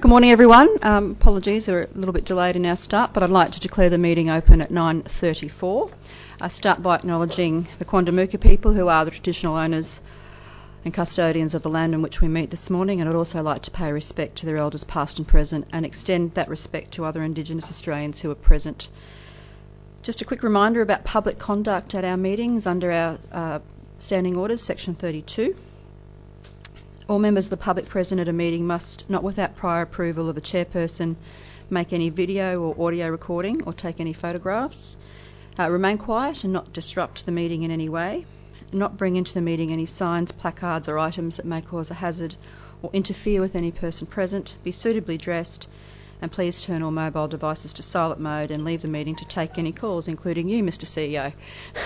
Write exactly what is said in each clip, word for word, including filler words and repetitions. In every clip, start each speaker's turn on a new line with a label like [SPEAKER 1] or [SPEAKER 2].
[SPEAKER 1] Good morning, everyone. Um, apologies, we're a little bit delayed in our start, but I'd like to declare the meeting open at nine thirty-four. I start by acknowledging the Quandamooka people, who are the traditional owners and custodians of the land in which we meet this morning, and I'd also like to pay respect to their elders past and present and extend that respect to other Indigenous Australians who are present. Just a quick reminder about public conduct at our meetings under our uh, standing orders, section thirty-two. All members of the public present at a meeting must, not without prior approval of the chairperson, make any video or audio recording or take any photographs. Uh, remain quiet and not disrupt the meeting in any way. Not bring into the meeting any signs, placards or items that may cause a hazard or interfere with any person present. Be suitably dressed, and please turn all mobile devices to silent mode and leave the meeting to take any calls, including you, Mister C E O.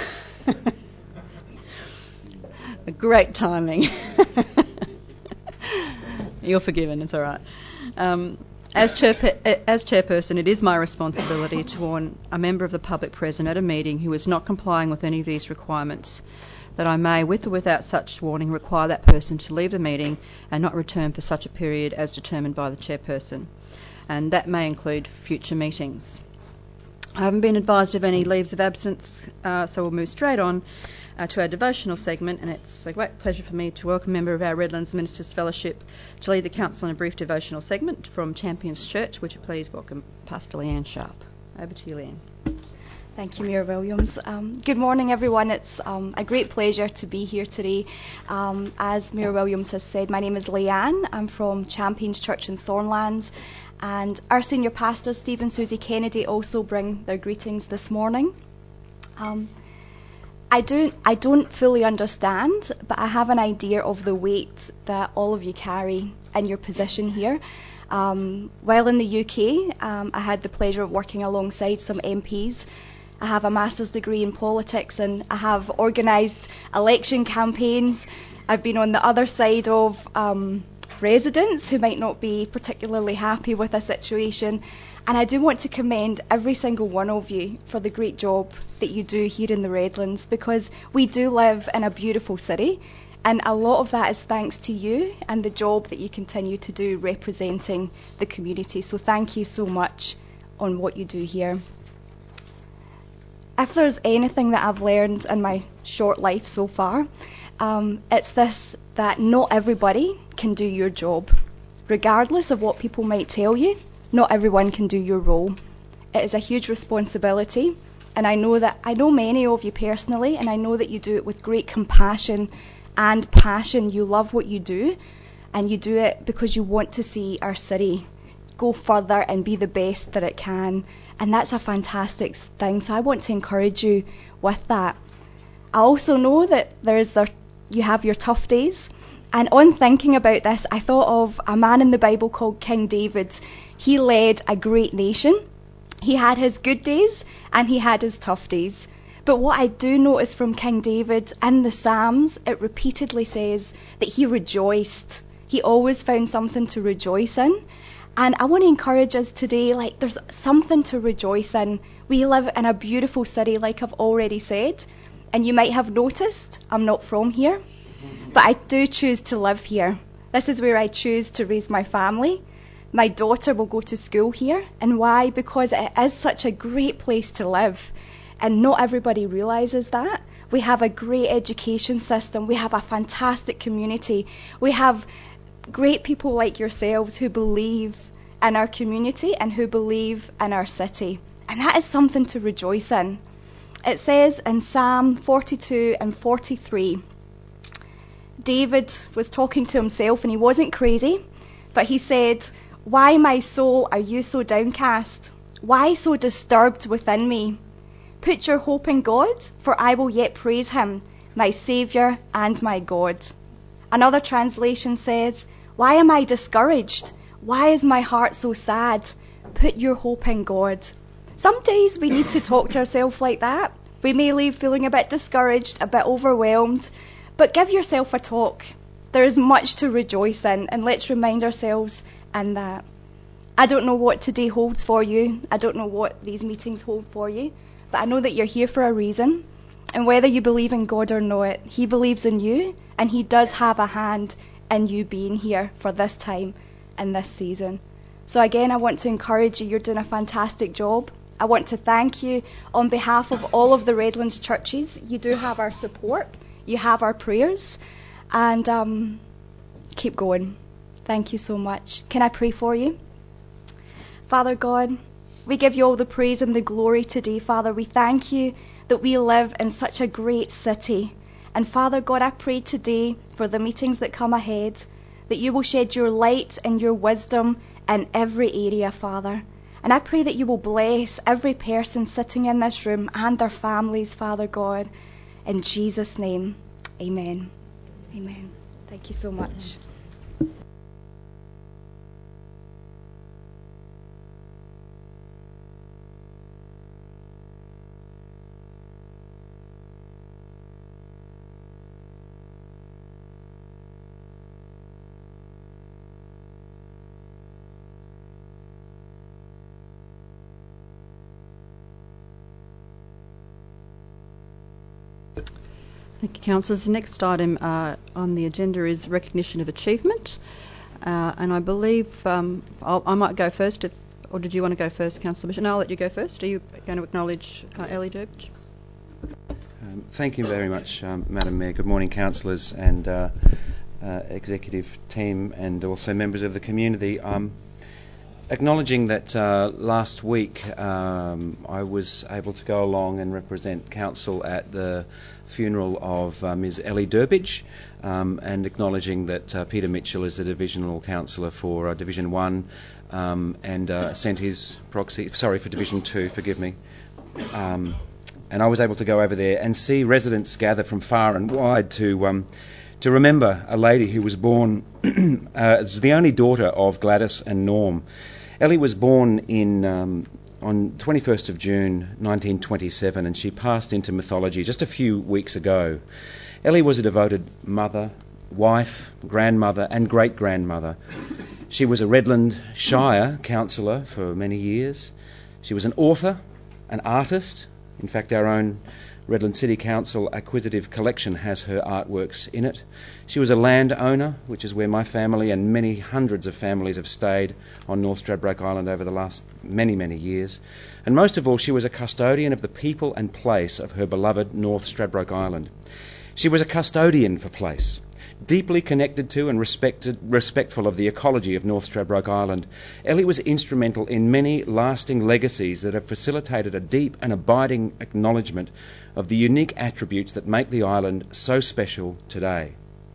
[SPEAKER 1] A great timing. You're forgiven, it's all right. Um, as, chairpe- as chairperson, it is my responsibility to warn a member of the public present at a meeting who is not complying with any of these requirements, that I may, with or without such warning, require that person to leave the meeting and not return for such a period as determined by the chairperson. And that may include future meetings. I haven't been advised of any leaves of absence, uh, so we'll move straight on uh, to our devotional segment, and it's a great pleasure for me to welcome a member of our Redlands Ministers Fellowship to lead the council in a brief devotional segment from Champions Church. Would you please welcome Pastor Leanne Sharp. Over to you, Leanne.
[SPEAKER 2] Thank you, Mayor Williams. Um, good morning, everyone. It's um, a great pleasure to be here today. Um, as Mayor Williams has said, my name is Leanne. I'm from Champions Church in Thornlands, and our senior pastors, Steve and Susie Kennedy, also bring their greetings this morning. Um, I don't, I don't fully understand, but I have an idea of the weight that all of you carry in your position here. Um, while in the U K, um, I had the pleasure of working alongside some M Ps. I have a master's degree in politics, and I have organised election campaigns. I've been on the other side of um, residents who might not be particularly happy with a situation. And I do want to commend every single one of you for the great job that you do here in the Redlands, because we do live in a beautiful city, and a lot of that is thanks to you and the job that you continue to do representing the community. So thank you so much on what you do here. If there's anything that I've learned in my short life so far, um, it's this, that not everybody can do your job. Regardless of what people might tell you, not everyone can do your role. It is a huge responsibility, and I know that I know many of you personally, and I know that you do it with great compassion and passion. You love what you do, and you do it because you want to see our city go further and be the best that it can, and that's a fantastic thing. So I want to encourage you with that. I also know that there is the, you have your tough days, and on thinking about this, I thought of a man in the Bible called King David. He led a great nation. He had his good days and he had his tough days. But what I do notice from King David in the Psalms, it repeatedly says that he rejoiced. He always found something to rejoice in. And I want to encourage us today, like, there's something to rejoice in. We live in a beautiful city, like I've already said. And you might have noticed, I'm not from here, but I do choose to live here. This is where I choose to raise my family. My daughter will go to school here. And why? Because it is such a great place to live. And not everybody realises that. We have a great education system. We have a fantastic community. We have great people like yourselves who believe in our community and who believe in our city. And that is something to rejoice in. It says in Psalm forty-two and forty-three, David was talking to himself, and he wasn't crazy, but he said, "Why, my soul, are you so downcast? Why so disturbed within me? Put your hope in God, for I will yet praise him, my Saviour and my God." Another translation says, "Why am I discouraged? Why is my heart so sad? Put your hope in God." Some days we need to talk to ourselves like that. We may leave feeling a bit discouraged, a bit overwhelmed, but give yourself a talk. There is much to rejoice in, and let's remind ourselves in that. I don't know what today holds for you. I don't know what these meetings hold for you, but I know that you're here for a reason. And whether you believe in God or not, he believes in you, and he does have a hand in you being here for this time and this season. So again, I want to encourage you. You're doing a fantastic job. I want to thank you on behalf of all of the Redlands churches. You do have our support. You have our prayers. And um, keep going. Thank you so much. Can I pray for you? Father God, we give you all the praise and the glory today, Father. We thank you that we live in such a great city. And Father God, I pray today for the meetings that come ahead, that you will shed your light and your wisdom in every area, Father. And I pray that you will bless every person sitting in this room and their families, Father God. In Jesus' name, amen. Amen. Thank you so much.
[SPEAKER 1] Thank you, councillors. The next item uh, on the agenda is recognition of achievement. Uh, and I believe um, I'll, I might go first, if, or did you want to go first, Councillor Mission? I'll let you go first. Are you going to acknowledge uh, Ellie Durbridge?
[SPEAKER 3] Um, thank you very much, um, Madam Mayor. Good morning, councillors and uh, uh, executive team, and also members of the community. Um, acknowledging that uh, last week um, I was able to go along and represent council at the funeral of uh, Miz Ellie Durbridge, um, and acknowledging that uh, Peter Mitchell is the divisional councillor for uh, Division one, um, and uh, sent his proxy, sorry, for Division two, forgive me. Um, and I was able to go over there and see residents gather from far and wide to um, to remember a lady who was born uh, as the only daughter of Gladys and Norm. Ellie was born in um, on twenty-first of June nineteen twenty-seven, and she passed into mythology just a few weeks ago. Ellie was a devoted mother, wife, grandmother and great-grandmother. She was a Redland Shire councillor for many years. She was an author, an artist. In fact, our own Redland City Council Acquisitive Collection has her artworks in it. She was a landowner, which is where my family and many hundreds of families have stayed on North Stradbroke Island over the last many, many years. And most of all, she was a custodian of the people and place of her beloved North Stradbroke Island. She was a custodian for place, deeply connected to and respected, respectful of the ecology of North Stradbroke Island. Ellie was instrumental in many lasting legacies that have facilitated a deep and abiding acknowledgement of the unique attributes that make the island so special today.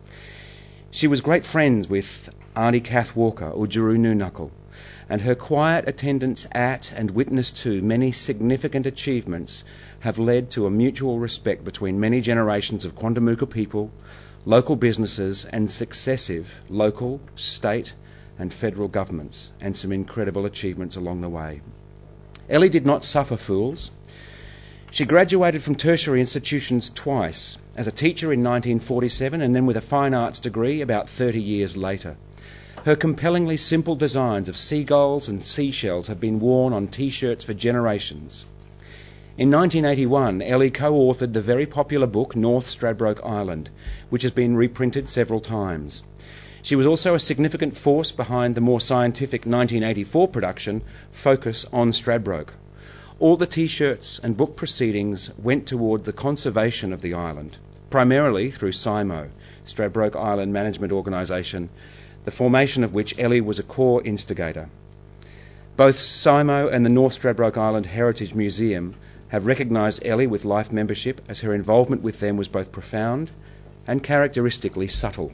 [SPEAKER 3] She was great friends with Auntie Kath Walker, or Juru Noonuckle, and her quiet attendance at and witness to many significant achievements have led to a mutual respect between many generations of Quandamooka people, local businesses and successive local, state and federal governments, and some incredible achievements along the way. Ellie did not suffer fools. She graduated from tertiary institutions twice, as a teacher in nineteen forty-seven and then with a fine arts degree about thirty years later. Her compellingly simple designs of seagulls and seashells have been worn on T-shirts for generations. In nineteen eighty-one, Ellie co-authored the very popular book North Stradbroke Island, which has been reprinted several times. She was also a significant force behind the more scientific nineteen eighty-four production Focus on Stradbroke. All the T-shirts and book proceedings went toward the conservation of the island, primarily through SIMO, Stradbroke Island Management Organisation, the formation of which Ellie was a core instigator. Both SIMO and the North Stradbroke Island Heritage Museum have recognised Ellie with life membership, as her involvement with them was both profound and characteristically subtle.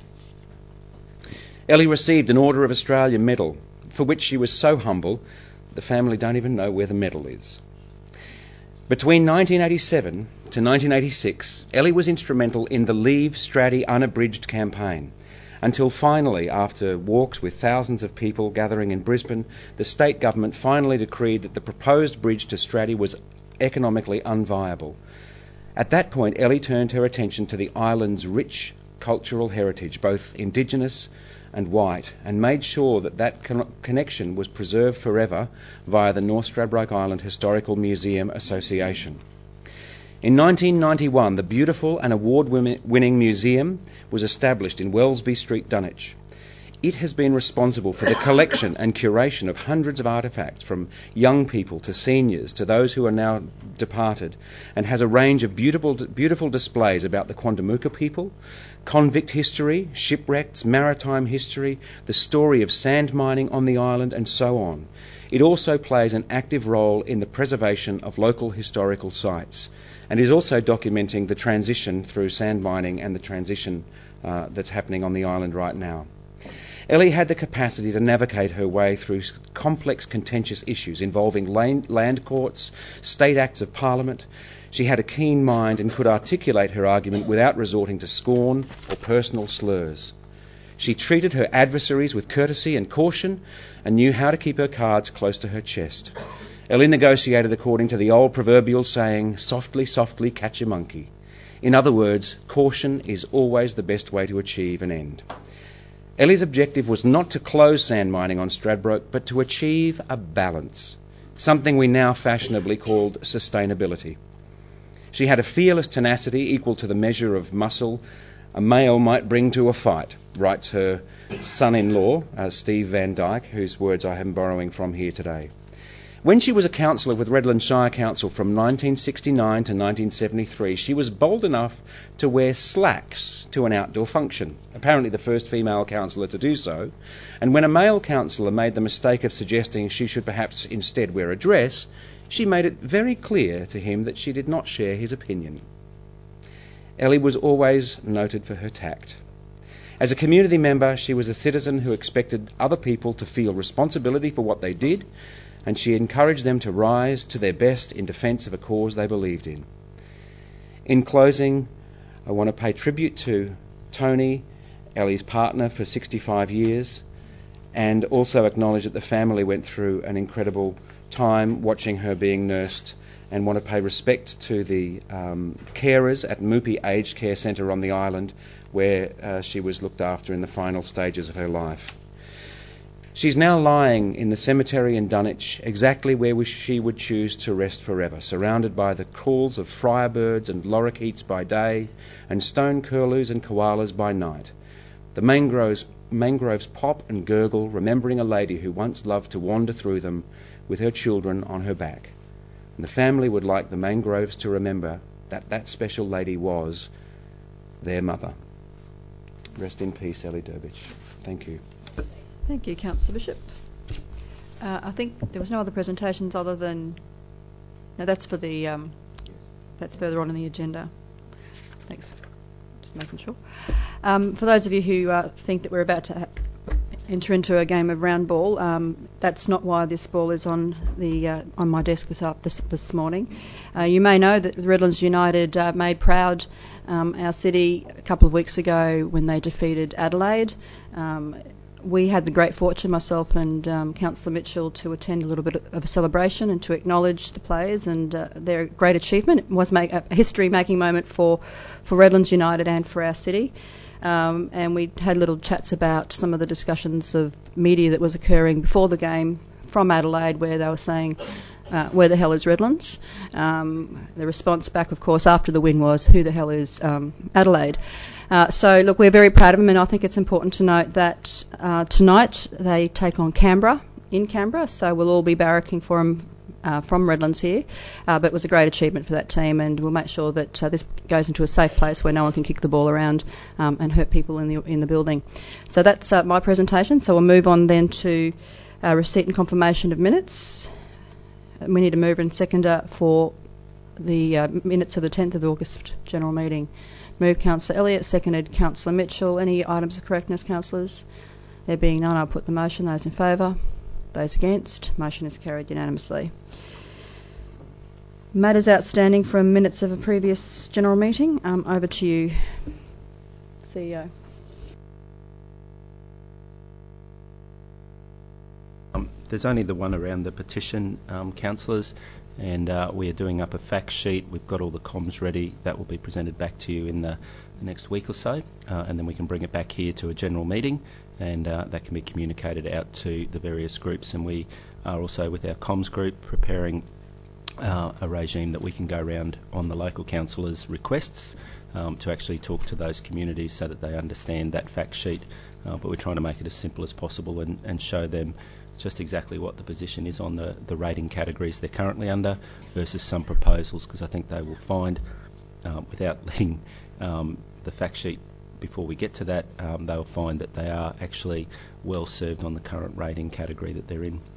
[SPEAKER 3] Ellie received an Order of Australia medal, for which she was so humble the family don't even know where the medal is. Between nineteen eighty-seven to nineteen eighty-six, Ellie was instrumental in the Leave Straddy Unabridged campaign, until finally, after walks with thousands of people gathering in Brisbane, the state government finally decreed that the proposed bridge to Straddy was economically unviable. At that point, Ellie turned her attention to the island's rich cultural heritage, both Indigenous and white, and made sure that that con- connection was preserved forever via the North Stradbroke Island Historical Museum Association. In nineteen ninety-one, the beautiful and award-winning museum was established in Wellesby Street, Dunwich. It has been responsible for the collection and curation of hundreds of artefacts, from young people to seniors to those who are now departed, and has a range of beautiful beautiful displays about the Quandamooka people, convict history, shipwrecks, maritime history, the story of sand mining on the island, and so on. It also plays an active role in the preservation of local historical sites, and is also documenting the transition through sand mining and the transition uh, that's happening on the island right now. Ellie had the capacity to navigate her way through complex, contentious issues involving land, land courts, state acts of parliament. She had a keen mind and could articulate her argument without resorting to scorn or personal slurs. She treated her adversaries with courtesy and caution and knew how to keep her cards close to her chest. Ellie negotiated according to the old proverbial saying, "Softly, softly, catch a monkey." In other words, caution is always the best way to achieve an end. Ellie's objective was not to close sand mining on Stradbroke, but to achieve a balance, something we now fashionably called sustainability. She had a fearless tenacity equal to the measure of muscle a male might bring to a fight, writes her son-in-law, uh, Steve Van Dyke, whose words I am borrowing from here today. When she was a councillor with Redland Shire Council from nineteen sixty-nine to nineteen seventy-three, she was bold enough to wear slacks to an outdoor function, apparently the first female councillor to do so, and when a male councillor made the mistake of suggesting she should perhaps instead wear a dress, she made it very clear to him that she did not share his opinion. Ellie was always noted for her tact. As a community member, she was a citizen who expected other people to feel responsibility for what they did, and she encouraged them to rise to their best in defence of a cause they believed in. In closing, I want to pay tribute to Tony, Ellie's partner for sixty-five years, and also acknowledge that the family went through an incredible time watching her being nursed, and want to pay respect to the um, carers at Moopie Aged Care Centre on the island, where uh, she was looked after in the final stages of her life. She's now lying in the cemetery in Dunwich, exactly where she would choose to rest forever, surrounded by the calls of friarbirds and lorikeets by day, and stone curlews and koalas by night. The mangroves, mangroves pop and gurgle, remembering a lady who once loved to wander through them with her children on her back. And the family would like the mangroves to remember that that special lady was their mother. Rest in peace, Ellie Durbridge. Thank you.
[SPEAKER 1] Thank you, Councillor Bishop. Uh, I think there was no other presentations other than... No, that's for the... Um, that's further on in the agenda. Thanks. Just making sure. Um, for those of you who uh, think that we're about to ha- enter into a game of round ball, um, that's not why this ball is on the uh, on my desk this, up, this, this morning. Uh, you may know that Redlands United uh, made proud um, our city a couple of weeks ago when they defeated Adelaide. Um, We had the great fortune, myself and um, Councillor Mitchell, to attend a little bit of a celebration and to acknowledge the players and uh, their great achievement. It was make, a history-making moment for, for Redlands United and for our city. Um, and we had little chats about some of the discussions of media that was occurring before the game from Adelaide, where they were saying, uh, where the hell is Redlands? Um, the response back, of course, after the win was, who the hell is um, Adelaide? Uh, so, look, we're very proud of them, and I think it's important to note that uh, tonight they take on Canberra, in Canberra, so we'll all be barracking for them uh, from Redlands here. Uh, but it was a great achievement for that team, and we'll make sure that uh, this goes into a safe place where no one can kick the ball around um, and hurt people in the in the building. So that's uh, my presentation, so we'll move on then to uh, receipt and confirmation of minutes. We need a mover and seconder for the uh, minutes of the tenth of August general meeting. Moved Councillor Elliott, seconded Councillor Mitchell. Any items of correctness, councillors? There being none, I'll put the motion. Those in favour? Those against? Motion is carried unanimously. Matters outstanding from minutes of a previous general meeting. Um, over to you, C E O.
[SPEAKER 4] Um, there's only the one around the petition, um, councillors. And uh, we are doing up a fact sheet. We've got all the comms ready. That will be presented back to you in the, the next week or so, uh, and then we can bring it back here to a general meeting, and uh, that can be communicated out to the various groups. And we are also, with our comms group, preparing uh, a regime that we can go around on the local councillors' requests um, to actually talk to those communities so that they understand that fact sheet. Uh, but we're trying to make it as simple as possible and, and show them just exactly what the position is on the, the rating categories they're currently under versus some proposals, because I think they will find, uh, without letting um, the fact sheet before we get to that, um, they'll find that they are actually well served on the current rating category that they're in.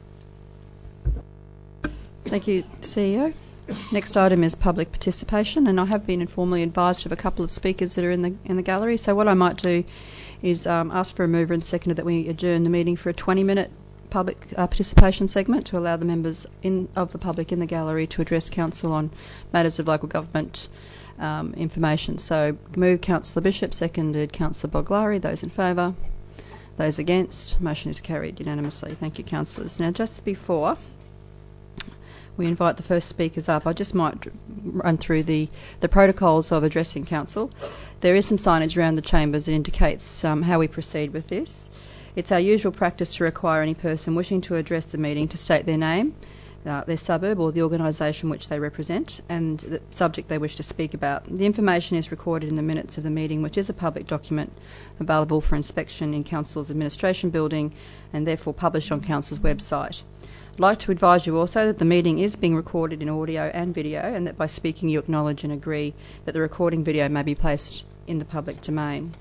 [SPEAKER 1] Thank you, C E O. Next item is public participation, and I have been informally advised of a couple of speakers that are in the in the gallery. So what I might do is um, ask for a mover and seconder that we adjourn the meeting for a twenty minute public uh, participation segment to allow the members in of the public in the gallery to address council on matters of local government um, information. So move Councillor Bishop, seconded Councillor Boglari. Those in favour? Those against? Motion is carried unanimously. Thank you, councillors. Now, just before we invite the first speakers up, I just might run through the, the protocols of addressing council. There is some signage around the chambers that indicates um, how we proceed with this. It's our usual practice to require any person wishing to address the meeting to state their name, uh, their suburb or the organisation which they represent, and the subject they wish to speak about. The information is recorded in the minutes of the meeting, which is a public document available for inspection in Council's administration building and therefore published on Council's website. I'd like to advise you also that the meeting is being recorded in audio and video, and that by speaking you acknowledge and agree that the recording video may be placed in the public domain.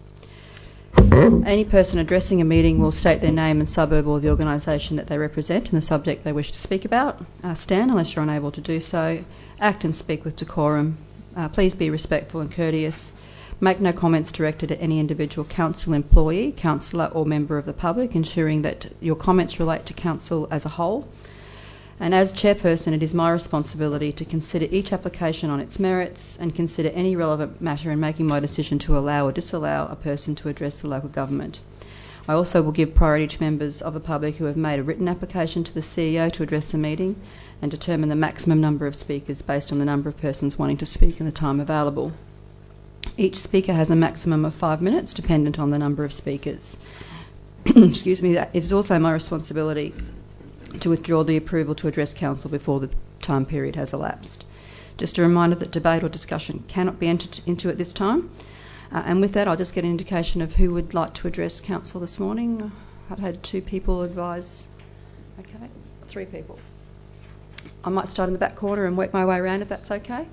[SPEAKER 1] Any person addressing a meeting will state their name and suburb or the organisation that they represent and the subject they wish to speak about. Uh, stand unless you're unable to do so. Act and speak with decorum. Uh, please be respectful and courteous. Make no comments directed at any individual council employee, councillor or member of the public, ensuring that your comments relate to council as a whole. And as chairperson, it is my responsibility to consider each application on its merits and consider any relevant matter in making my decision to allow or disallow a person to address the local government. I also will give priority to members of the public who have made a written application to the C E O to address the meeting and determine the maximum number of speakers based on the number of persons wanting to speak and the time available. Each speaker has a maximum of five minutes, dependent on the number of speakers. Excuse me. It is also my responsibility to withdraw the approval to address council before the time period has elapsed. Just a reminder that debate or discussion cannot be entered into at this time. Uh, and with that, I'll just get an indication of who would like to address council this morning. I've had two people advise. Okay, three people. I might start in the back corner and work my way around if that's okay.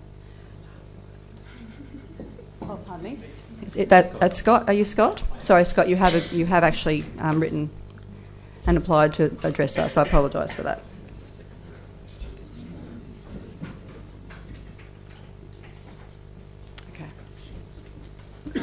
[SPEAKER 1] Oh, pardon me. Is it that, that's Scott. Are you Scott? Sorry, Scott. You have a, you have actually um, written and applied to address us, so I apologise for that. Okay.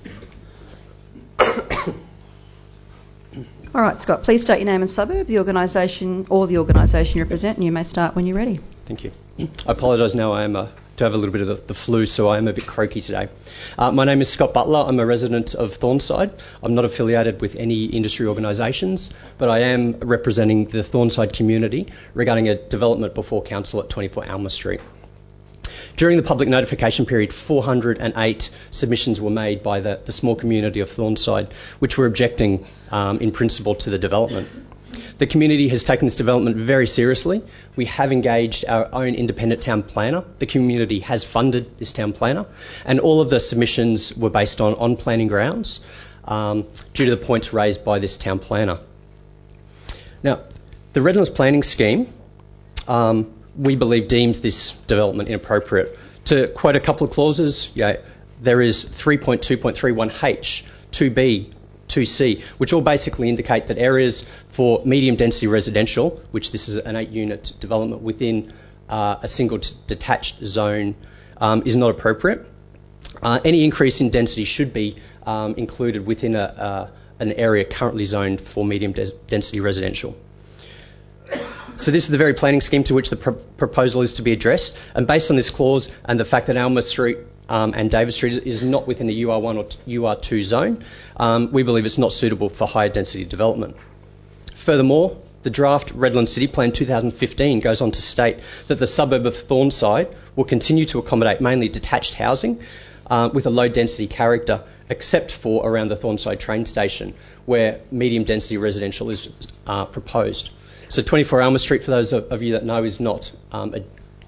[SPEAKER 1] All right, Scott. Please state your name and suburb, the organisation or the organisation you represent, and you may start when you're ready.
[SPEAKER 5] Thank you. I apologise now. I am a to have a little bit of the, the flu, so I am a bit croaky today. Uh, my name is Scott Butler. I'm a resident of Thornside. I'm not affiliated with any industry organisations, but I am representing the Thornside community regarding a development before council at twenty-four Alma Street. During the public notification period, four hundred eight submissions were made by the, the small community of Thornside, which were objecting um, in principle to the development. The community has taken this development very seriously. We have engaged our own independent town planner. The community has funded this town planner, and all of the submissions were based on on planning grounds um, due to the points raised by this town planner. Now, the Redlands Planning Scheme, um, we believe, deems this development inappropriate. To quote a couple of clauses, yeah, there is three point two point three one H, two B, two C, which all basically indicate that areas for medium density residential, which this is an eight unit development within uh, a single t- detached zone, um, is not appropriate. Uh, any increase in density should be um, included within a, uh, an area currently zoned for medium des- density residential. So this is the very planning scheme to which the pr- proposal is to be addressed, and based on this clause and the fact that Alma Street um, and Davis Street is, is not within the U R one or t- U R two zone, um, we believe it's not suitable for higher density development. Furthermore, the draft Redland City Plan two thousand fifteen goes on to state that the suburb of Thornside will continue to accommodate mainly detached housing uh, with a low density character, except for around the Thornside train station, where medium density residential is uh, proposed. So twenty-four Alma Street, for those of you that know, is not um, a,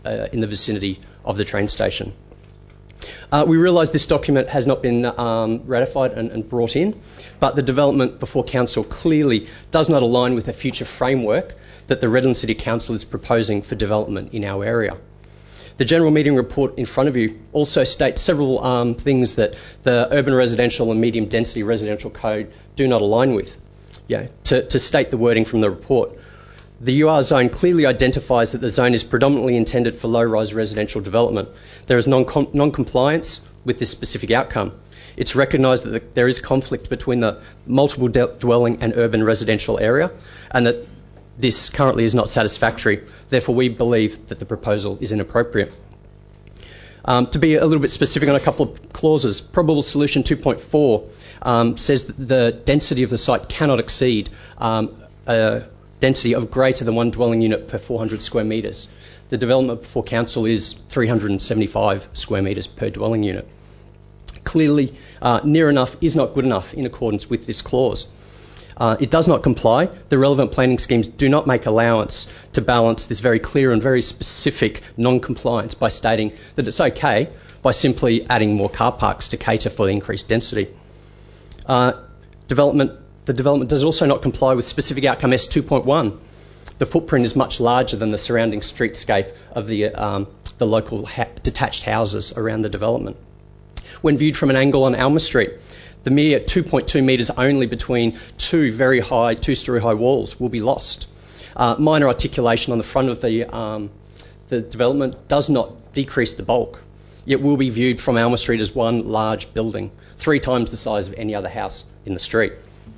[SPEAKER 5] uh, in the vicinity of the train station. Uh, we realise this document has not been um, ratified and, and brought in, but the development before Council clearly does not align with the future framework that the Redland City Council is proposing for development in our area. The general meeting report in front of you also states several um, things that the urban residential and medium density residential code do not align with. Yeah, to, to state the wording from the report, the U R zone clearly identifies that the zone is predominantly intended for low-rise residential development. There is non- non-compliance with this specific outcome. It's recognised that the, there is conflict between the multiple de- dwelling and urban residential area, and that this currently is not satisfactory. Therefore, we believe that the proposal is inappropriate. Um, to be a little bit specific on a couple of clauses, probable solution two point four um, says that the density of the site cannot exceed um, a density of greater than one dwelling unit per four hundred square metres. The development before Council is three hundred seventy-five square metres per dwelling unit. Clearly, uh, near enough is not good enough in accordance with this clause. Uh, it does not comply. The relevant planning schemes do not make allowance to balance this very clear and very specific non-compliance by stating that it's okay by simply adding more car parks to cater for the increased density. Uh, development, the development does also not comply with specific outcome S two point one. The footprint is much larger than the surrounding streetscape of the, um, the local ha- detached houses around the development. When viewed from an angle on Alma Street, the mere two point two metres only between two very high, two-storey high walls will be lost. Uh, minor articulation on the front of the, um, the development does not decrease the bulk. It will be viewed from Alma Street as one large building, three times the size of any other house in the street.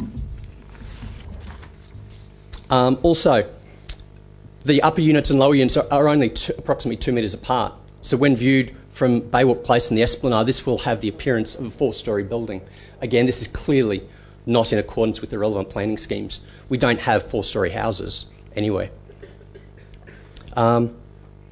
[SPEAKER 5] Um, also, the upper units and lower units are, are only two, approximately two metres apart. So when viewed from Baywalk Place and the Esplanade, this will have the appearance of a four-storey building. Again, this is clearly not in accordance with the relevant planning schemes. We don't have four-storey houses anywhere. Um,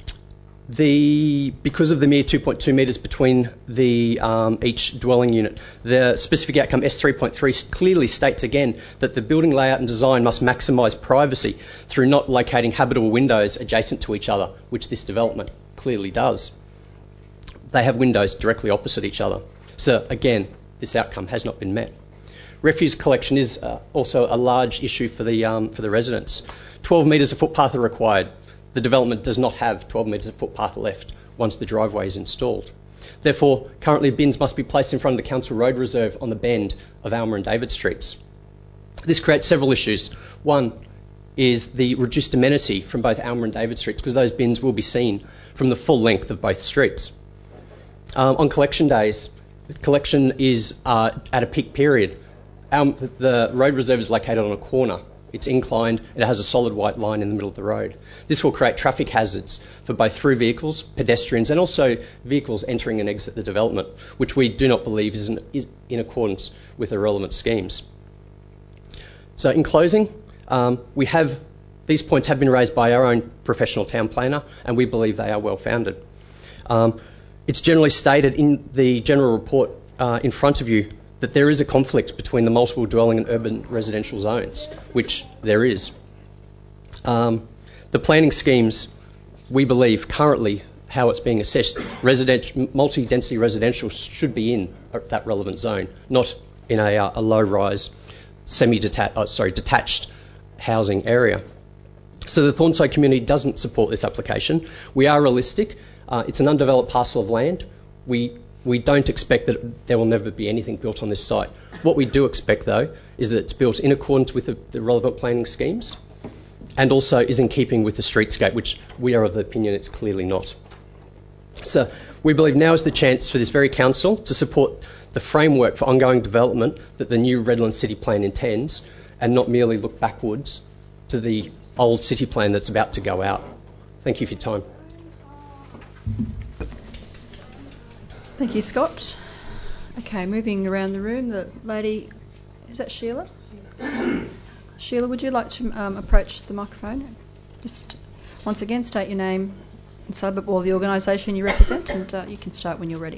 [SPEAKER 5] the, because of the mere two point two metres between the, um, each dwelling unit, the specific outcome S three point three clearly states again that the building layout and design must maximise privacy through not locating habitable windows adjacent to each other, which this development clearly does. They have windows directly opposite each other. So again, this outcome has not been met. Refuse collection is uh, also a large issue for the, um, for the residents. twelve metres of footpath are required. The development does not have twelve metres of footpath left once the driveway is installed. Therefore, currently bins must be placed in front of the council road reserve on the bend of Alma and David Streets. This creates several issues. One is the reduced amenity from both Alma and David Streets, because those bins will be seen from the full length of both streets. Um, on collection days, collection is uh, at a peak period. Um, the road reserve is located on a corner. It's inclined. It has a solid white line in the middle of the road. This will create traffic hazards for both through vehicles, pedestrians, and also vehicles entering and exit the development, which we do not believe is in, is in accordance with the relevant schemes. So in closing, um, we have these points have been raised by our own professional town planner, and we believe they are well founded. Um, It's generally stated in the general report uh, in front of you that there is a conflict between the multiple dwelling and urban residential zones, which there is. Um, the planning schemes, we believe currently, how it's being assessed, resident, multi-density residential should be in that relevant zone, not in a, a low-rise, semi-detached, oh, sorry, detached housing area. So the Thornside community doesn't support this application. We are realistic. Uh, it's an undeveloped parcel of land. We we don't expect that there will never be anything built on this site. What we do expect, though, is that it's built in accordance with the, the relevant planning schemes and also is in keeping with the streetscape, which we are of the opinion it's clearly not. So we believe now is the chance for this very council to support the framework for ongoing development that the new Redland City Plan intends, and not merely look backwards to the old city plan that's about to go out. Thank you for your time.
[SPEAKER 1] Thank you, Scott. Okay, moving around the room, the lady, is that Sheila? Sheila, would you like to um, approach the microphone? Just once again, state your name and suburb or the organisation you represent, and uh, you can start when you're ready.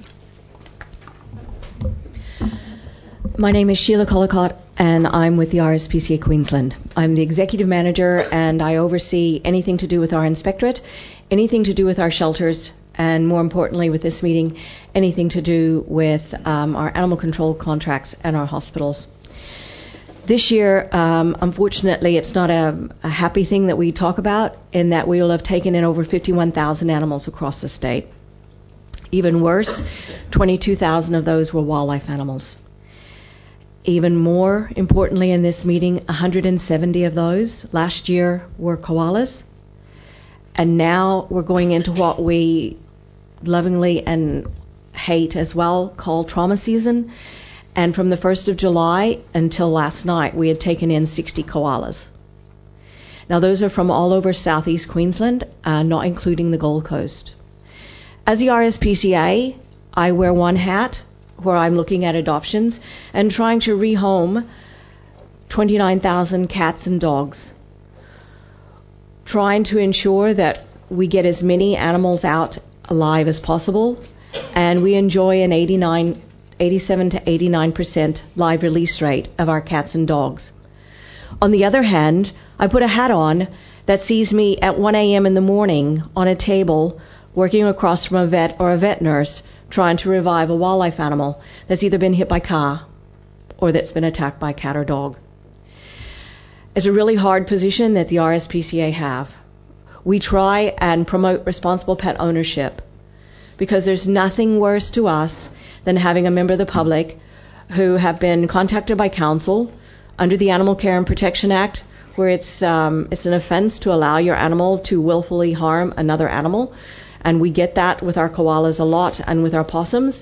[SPEAKER 6] My name is Sheila Collicott, and I'm with the R S P C A Queensland. I'm the executive manager, and I oversee anything to do with our inspectorate, anything to do with our shelters, and more importantly with this meeting, anything to do with um, our animal control contracts and our hospitals. This year, um, unfortunately, it's not a, a happy thing that we talk about, in that we will have taken in over fifty-one thousand animals across the state. Even worse, twenty-two thousand of those were wildlife animals. Even more importantly in this meeting, one hundred seventy of those last year were koalas. And now we're going into what we lovingly and hate as well call trauma season. And from the first of July until last night, we had taken in sixty koalas. Now those are from all over southeast Queensland, uh, not including the Gold Coast. As the R S P C A, I wear one hat where I'm looking at adoptions and trying to rehome twenty-nine thousand cats and dogs, trying to ensure that we get as many animals out alive as possible, and we enjoy an eighty-nine, eighty-seven to eighty-nine percent live release rate of our cats and dogs. On the other hand, I put a hat on that sees me at one a.m. in the morning on a table working across from a vet or a vet nurse trying to revive a wildlife animal that's either been hit by a car or that's been attacked by a cat or dog. It's a really hard position that the R S P C A have. We try and promote responsible pet ownership because there's nothing worse to us than having a member of the public who have been contacted by council under the Animal Care and Protection Act, where it's um, it's an offense to allow your animal to willfully harm another animal. And we get that with our koalas a lot and with our possums.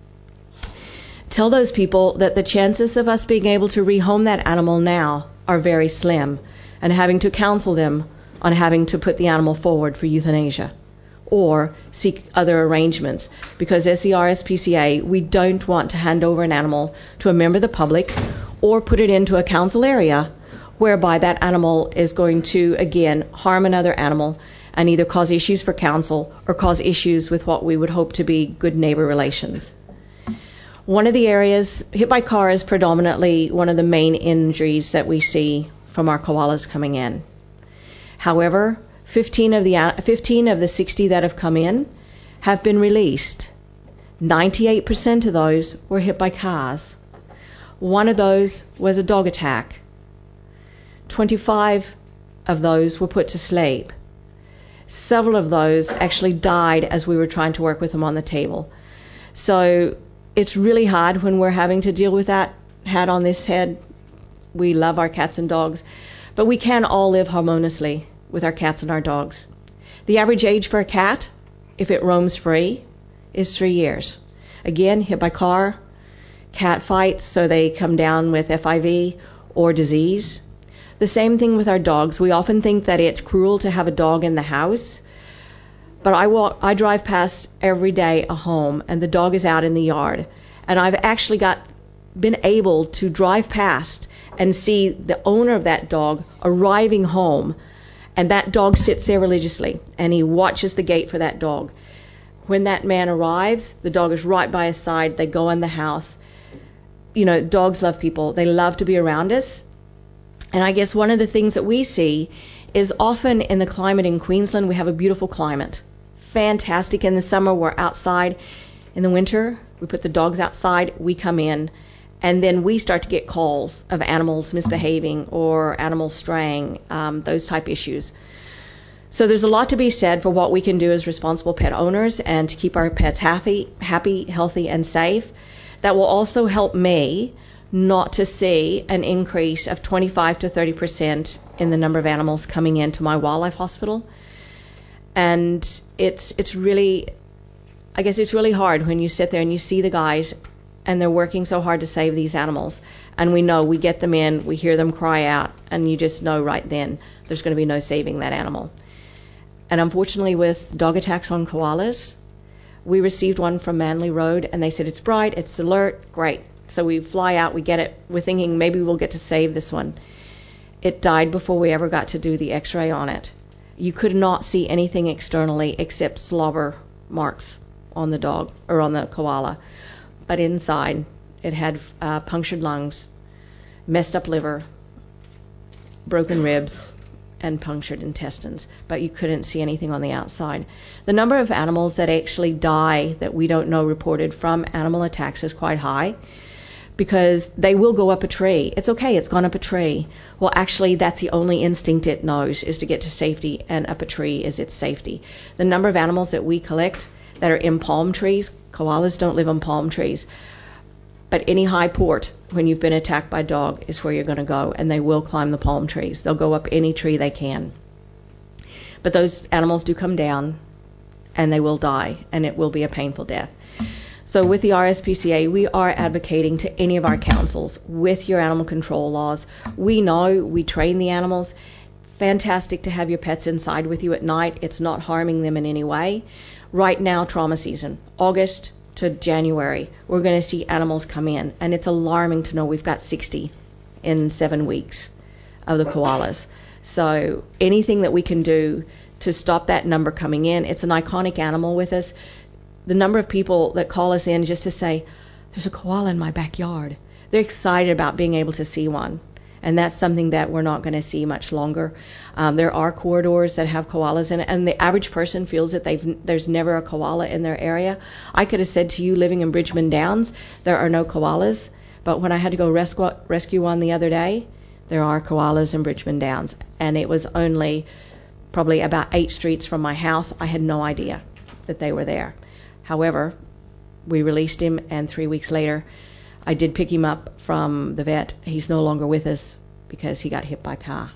[SPEAKER 6] Tell those people that the chances of us being able to rehome that animal now are very slim, and having to counsel them on having to put the animal forward for euthanasia or seek other arrangements. Because as the R S P C A, we don't want to hand over an animal to a member of the public or put it into a council area whereby that animal is going to, again, harm another animal and either cause issues for council or cause issues with what we would hope to be good neighbor relations. One of the areas, hit by car is predominantly one of the main injuries that we see from our koalas coming in. However, fifteen of the fifteen of the sixty that have come in have been released. ninety-eight percent of those were hit by cars. One of those was a dog attack. twenty-five of those were put to sleep. Several of those actually died as we were trying to work with them on the table. So it's really hard when we're having to deal with that hat on this head. We love our cats and dogs, but we can all live harmoniously with our cats and our dogs. The average age for a cat, if it roams free, is three years. Again, hit by car, cat fights, so they come down with F I V or disease. The same thing with our dogs. We often think that it's cruel to have a dog in the house, but I walk, I drive past every day a home, and the dog is out in the yard, and I've actually got been able to drive past and see the owner of that dog arriving home, and that dog sits there religiously, and he watches the gate for that dog. When that man arrives, the dog is right by his side. They go in the house. You know, dogs love people. They love to be around us. And I guess one of the things that we see is often in the climate in Queensland, we have a beautiful climate. Fantastic. In the summer, we're outside. In the winter, we put the dogs outside, we come in, and then we start to get calls of animals misbehaving or animals straying, um, those type issues. So there's a lot to be said for what we can do as responsible pet owners and to keep our pets happy, happy, healthy, and safe. That will also help me not to see an increase of twenty-five to thirty percent in the number of animals coming into my wildlife hospital. And it's it's really, I guess it's really hard when you sit there and you see the guys and they're working so hard to save these animals. And we know, we get them in, we hear them cry out, and you just know right then there's going to be no saving that animal. And unfortunately with dog attacks on koalas, we received one from Manly Road and they said it's bright, it's alert, great. So we fly out, we get it, we're thinking maybe we'll get to save this one. It died before we ever got to do the x-ray on it. You could not see anything externally except slobber marks on the dog, or on the koala. But inside, it had uh, punctured lungs, messed up liver, broken ribs and punctured intestines, but you couldn't see anything on the outside. The number of animals that actually die that we don't know reported from animal attacks is quite high, because they will go up a tree. It's okay, it's gone up a tree. Well, actually, that's the only instinct it knows, is to get to safety, and up a tree is its safety. The number of animals that we collect that are in palm trees, koalas don't live on palm trees, but any high port, when you've been attacked by a dog, is where you're going to go, and they will climb the palm trees. They'll go up any tree they can. But those animals do come down, and they will die, and it will be a painful death. So with the R S P C A, we are advocating to any of our councils with your animal control laws. We know, we train the animals. Fantastic to have your pets inside with you at night. It's not harming them in any way. Right now, trauma season, August to January, we're going to see animals come in, and it's alarming to know we've got sixty in seven weeks of the koalas. So anything that we can do to stop that number coming in, it's an iconic animal with us. The number of people that call us in just to say, there's a koala in my backyard. They're excited about being able to see one. And that's something that we're not going to see much longer. Um, there are corridors that have koalas in it, and the average person feels that they've, there's never a koala in their area. I could have said to you, living in Bridgeman Downs, there are no koalas. But when I had to go rescue, rescue one the other day, there are koalas in Bridgeman Downs. And it was only probably about eight streets from my house. I had no idea that they were there. However, we released him, and three weeks later, I did pick him up from the vet. He's no longer with us because he got hit by a car.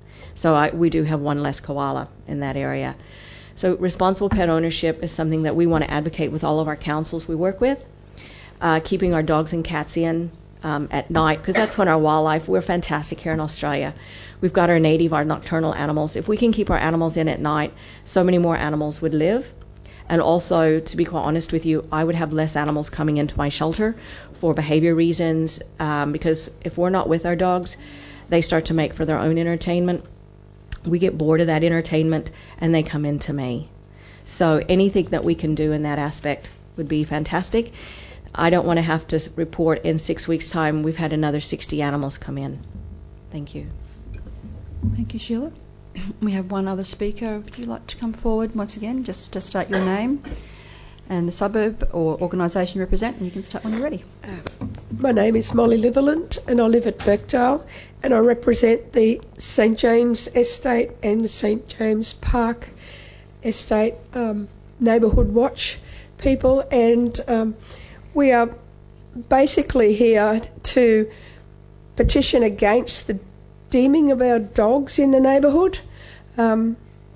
[SPEAKER 6] So I, we do have one less koala in that area. So responsible pet ownership is something that we want to advocate with all of our councils we work with. Uh, keeping our dogs and cats in um, at night, because that's when our wildlife, we're fantastic here in Australia. We've got our native, our nocturnal animals. If we can keep our animals in at night, so many more animals would live. And also, to be quite honest with you, I would have less animals coming into my shelter for behavior reasons, um, because if we're not with our dogs, they start to make for their own entertainment. We get bored of that entertainment, and they come into me. So anything that we can do in that aspect would be fantastic. I don't want to have to report in six weeks' time we've had another sixty animals come in. Thank you.
[SPEAKER 1] Thank you, Sheila. We have one other speaker. Would you like to come forward once again, just to state your name and the suburb or organisation you represent, and you can start when you're ready.
[SPEAKER 7] Uh, my name is Molly Litherland, and I live at Birkdale, and I represent the St James Estate and the St James Park Estate um, Neighbourhood Watch people, and um, we are basically here to petition against the deeming of our dogs in the neighbourhood. Um,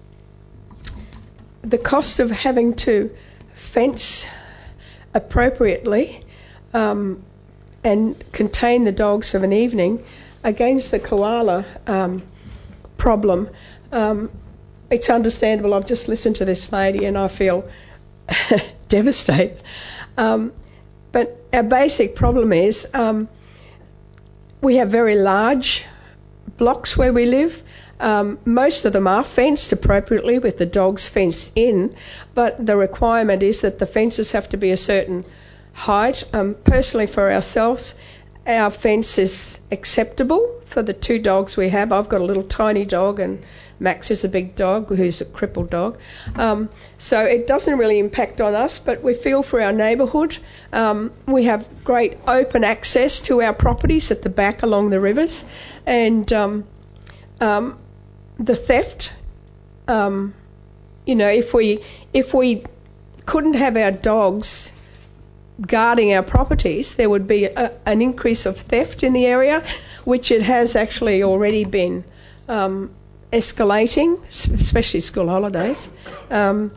[SPEAKER 7] the cost of having to fence appropriately um, and contain the dogs of an evening against the koala um, problem. Um, it's understandable. I've just listened to this lady and I feel devastated. Um, but our basic problem is um, we have very large blocks where we live. Um, most of them are fenced appropriately with the dogs fenced in, but the requirement is that the fences have to be a certain height. Um, personally, for ourselves, our fence is acceptable for the two dogs we have. I've got a little tiny dog and Max is a big dog who's a crippled dog. Um, so it doesn't really impact on us, but we feel for our neighbourhood. Um, we have great open access to our properties at the back along the rivers, and um, um, the theft, um, you know, if we if we couldn't have our dogs guarding our properties, there would be a, an increase of theft in the area, which it has actually already been um, escalating, especially school holidays. Um,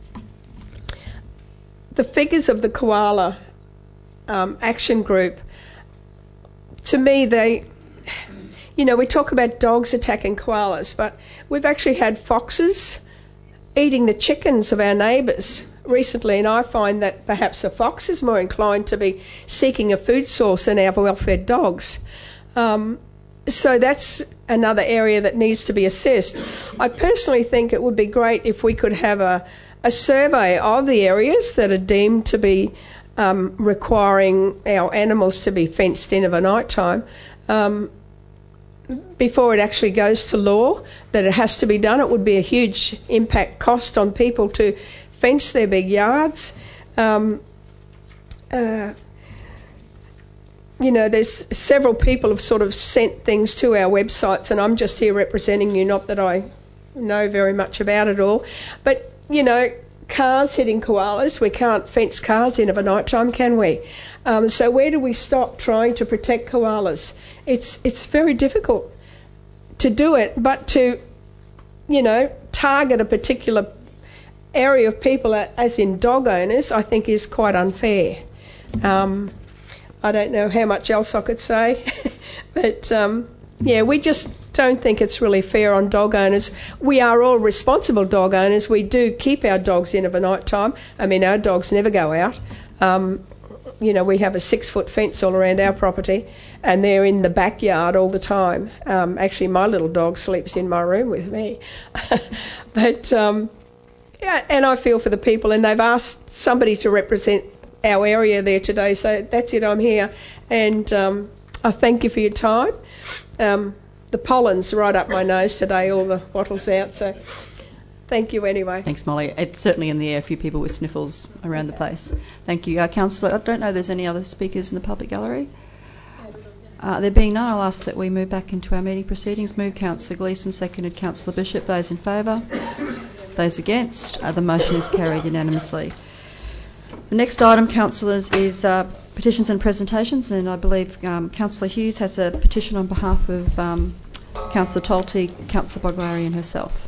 [SPEAKER 7] the figures of the koala um, action group, to me, they, you know, we talk about dogs attacking koalas, but we've actually had foxes eating the chickens of our neighbours recently, and I find that perhaps a fox is more inclined to be seeking a food source than our well-fed dogs. Um, so that's another area that needs to be assessed. I personally think it would be great if we could have a, a survey of the areas that are deemed to be um, requiring our animals to be fenced in of a night time, um, before it actually goes to law, that it has to be done. It would be a huge impact cost on people to fence their big yards. Um, uh, you know, there's several people have sort of sent things to our websites, and I'm just here representing you, not that I know very much about it all. But, you know, cars hitting koalas, we can't fence cars in of a night time, can we? Um, so where do we stop trying to protect koalas? It's it's very difficult to do it, but to, you know, target a particular area of people, as in dog owners, I think is quite unfair. Um, I don't know how much else I could say, but um, yeah, we just don't think it's really fair on dog owners. We are all responsible dog owners. We do keep our dogs in of a night time. I mean, our dogs never go out. Um, you know, we have a six-foot fence all around our property, and they're in the backyard all the time. Um, actually, my little dog sleeps in my room with me. But, um, yeah, and I feel for the people, and they've asked somebody to represent our area there today, so that's it, I'm here. And um, I thank you for your time. Um, the pollen's right up my nose today, all the bottles out, so thank you anyway.
[SPEAKER 1] Thanks, Molly. It's certainly in the air, a few people with sniffles around the place. Thank you. Uh, Councillor, I don't know if there's any other speakers in the public gallery. Uh, there being none, I'll ask that we move back into our meeting proceedings. Move Councillor Gleeson, seconded Councillor Bishop. Those in favour? Those against? Uh, the motion is carried unanimously. The next item, councillors, is uh, petitions and presentations, and I believe um, Councillor Hughes has a petition on behalf of um, Councillor Tolte, Councillor Boglari and herself.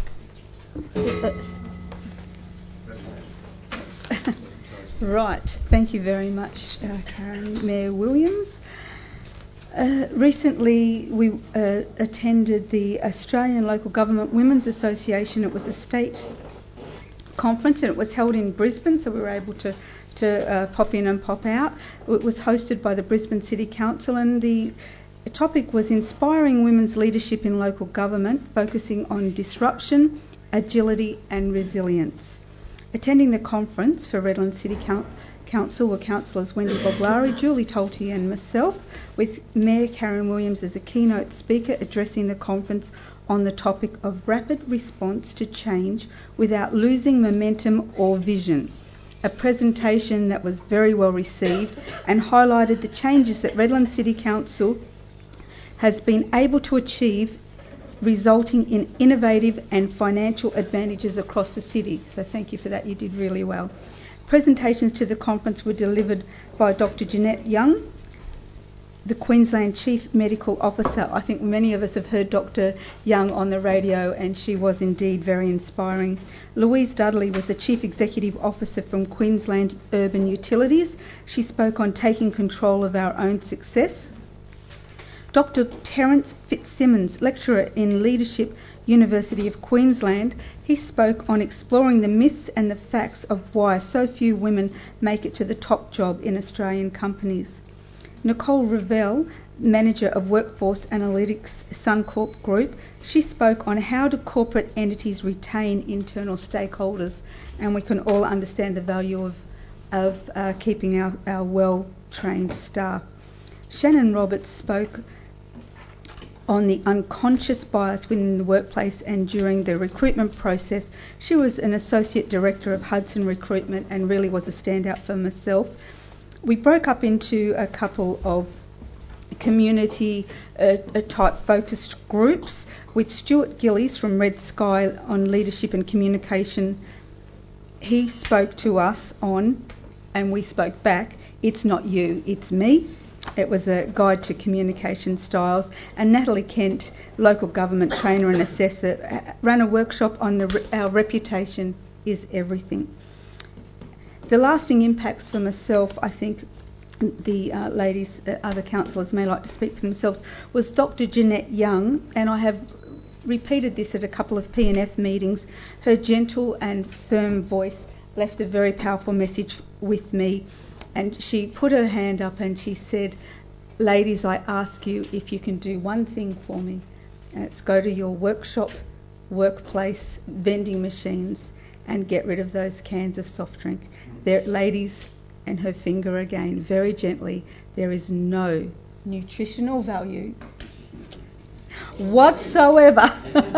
[SPEAKER 8] Right, thank you very much, uh, Karen. Mayor Williams. Uh, recently we uh, attended the Australian Local Government Women's Association. It was a state conference and it was held in Brisbane, so we were able to, to uh, pop in and pop out. It was hosted by the Brisbane City Council, and the topic was Inspiring Women's Leadership in Local Government, focusing on disruption, agility and resilience. Attending the conference for Redland City Council Council were councillors Wendy Boglari, Julie Tolte and myself, with Mayor Karen Williams as a keynote speaker addressing the conference on the topic of rapid response to change without losing momentum or vision. A presentation that was very well received and highlighted the changes that Redland City Council has been able to achieve, resulting in innovative and financial advantages across the city. So thank you for that, you did really well. Presentations to the conference were delivered by Doctor Jeanette Young, the Queensland Chief Medical Officer. I think many of us have heard Doctor Young on the radio, and she was indeed very inspiring. Louise Dudley was the Chief Executive Officer from Queensland Urban Utilities. She spoke on taking control of our own success. Doctor Terence Fitzsimmons, lecturer in leadership, University of Queensland, he spoke on exploring the myths and the facts of why so few women make it to the top job in Australian companies. Nicole Revell, Manager of Workforce Analytics Suncorp Group, she spoke on how do corporate entities retain internal stakeholders, and we can all understand the value of, of uh, keeping our, our well-trained staff. Shannon Roberts spoke on the unconscious bias within the workplace and during the recruitment process. She was an Associate Director of Hudson Recruitment and really was a standout for myself. We broke up into a couple of community uh, type focused groups, with Stuart Gillies from Red Sky on leadership and communication. He spoke to us on, and we spoke back, it's not you, it's me. It was a guide to communication styles. And Natalie Kent, local government trainer and assessor, ran a workshop on the, our reputation is everything. The lasting impacts for myself, I think the uh, ladies, uh, other councillors may like to speak for themselves, was Doctor Jeanette Young, and I have repeated this at a couple of P and F meetings. Her gentle and firm voice left a very powerful message with me. And she put her hand up and she said, ladies, I ask you if you can do one thing for me. And it's go to your workshop, workplace, vending machines and get rid of those cans of soft drink. There, ladies, and her finger again, very gently, there is no nutritional value whatsoever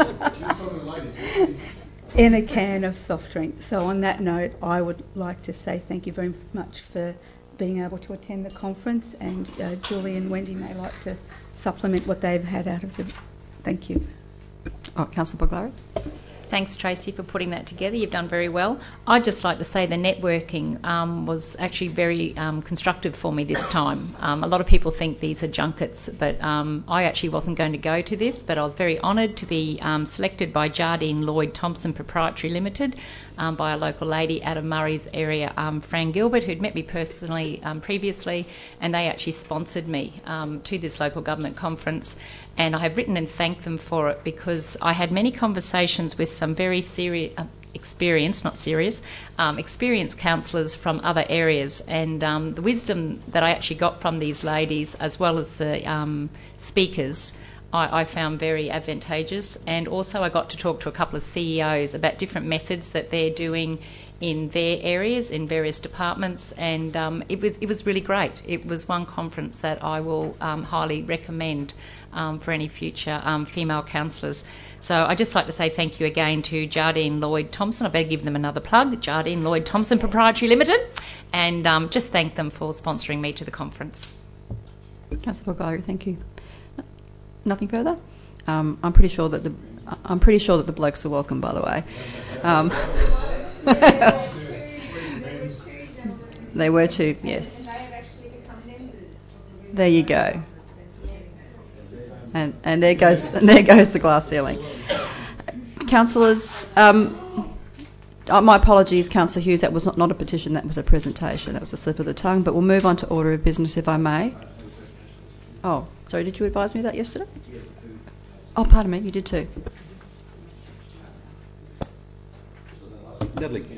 [SPEAKER 8] in a can of soft drink. So on that note, I would like to say thank you very much for being able to attend the conference, and uh, Julie and Wendy may like to supplement what they've had out of the... Thank you.
[SPEAKER 1] Oh, Councillor Boglari.
[SPEAKER 9] Thanks, Tracy, for putting that together. You've done very well. I'd just like to say the networking um, was actually very um, constructive for me this time. Um, a lot of people think these are junkets, but um, I actually wasn't going to go to this, but I was very honoured to be um, selected by Jardine Lloyd Thompson Proprietary Limited um, by a local lady out of Murray's area, um, Fran Gilbert, who'd met me personally um, previously, and they actually sponsored me um, to this local government conference. And I have written and thanked them for it, because I had many conversations with some very serious, uh, experienced, not serious, um, experienced councillors from other areas. And um, the wisdom that I actually got from these ladies, as well as the um, speakers, I, I found very advantageous. And also I got to talk to a couple of C E Os about different methods that they're doing in their areas, in various departments, and um, it was it was really great. It was one conference that I will um, highly recommend um, for any future um, female councillors. So I'd just like to say thank you again to Jardine Lloyd Thompson. I better give them another plug, Jardine Lloyd Thompson Proprietary Limited, and um, just thank them for sponsoring me to the conference.
[SPEAKER 1] Councillor Boglari, thank you. Nothing further? Um, I'm pretty sure that the I'm pretty sure that the blokes are welcome, by the way. Um, They were two, yes. There you go. And and there goes and there goes the glass ceiling. Councillors, um, oh, my apologies, Councillor Hughes. That was not, not a petition. That was a presentation. That was a slip of the tongue. But we'll move on to order of business, if I may. Oh, sorry. Did you advise me of that yesterday? Oh, pardon me. You did too.
[SPEAKER 3] Dudley.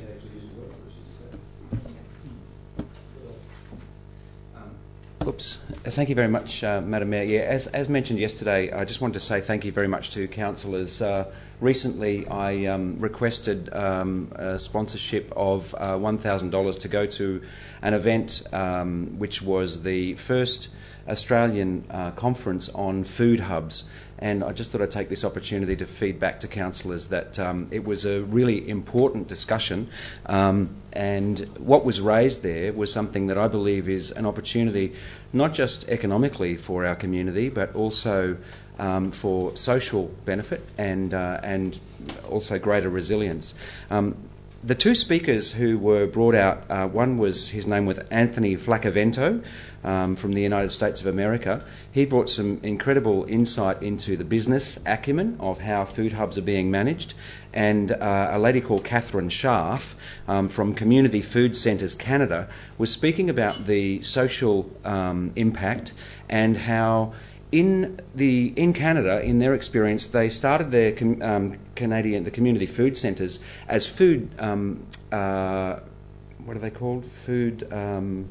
[SPEAKER 3] Oops. Thank you very much, uh, Madam Mayor. Yeah, as, as mentioned yesterday, I just wanted to say thank you very much to councillors. Uh, recently, I um, requested um, a sponsorship of uh, one thousand dollars to go to an event um, which was the first Australian uh, conference on food hubs. And I just thought I'd take this opportunity to feed back to councillors that um, it was a really important discussion, um, and what was raised there was something that I believe is an opportunity not just economically for our community, but also um, for social benefit and uh, and also greater resilience. Um, The two speakers who were brought out, uh, one was, his name was Anthony Flaccavento um, from the United States of America. He brought some incredible insight into the business acumen of how food hubs are being managed. And uh, a lady called Catherine Scharf um, from Community Food Centres Canada was speaking about the social um, impact and how In the in Canada, in their experience, they started their com, um, Canadian the community food centres as food. Um, uh, what are they called? Food. Um,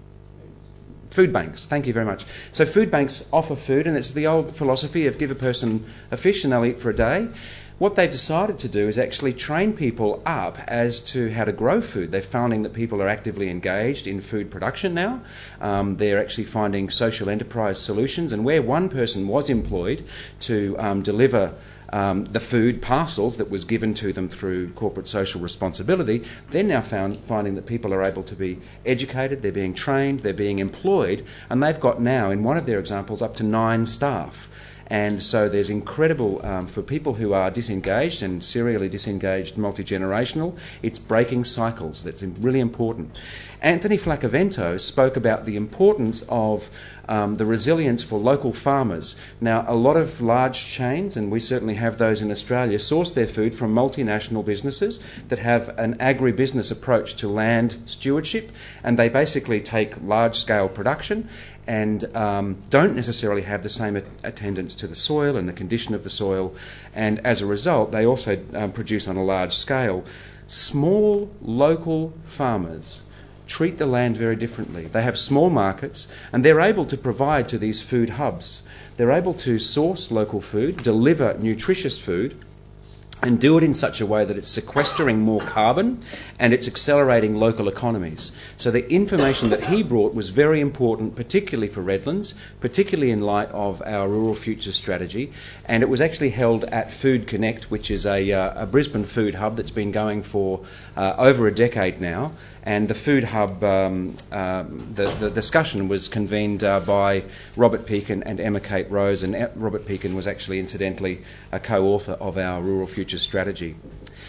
[SPEAKER 3] Food banks. Thank you very much. So food banks offer food, and it's the old philosophy of give a person a fish and they'll eat for a day. What they've decided to do is actually train people up as to how to grow food. They're finding that people are actively engaged in food production now. Um, they're actually finding social enterprise solutions, and where one person was employed to um, deliver um, the food parcels that was given to them through corporate social responsibility, they're now found, finding that people are able to be educated, they're being trained, they're being employed, and they've got now, in one of their examples, up to nine staff. And so there's incredible, um, for people who are disengaged and serially disengaged, multi-generational, it's breaking cycles. That's really important. Anthony Flaccavento spoke about the importance of um, the resilience for local farmers. Now, a lot of large chains, and we certainly have those in Australia, source their food from multinational businesses that have an agribusiness approach to land stewardship, and they basically take large-scale production and um, don't necessarily have the same attendance to the soil and the condition of the soil, and as a result they also um, produce on a large scale. Small local farmers treat the land very differently. They have small markets, and they're able to provide to these food hubs. They're able to source local food, deliver nutritious food, and do it in such a way that it's sequestering more carbon and it's accelerating local economies. So the information that he brought was very important, particularly for Redlands, particularly in light of our Rural Futures strategy, and it was actually held at Food Connect, which is a, uh, a Brisbane food hub that's been going for uh, over a decade now. And the Food Hub, um, um, the, the discussion was convened uh, by Robert Pekin and Emma Kate Rose, and e- Robert Pekin was actually incidentally a co-author of our Rural Futures strategy.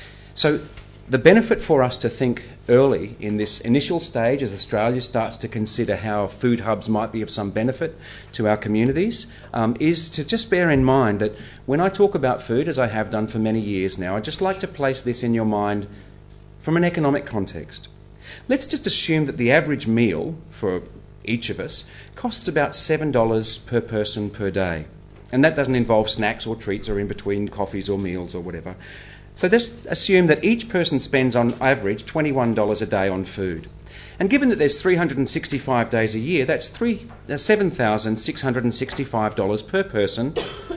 [SPEAKER 3] So the benefit for us to think early in this initial stage as Australia starts to consider how food hubs might be of some benefit to our communities um, is to just bear in mind that when I talk about food, as I have done for many years now, I'd just like to place this in your mind from an economic context. Let's just assume that the average meal for each of us costs about seven dollars per person per day. And that doesn't involve snacks or treats or in between coffees or meals or whatever. So just assume that each person spends on average twenty-one dollars a day on food. And given that there's three hundred sixty-five days a year, that's seven thousand six hundred sixty-five dollars per person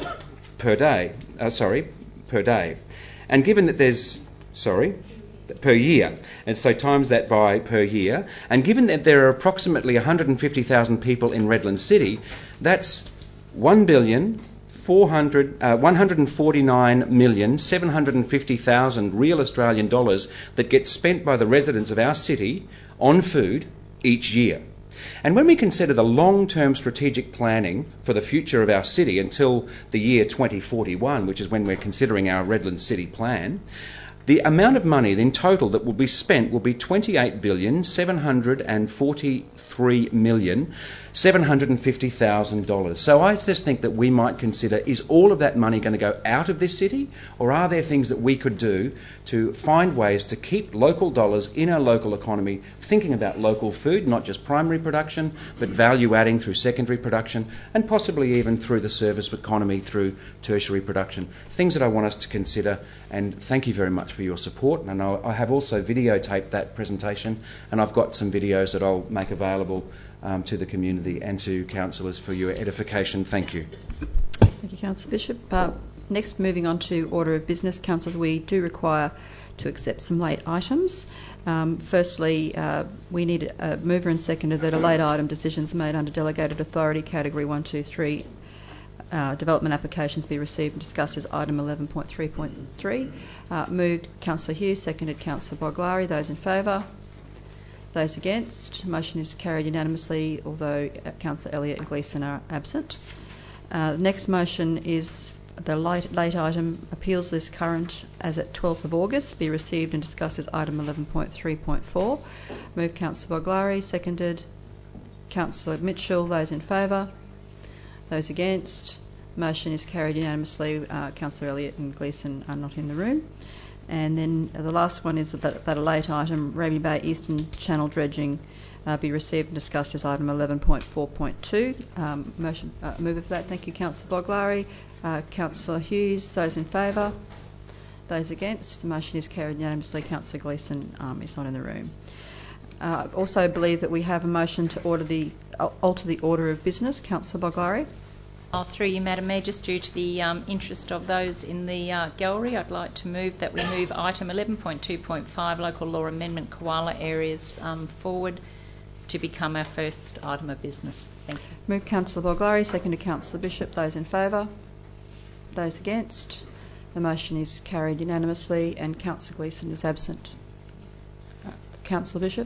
[SPEAKER 3] per day. Uh, sorry, per day. And given that there's, sorry, per year, and so times that by per year, and given that there are approximately one hundred fifty thousand people in Redlands City, that's one billion four hundred, uh, one hundred forty-nine million seven hundred fifty thousand real Australian dollars that gets spent by the residents of our city on food each year. And when we consider the long-term strategic planning for the future of our city until the year twenty forty-one, which is when we're considering our Redlands City plan, the amount of money in total that will be spent will be twenty-eight billion seven hundred forty-three million seven hundred fifty thousand dollars. So I just think that we might consider, is all of that money going to go out of this city, or are there things that we could do to find ways to keep local dollars in our local economy, thinking about local food, not just primary production, but value adding through secondary production, and possibly even through the service economy through tertiary production. Things that I want us to consider, and thank you very much for your support. And I have also videotaped that presentation, and I've got some videos that I'll make available um, to the community and to councillors for your edification. Thank you.
[SPEAKER 1] Thank you, Councillor Bishop. Uh, next, moving on to order of business, councillors, we do require to accept some late items. Um, firstly, uh, we need a mover and seconder that a late item decisions made under delegated authority category one, two, three Uh, development applications be received and discussed as item eleven point three point three. Uh, moved Councillor Hughes, seconded Councillor Boglari. Those in favour? Those against? Motion is carried unanimously, although uh, Councillor Elliott and Gleeson are absent. Uh, the next motion is the late, late item appeals list current as at twelfth of August be received and discussed as item eleven point three point four. Moved Councillor Boglari, seconded Councillor Mitchell. Those in favour? Those against? Motion is carried unanimously. Uh, Councillor Elliott and Gleeson are not in the room. And then the last one is that, that a late item, Raby Bay Eastern Channel dredging, uh, be received and discussed as item eleven point four point two. Um, motion, uh, mover for that. Thank you, Councillor Boglari. Uh, Councillor Hughes. Those in favour? Those against? The motion is carried unanimously. Councillor Gleeson um, is not in the room. I uh, also believe that we have a motion to order the uh, alter the order of business. Councillor Boglari.
[SPEAKER 9] Oh, through you, Madam Mayor, just due to the um, interest of those in the uh, gallery, I'd like to move that we move item eleven point two point five, local law amendment koala areas, um, forward to become our first item of business. Thank you.
[SPEAKER 1] Move Councillor Boglari, second to Councillor Bishop. Those in favour? Those against? The motion is carried unanimously, and Councillor Gleeson is absent. Uh, Councillor Bishop.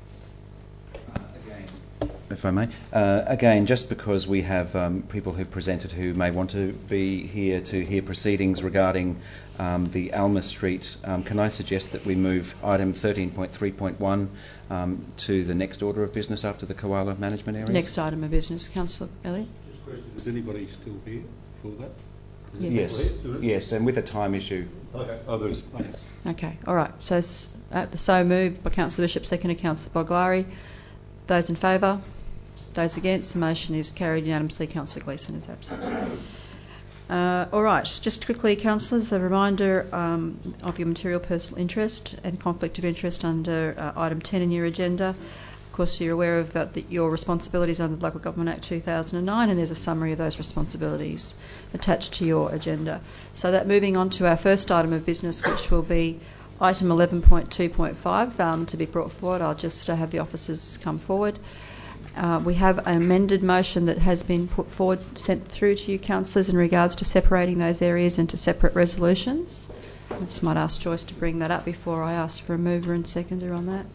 [SPEAKER 3] If I may. Uh, again, just because we have um, people who've presented who may want to be here to hear proceedings regarding um, the Alma Street, um, can I suggest that we move item thirteen point three point one um, to the next order of business after the koala management areas?
[SPEAKER 1] Next item of business. Councillor Elliott.
[SPEAKER 10] Just a question, is anybody still here for that?
[SPEAKER 3] Yes, yes, and with a time issue.
[SPEAKER 10] Okay, others. Okay.
[SPEAKER 1] Okay, all right. So, uh, so moved by Councillor Bishop, second to Councillor Boglari. Those in favour? Those against? The motion is carried unanimously. Councillor Gleeson is absent. Uh, all right, just quickly, councillors, a reminder um, of your material personal interest and conflict of interest under uh, item ten in your agenda. Of course, you're aware of uh, the, your responsibilities under the Local Government Act two thousand nine, and there's a summary of those responsibilities attached to your agenda. So that moving on to our first item of business, which will be item eleven point two point five, um, to be brought forward. I'll just uh, have the officers come forward. Uh, we have an amended motion that has been put forward, sent through to you, councillors, in regards to separating those areas into separate resolutions. I just might ask Joyce to bring that up before I ask for a mover and seconder on that.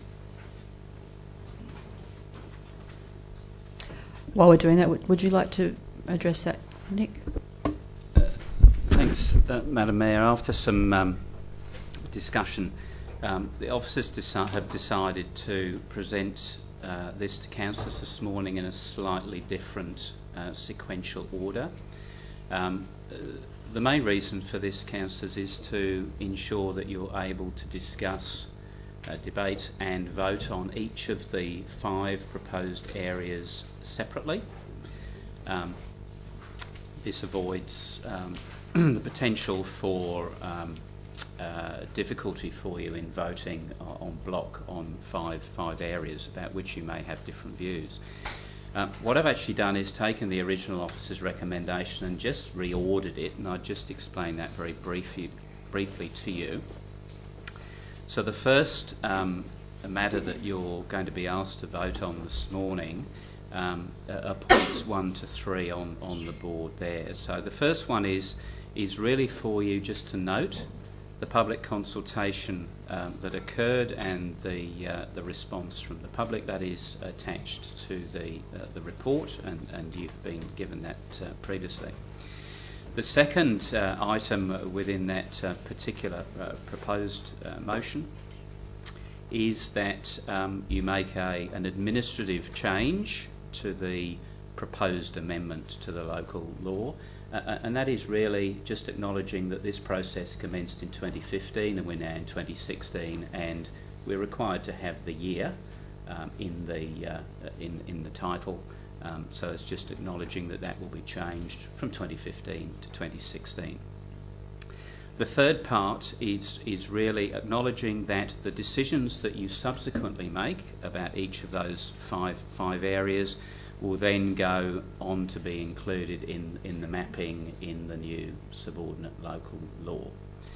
[SPEAKER 1] While we're doing that, would, would you like to address that, Nick?
[SPEAKER 11] Uh, thanks, uh, Madam Mayor. After some um, discussion, um, the officers deci- have decided to present uh, this to councillors this morning in a slightly different uh, sequential order. Um, uh, the main reason for this, councillors, is to ensure that you're able to discuss, Uh, debate and vote on each of the five proposed areas separately. Um, this avoids um, the potential for um, uh, difficulty for you in voting uh, on block on five five areas about which you may have different views. Uh, what I've actually done is taken the original officer's recommendation and just reordered it, and I'll just explain that very briefly, briefly to you. So the first um, matter that you're going to be asked to vote on this morning um, are points one to three on, on the board there. So the first one is is really for you just to note the public consultation um, that occurred and the uh, the response from the public that is attached to the uh, the report, and, and you've been given that uh, previously. The second uh, item within that uh, particular uh, proposed uh, motion is that um, you make a, an administrative change to the proposed amendment to the local law, uh, and that is really just acknowledging that this process commenced in twenty fifteen and we're now in twenty sixteen, and we're required to have the year um, in the uh, in in the title. Um, so it's just acknowledging that that will be changed from twenty fifteen to twenty sixteen. The third part is, is really acknowledging that the decisions that you subsequently make about each of those five, five areas will then go on to be included in, in the mapping in the new subordinate local law.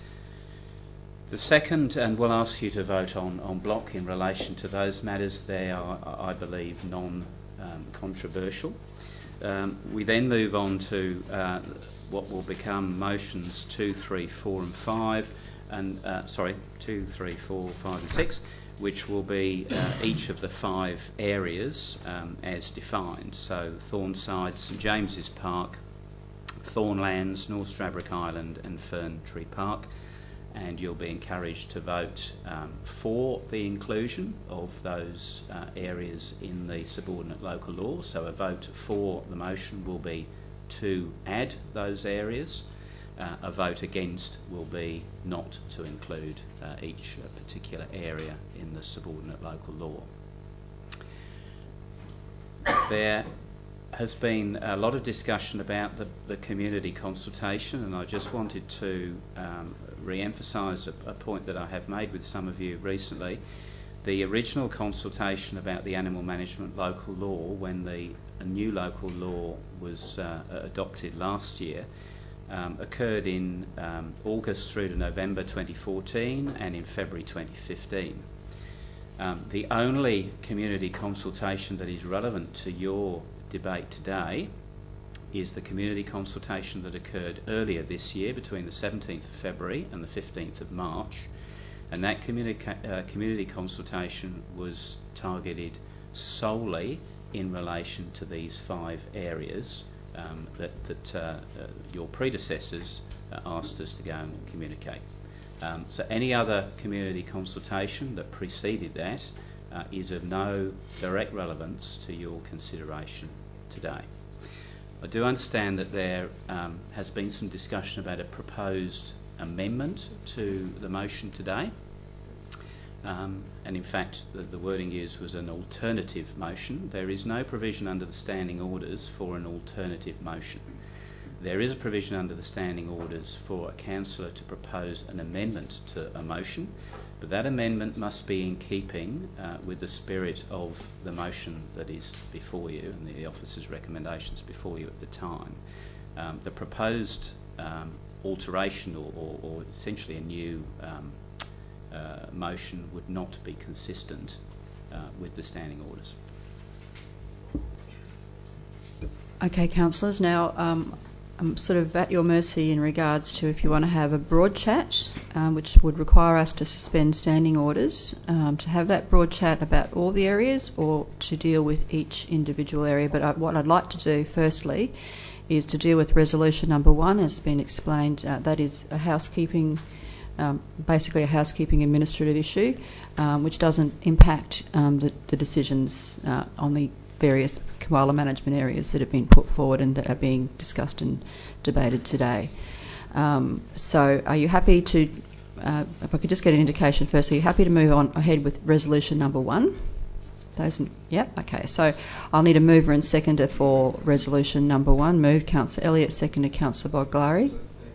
[SPEAKER 11] The second, and we'll ask you to vote on, on block in relation to those matters, they are, I believe, non Um, controversial. Um, we then move on to uh, what will become motions two, three, four and five, and uh, sorry, two, three, four, five and six, which will be uh, each of the five areas um, as defined. So Thornside, St James's Park, Thornlands, North Stradbroke Island and Fern Tree Park. And you'll be encouraged to vote um, for the inclusion of those uh, areas in the subordinate local law. So a vote for the motion will be to add those areas. Uh, a vote against will be not to include uh, each uh, particular area in the subordinate local law. There has been a lot of discussion about the, the community consultation, and I just wanted to um, re-emphasise a, a point that I have made with some of you recently. The original consultation about the animal management local law, when the a new local law was uh, adopted last year, um, occurred in um, August through to November twenty fourteen and in February twenty fifteen. Um, the only community consultation that is relevant to your debate today is the community consultation that occurred earlier this year between the seventeenth of February and the fifteenth of March, and that communica- uh, community consultation was targeted solely in relation to these five areas um, that, that uh, uh, your predecessors uh, asked us to go and communicate. Um, so any other community consultation that preceded that Uh, is of no direct relevance to your consideration today. I do understand that there um, has been some discussion about a proposed amendment to the motion today, um, and in fact the, the wording used was an alternative motion. There is no provision under the standing orders for an alternative motion. There is a provision under the standing orders for a councillor to propose an amendment to a motion, But that amendment must be in keeping uh, with the spirit of the motion that is before you and the officer's recommendations before you at the time. Um, the proposed um, alteration or, or, or essentially a new um, uh, motion would not be consistent uh, with the standing orders.
[SPEAKER 1] Okay, councillors. Now, um, I'm sort of at your mercy in regards to if you want to have a broad chat, um, which would require us to suspend standing orders, um, to have that broad chat about all the areas or to deal with each individual area. But I, what I'd like to do, firstly, is to deal with resolution number one, as has been explained. Uh, that is a housekeeping, um, basically a housekeeping administrative issue, um, which doesn't impact um, the, the decisions uh, on the various koala management areas that have been put forward and that are being discussed and debated today. Um, so are you happy to, uh, if I could just get an indication first, are you happy to move on ahead with resolution number one? Those, in, yep, okay. So I'll need a mover and seconder for resolution number one. Moved Councillor Elliott, seconded Councillor Boglari.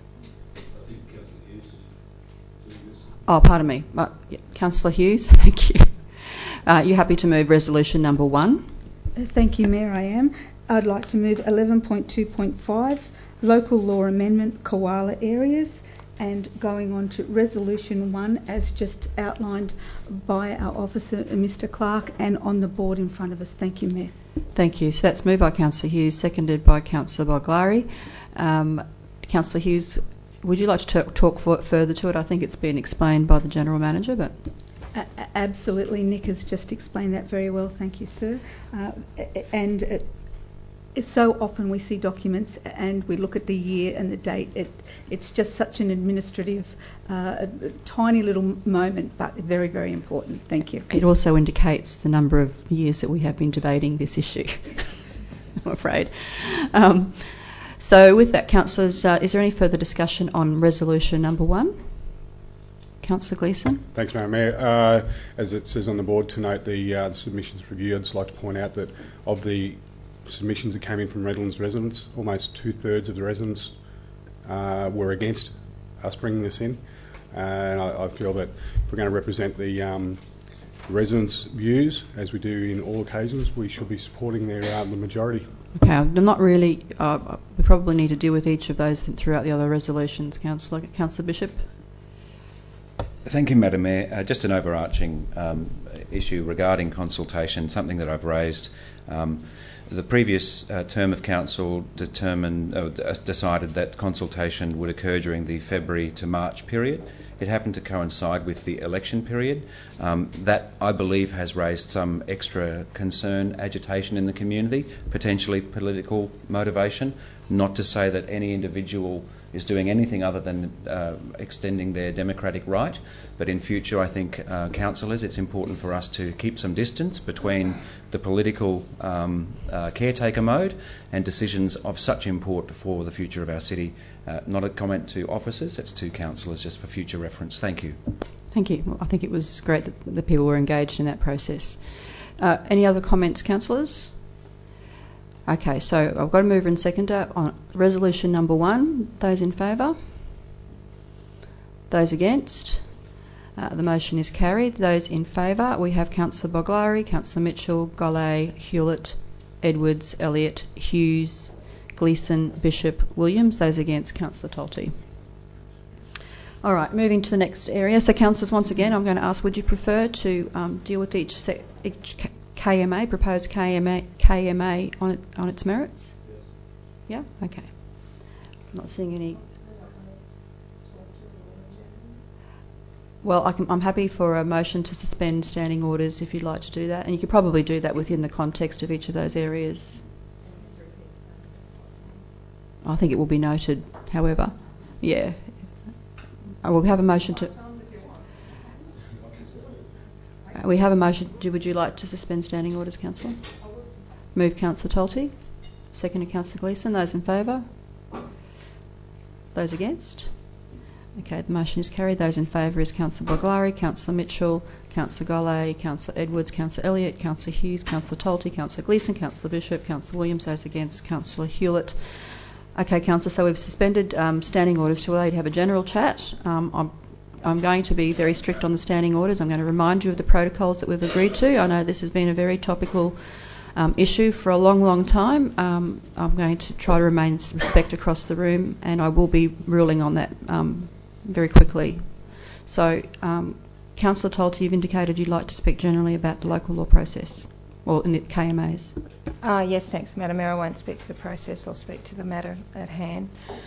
[SPEAKER 1] Oh, pardon me. Uh, yeah, Councillor Hughes, thank you. Uh, you happy to move resolution number one?
[SPEAKER 8] Thank you, Mayor, I am. I'd like to move eleven point two point five, Local Law Amendment, Koala Areas, and going on to Resolution one as just outlined by our officer, Mr Clark, and on the board in front of us. Thank you, Mayor.
[SPEAKER 1] Thank you. So that's moved by Councillor Hughes, seconded by Councillor Boglari. Um, Councillor Hughes, would you like to talk, talk for, further to it? I think it's been explained by the General Manager, but...
[SPEAKER 8] Uh, absolutely, Nick has just explained that very well. Thank you, sir. Uh, and it, so often we see documents and we look at the year and the date. It, it's just such an administrative, uh, tiny little moment, but very, very important. Thank you.
[SPEAKER 1] It also indicates the number of years that we have been debating this issue, I'm afraid. Um, so with that, councillors, uh, is there any further discussion on resolution number one? Councillor Gleeson.
[SPEAKER 10] Thanks, Madam Mayor. Uh, as it says on the board tonight, the, uh, the submissions review, I'd just like to point out that of the submissions that came in from Redlands residents, almost two-thirds of the residents uh, were against us bringing this in. Uh, and I, I feel that if we're going to represent the um, residents' views, as we do in all occasions, we should be supporting their uh, the majority.
[SPEAKER 1] Okay, I'm not really... Uh, we probably need to deal with each of those throughout the other resolutions. Councillor, Councillor Bishop.
[SPEAKER 3] Thank you, Madam Mayor. Uh, just an overarching um, issue regarding consultation, something that I've raised. Um, the previous uh, term of council determined, uh, decided that consultation would occur during the February to March period. It happened to coincide with the election period. Um, that, I believe, has raised some extra concern, agitation in the community, potentially political motivation. Not to say that any individual is doing anything other than uh, extending their democratic right, but in future I think, uh, councillors, it's important for us to keep some distance between the political um, uh, caretaker mode and decisions of such import for the future of our city. Uh, not a comment to officers, it's to councillors, just for future reference. Thank you.
[SPEAKER 1] Thank you. Well, I think it was great that the people were engaged in that process. Uh, any other comments, councillors? Okay, so I've got a mover and seconder on resolution number one. Those in favour? Those against? Uh, the motion is carried. Those in favour, we have Councillor Boglari, Councillor Mitchell, Golay, Hewlett, Edwards, Elliott, Hughes, Gleeson, Bishop, Williams. Those against, Councillor Tolte. All right, moving to the next area. So, councillors, once again, I'm going to ask, would you prefer to um, deal with each, se- each K M A, proposed K M A, K M A on it, on its merits? Yes. Yeah? Okay. I'm not seeing any... Well, I can, I'm happy for a motion to suspend standing orders if you'd like to do that, and you could probably do that within the context of each of those areas. I think it will be noted, however. Yeah. I will have a motion to... We have a motion. Do, would you like to suspend standing orders, Councillor? Move Councillor Tolte. Second to Councillor Gleeson. Those in favour? Those against? Okay, the motion is carried. Those in favour is Councillor Boglari, Councillor Mitchell, Councillor Golay, Councillor Edwards, Councillor Elliott, Councillor Hughes, Councillor Tolte, Councillor Gleeson, Councillor Bishop, Councillor Williams. Those against, Councillor Hewlett. Okay, Councillor, so we've suspended um, standing orders to allow you to have a general chat. Um, I'm I'm going to be very strict on the standing orders. I'm going to remind you of the protocols that we've agreed to. I know this has been a very topical um, issue for a long, long time. Um, I'm going to try to remain respect across the room, and I will be ruling on that um, very quickly. So, um, Councillor Tolte, you've indicated you'd like to speak generally about the local law process, or in the K M As.
[SPEAKER 12] Uh, yes, thanks, Madam Mayor. I won't speak to the process, I'll speak to the matter at hand.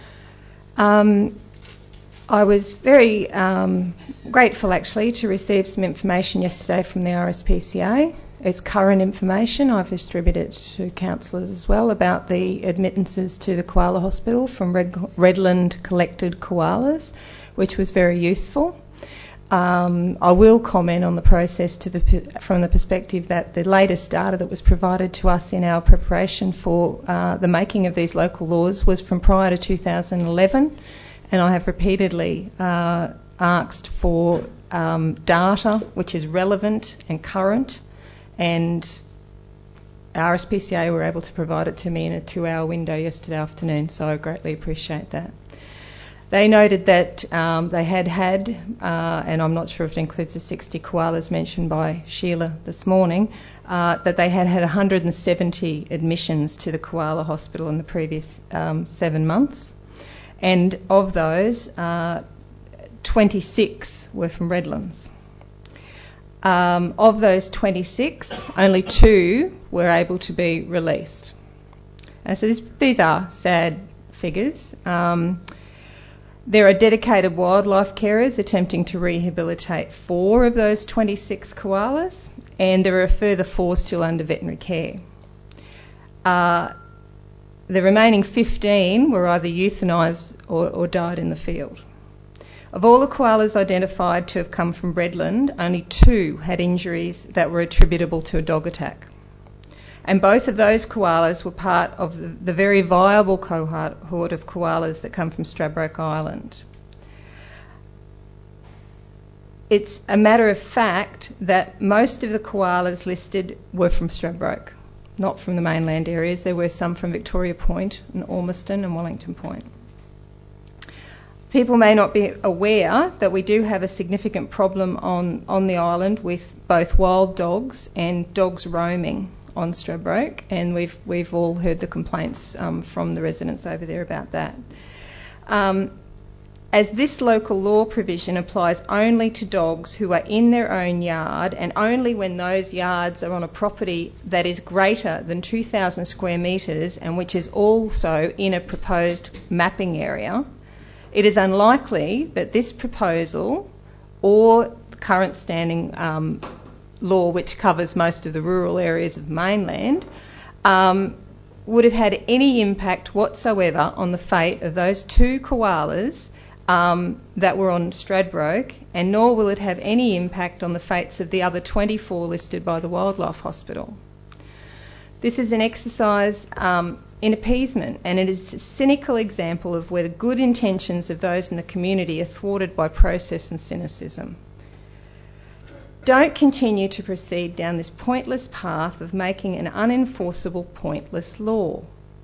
[SPEAKER 12] Um, I was very um, grateful, actually, to receive some information yesterday from the R S P C A. It's current information. I've distributed it to councillors as well about the admittances to the koala hospital from Red- Redland collected koalas, which was very useful. Um, I will comment on the process to the, from the perspective that the latest data that was provided to us in our preparation for uh, the making of these local laws was from prior to two thousand eleven, and I have repeatedly uh, asked for um, data which is relevant and current, and R S P C A were able to provide it to me in a two-hour window yesterday afternoon, so I greatly appreciate that. They noted that um, they had had, uh, and I'm not sure if it includes the sixty koalas mentioned by Sheila this morning, uh, that they had had one hundred seventy admissions to the koala hospital in the previous um, seven months. And of those, uh, twenty-six were from Redlands. Um, of those twenty-six, only two were able to be released. And so this, these are sad figures. Um, There are dedicated wildlife carers attempting to rehabilitate four of those twenty-six koalas, and there are a further four still under veterinary care. Uh, the remaining fifteen were either euthanised or, or died in the field. Of all the koalas identified to have come from Redland, only two had injuries that were attributable to a dog attack. And both of those koalas were part of the, the very viable cohort of koalas that come from Stradbroke Island. It's a matter of fact that most of the koalas listed were from Stradbroke, not from the mainland areas. There were some from Victoria Point and Ormiston and Wellington Point. People may not be aware that we do have a significant problem on, on the island with both wild dogs and dogs roaming on Stradbroke, and we've we've all heard the complaints um, from the residents over there about that. Um, as this local law provision applies only to dogs who are in their own yard, and only when those yards are on a property that is greater than two thousand square metres and which is also in a proposed mapping area, it is unlikely that this proposal or the current standing um, law, which covers most of the rural areas of mainland, um, would have had any impact whatsoever on the fate of those two koalas um, that were on Stradbroke, and nor will it have any impact on the fates of the other twenty-four listed by the Wildlife Hospital. This is an exercise um, in appeasement, and it is a cynical example of where the good intentions of those in the community are thwarted by process and cynicism. Don't continue to proceed down this pointless path of making an unenforceable, pointless law.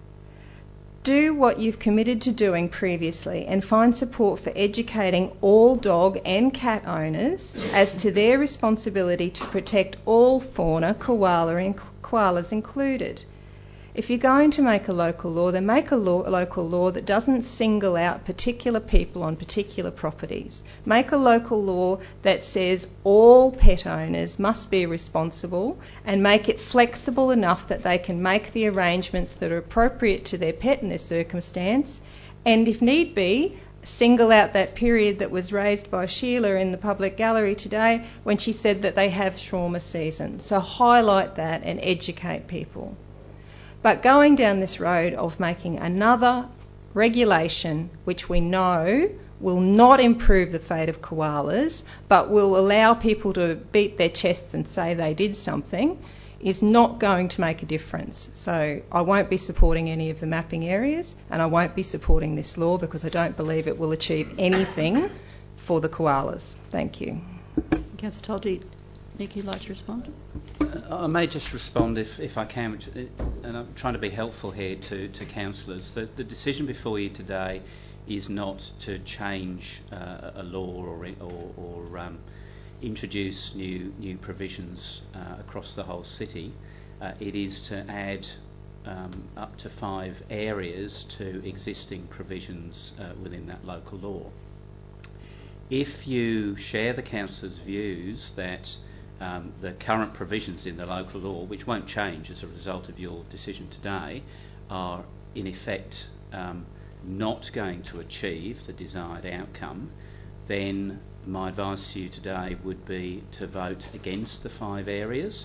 [SPEAKER 12] Do what you've committed to doing previously and find support for educating all dog and cat owners as to their responsibility to protect all fauna, koala and koalas included. If you're going to make a local law, then make a, law, a local law that doesn't single out particular people on particular properties. Make a local law that says all pet owners must be responsible, and make it flexible enough that they can make the arrangements that are appropriate to their pet and their circumstance, and if need be, single out that period that was raised by Sheila in the public gallery today when she said that they have trauma season. So highlight that and educate people. But going down this road of making another regulation which we know will not improve the fate of koalas but will allow people to beat their chests and say they did something is not going to make a difference. So I won't be supporting any of the mapping areas, and I won't be supporting this law because I don't believe it will achieve anything for the koalas. Thank you.
[SPEAKER 1] Councillor Tolte, Nick, you'd like to respond?
[SPEAKER 11] Uh, I may just respond if, if I can, which, and I'm trying to be helpful here to, to councillors. The, the decision before you today is not to change uh, a law or or, or um, introduce new new provisions uh, across the whole city. Uh, it is to add um, up to five areas to existing provisions uh, within that local law. If you share the council's views that um, the current provisions in the local law, which won't change as a result of your decision today, are in effect um, not going to achieve the desired outcome, then my advice to you today would be to vote against the five areas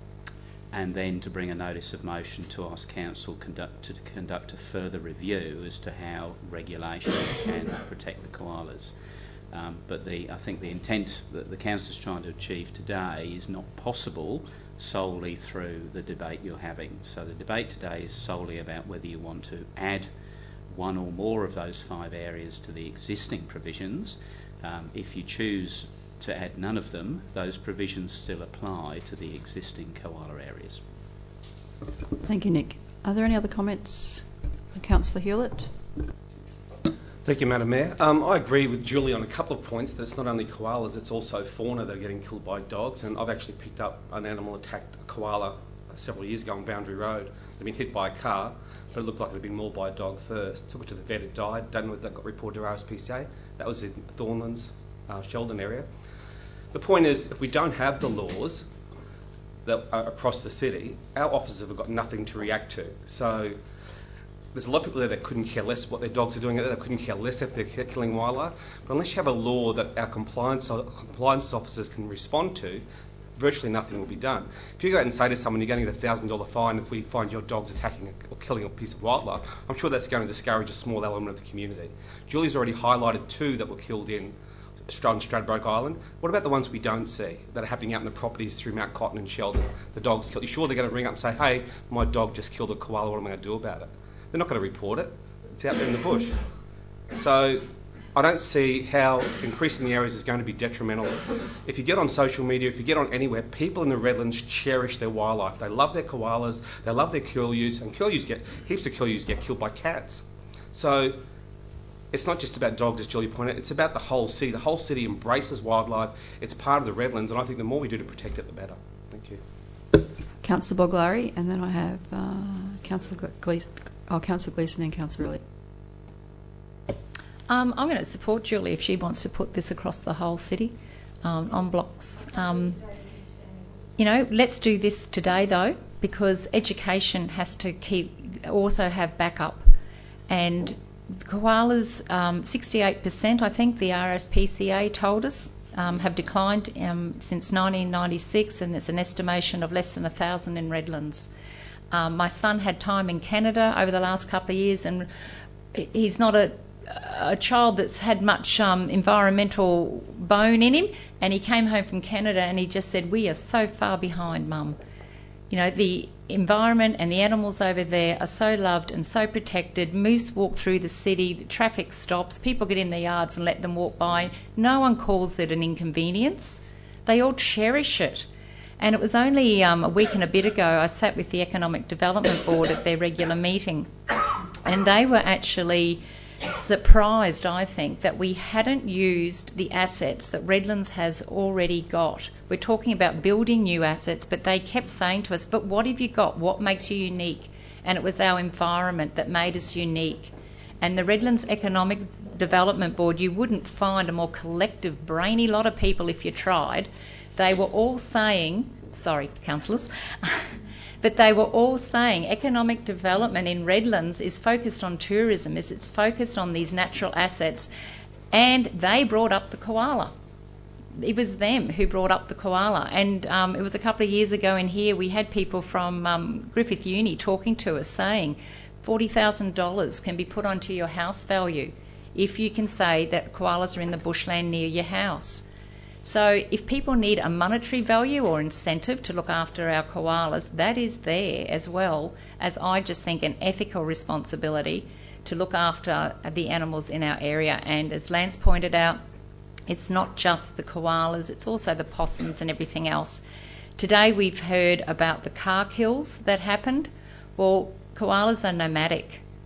[SPEAKER 11] and then to bring a notice of motion to ask council conduct, to conduct a further review as to how regulation can protect the koalas. Um, but the, I think the intent that the council is trying to achieve today is not possible solely through the debate you're having. So the debate today is solely about whether you want to add one or more of those five areas to the existing provisions. Um, if you choose to add none of them, those provisions still apply to the existing koala areas.
[SPEAKER 1] Thank you, Nick. Are there any other comments? Councillor Hewlett.
[SPEAKER 13] Thank you, Madam Mayor. Um, I agree with Julie on a couple of points, that it's not only koalas, it's also fauna that are getting killed by dogs. And I've actually picked up an animal attacked a koala several years ago on Boundary Road. They'd been hit by a car, but it looked like it had been mauled by a dog first. Took it to the vet, it died. Don't know if that got reported to R S P C A. That was in Thornlands, uh, Sheldon area. The point is, if we don't have the laws that are across the city, our officers have got nothing to react to. So there's a lot of people there that couldn't care less what their dogs are doing, that couldn't care less if they're killing wildlife. But unless you have a law that our compliance compliance officers can respond to, virtually nothing will be done. If you go out and say to someone, you're going to get a one thousand dollars fine if we find your dog's attacking or killing a piece of wildlife, I'm sure that's going to discourage a small element of the community. Julie's already highlighted two that were killed in on Stradbroke Island. What about the ones we don't see that are happening out in the properties through Mount Cotton and Sheldon? The dogs killed. You sure they're going to ring up and say, hey, my dog just killed a koala, what am I going to do about it? They're not going to report it. It's out there in the bush. So I don't see how increasing the areas is going to be detrimental. If you get on social media, if you get on anywhere, people in the Redlands cherish their wildlife. They love their koalas, they love their curlews, and curlews get, heaps of curlews get killed by cats. So it's not just about dogs, as Julie pointed out, it's about the whole city. The whole city embraces wildlife. It's part of the Redlands, and I think the more we do to protect it, the better. Thank you.
[SPEAKER 1] Councillor Boglari, and then I have uh, Councillor Gleeson, oh, Councillor Gleeson and Councillor Elliott.
[SPEAKER 9] Um, I'm going to support Julie if she wants to put this across the whole city um, on blocks. Um, you know, let's do this today though, because education has to keep also have backup. And koalas, um, sixty-eight percent, I think the R S P C A told us, um, have declined um, since nineteen ninety-six, and there's an estimation of less than a thousand in Redlands. Um, my son had time in Canada over the last couple of years, and he's not a a child that's had much um, environmental bone in him, and he came home from Canada and he just said, we are so far behind, Mum. You know, the environment and the animals over there are so loved and so protected. Moose walk through the city, the traffic stops, people get in their yards and let them walk by. No one calls it an inconvenience. They all cherish it. And it was only um, a week and a bit ago I sat with the Economic Development Board at their regular meeting, and they were actually surprised, I think, that we hadn't used the assets that Redlands has already got. We're talking about building new assets, but they kept saying to us, but what have you got? What makes you unique? And it was our environment that made us unique. And the Redlands Economic Development Board, you wouldn't find a more collective, brainy lot of people if you tried. They were all saying, sorry, councillors, but they were all saying economic development in Redlands is focused on tourism, is it's focused on these natural assets, and they brought up the koala. It was them who brought up the koala, and um, it was a couple of years ago in here we had people from um, Griffith Uni talking to us saying forty thousand dollars can be put onto your house value if you can say that koalas are in the bushland near your house. So if people need a monetary value or incentive to look after our koalas, that is there, as well as I just think an ethical responsibility to look after the animals in our area. And as Lance pointed out, it's not just the koalas, it's also the possums and everything else. Today we've heard about the car kills that happened. Well, koalas are nomadic,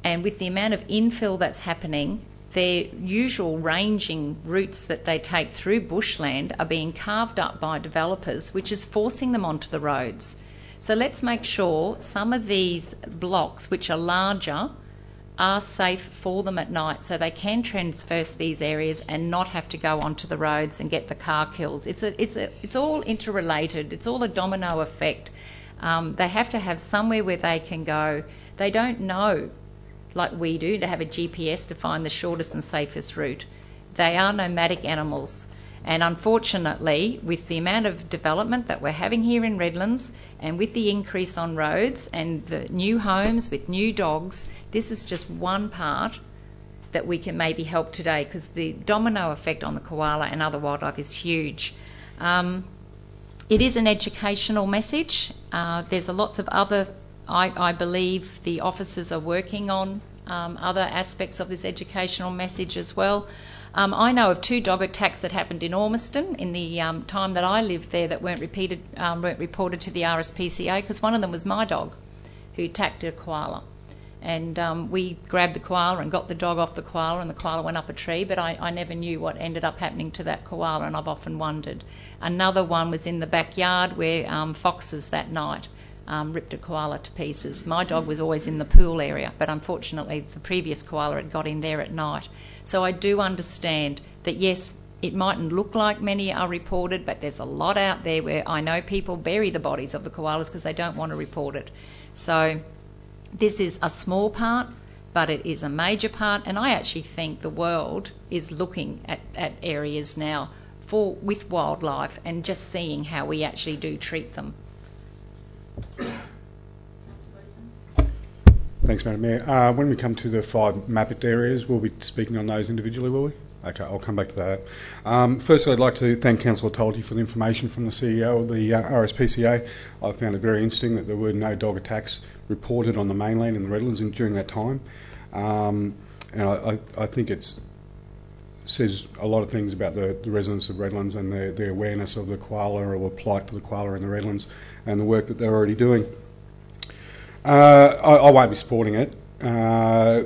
[SPEAKER 9] And with the amount of infill that's happening, their usual ranging routes that they take through bushland are being carved up by developers, which is forcing them onto the roads. So let's make sure some of these blocks, which are larger, are safe for them at night, so they can traverse these areas and not have to go onto the roads and get the car kills. It's a, it's a, it's all interrelated. It's all a domino effect. Um, they have to have somewhere where they can go. They don't know, like we do, to have a G P S to find the shortest and safest route. They are nomadic animals. And unfortunately, with the amount of development that we're having here in Redlands, and with the increase on roads and the new homes with new dogs, this is just one part that we can maybe help today, because the domino effect on the koala and other wildlife is huge. Um, it is an educational message. Uh, there's a lots of other, I, I believe the officers are working on um, other aspects of this educational message as well. Um, I know of two dog attacks that happened in Ormiston in the um, time that I lived there that weren't repeated, um, weren't reported to the R S P C A, because one of them was my dog who attacked a koala. And um, we grabbed the koala and got the dog off the koala, and the koala went up a tree, but I, I never knew what ended up happening to that koala, and I've often wondered. Another one was in the backyard where um, foxes that night um, ripped a koala to pieces. My dog was always in the pool area, but unfortunately the previous koala had got in there at night. So I do understand that, yes, it mightn't look like many are reported, but there's a lot out there where I know people bury the bodies of the koalas because they don't want to report it. So this is a small part, but it is a major part, and I actually think the world is looking at, at areas now for with wildlife and just seeing how we actually do treat them.
[SPEAKER 10] Thanks, Madam Mayor. Uh, when we come to the five mapped areas, we'll be speaking on those individually, will we? Okay, I'll come back to that. Um, firstly, I'd like to thank Councillor Tolty for the information from the C E O of the uh, R S P C A. I found it very interesting that there were no dog attacks reported on the mainland in the Redlands in, during that time. Um, and I, I, I think it says a lot of things about the, the residents of Redlands and their, their awareness of the koala, or the plight for the koala in the Redlands, and the work that they're already doing. Uh, I, I won't be supporting it. Uh,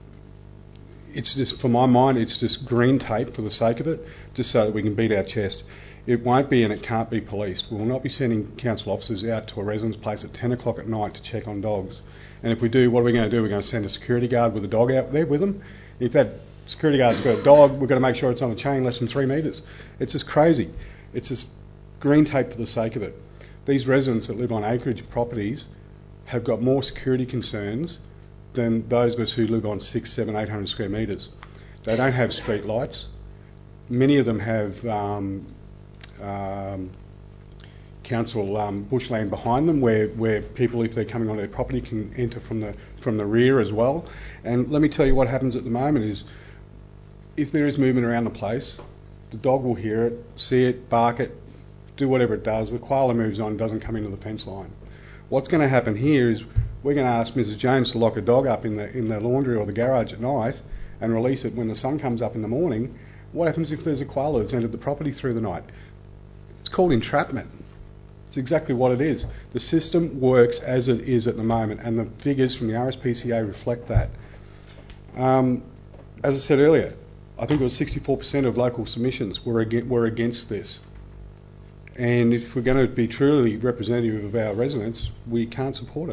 [SPEAKER 10] it's just, for my mind, it's just green tape for the sake of it, just so that we can beat our chest. It won't be, and it can't be policed. We will not be sending council officers out to a resident's place at ten o'clock at night to check on dogs. And if we do, what are we going to do? We're going to send a security guard with a dog out there with them. If that security guard's got a dog, we've got to make sure it's on a chain less than three metres. It's just crazy. It's just green tape for the sake of it. These residents that live on acreage properties have got more security concerns than those of us who live on six, seven, eight hundred square metres. They don't have street lights. Many of them have um, um, council um, bushland behind them, where, where people, if they're coming on their property, can enter from the from the rear as well. And let me tell you what happens at the moment is, if there is movement around the place, the dog will hear it, see it, bark it, do whatever it does. The koala moves on, doesn't come into the fence line. What's going to happen here is we're going to ask Missus Jones to lock a dog up in the in the laundry or the garage at night and release it when the sun comes up in the morning. What happens if there's a koala that's entered the property through the night? It's called entrapment. It's exactly what it is. The system works as it is at the moment, and the figures from the R S P C A reflect that. Um, as I said earlier, I think it was sixty-four percent of local submissions were ag- were against this. And if we're going to be truly representative of our residents, we can't support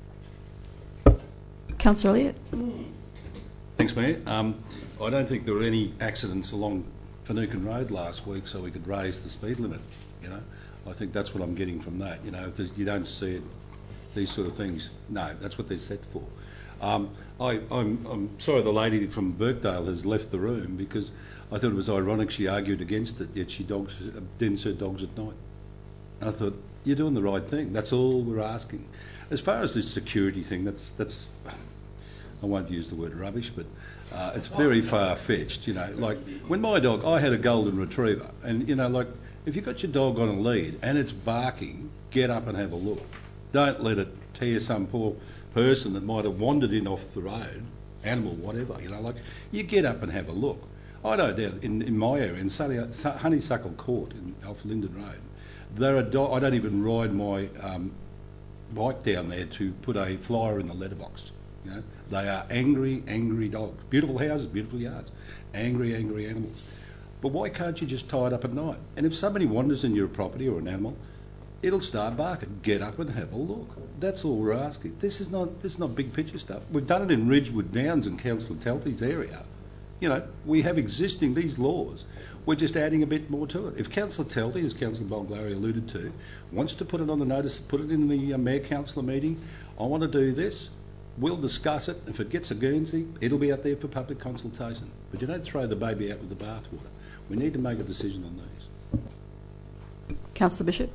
[SPEAKER 10] it.
[SPEAKER 1] Councillor Elliott.
[SPEAKER 14] Thanks, Mayor. Um, I don't think there were any accidents along Finucane Road last week, so we could raise the speed limit. You know, I think that's what I'm getting from that. You know, if you don't see it, these sort of things, no, that's what they're set for. Um, I, I'm, I'm sorry the lady from Birkdale has left the room, because I thought it was ironic she argued against it, yet she dogs, didn't serve dogs at night. And I thought, you're doing the right thing. That's all we're asking. As far as this security thing, that's, that's I won't use the word rubbish, but uh, it's very far-fetched, you know. Like, when my dog, I had a golden retriever, and, you know, like, if you've got your dog on a lead and it's barking, get up and have a look. Don't let it tear some poor person that might have wandered in off the road, animal, whatever, you know, like, you get up and have a look. I know down in, in my area, in Sunny, Honeysuckle Court in, off Linden Road, there are do- I don't even ride my um, bike down there to put a flyer in the letterbox. You know, they are angry, angry dogs. Beautiful houses, beautiful yards. Angry, angry animals. But why can't you just tie it up at night? And if somebody wanders in your property or an animal, it'll start barking. Get up and have a look. That's all we're asking. This is not this is not big picture stuff. We've done it in Ridgewood Downs and Councillor Talty's area. You know, we have existing these laws. We're just adding a bit more to it. If Councillor Talty, as Councillor Bolglari alluded to, wants to put it on the notice, put it in the uh, Mayor-Councillor meeting, I want to do this, we'll discuss it. If it gets a Guernsey, it'll be out there for public consultation. But you don't throw the baby out with the bathwater. We need to make a decision on these.
[SPEAKER 1] Councillor Bishop.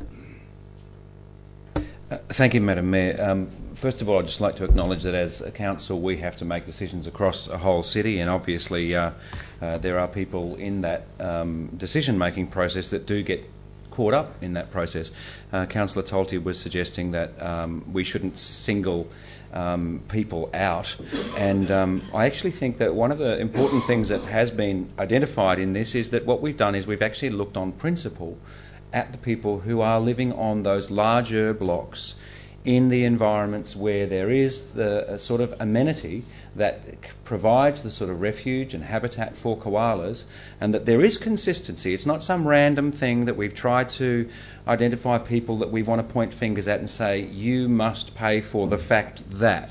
[SPEAKER 3] Uh, thank you, Madam Mayor. Um, first of all, I'd just like to acknowledge that as a council we have to make decisions across a whole city, and obviously uh, uh, there are people in that um, decision-making process that do get caught up in that process. Uh, Councillor Talty was suggesting that um, we shouldn't single um, people out, and um, I actually think that one of the important things that has been identified in this is that what we've done is we've actually looked on principle at the people who are living on those larger blocks in the environments where there is the sort of amenity that provides the sort of refuge and habitat for koalas, and that there is consistency. It's not some random thing that we've tried to identify people that we want to point fingers at and say, you must pay for the fact that.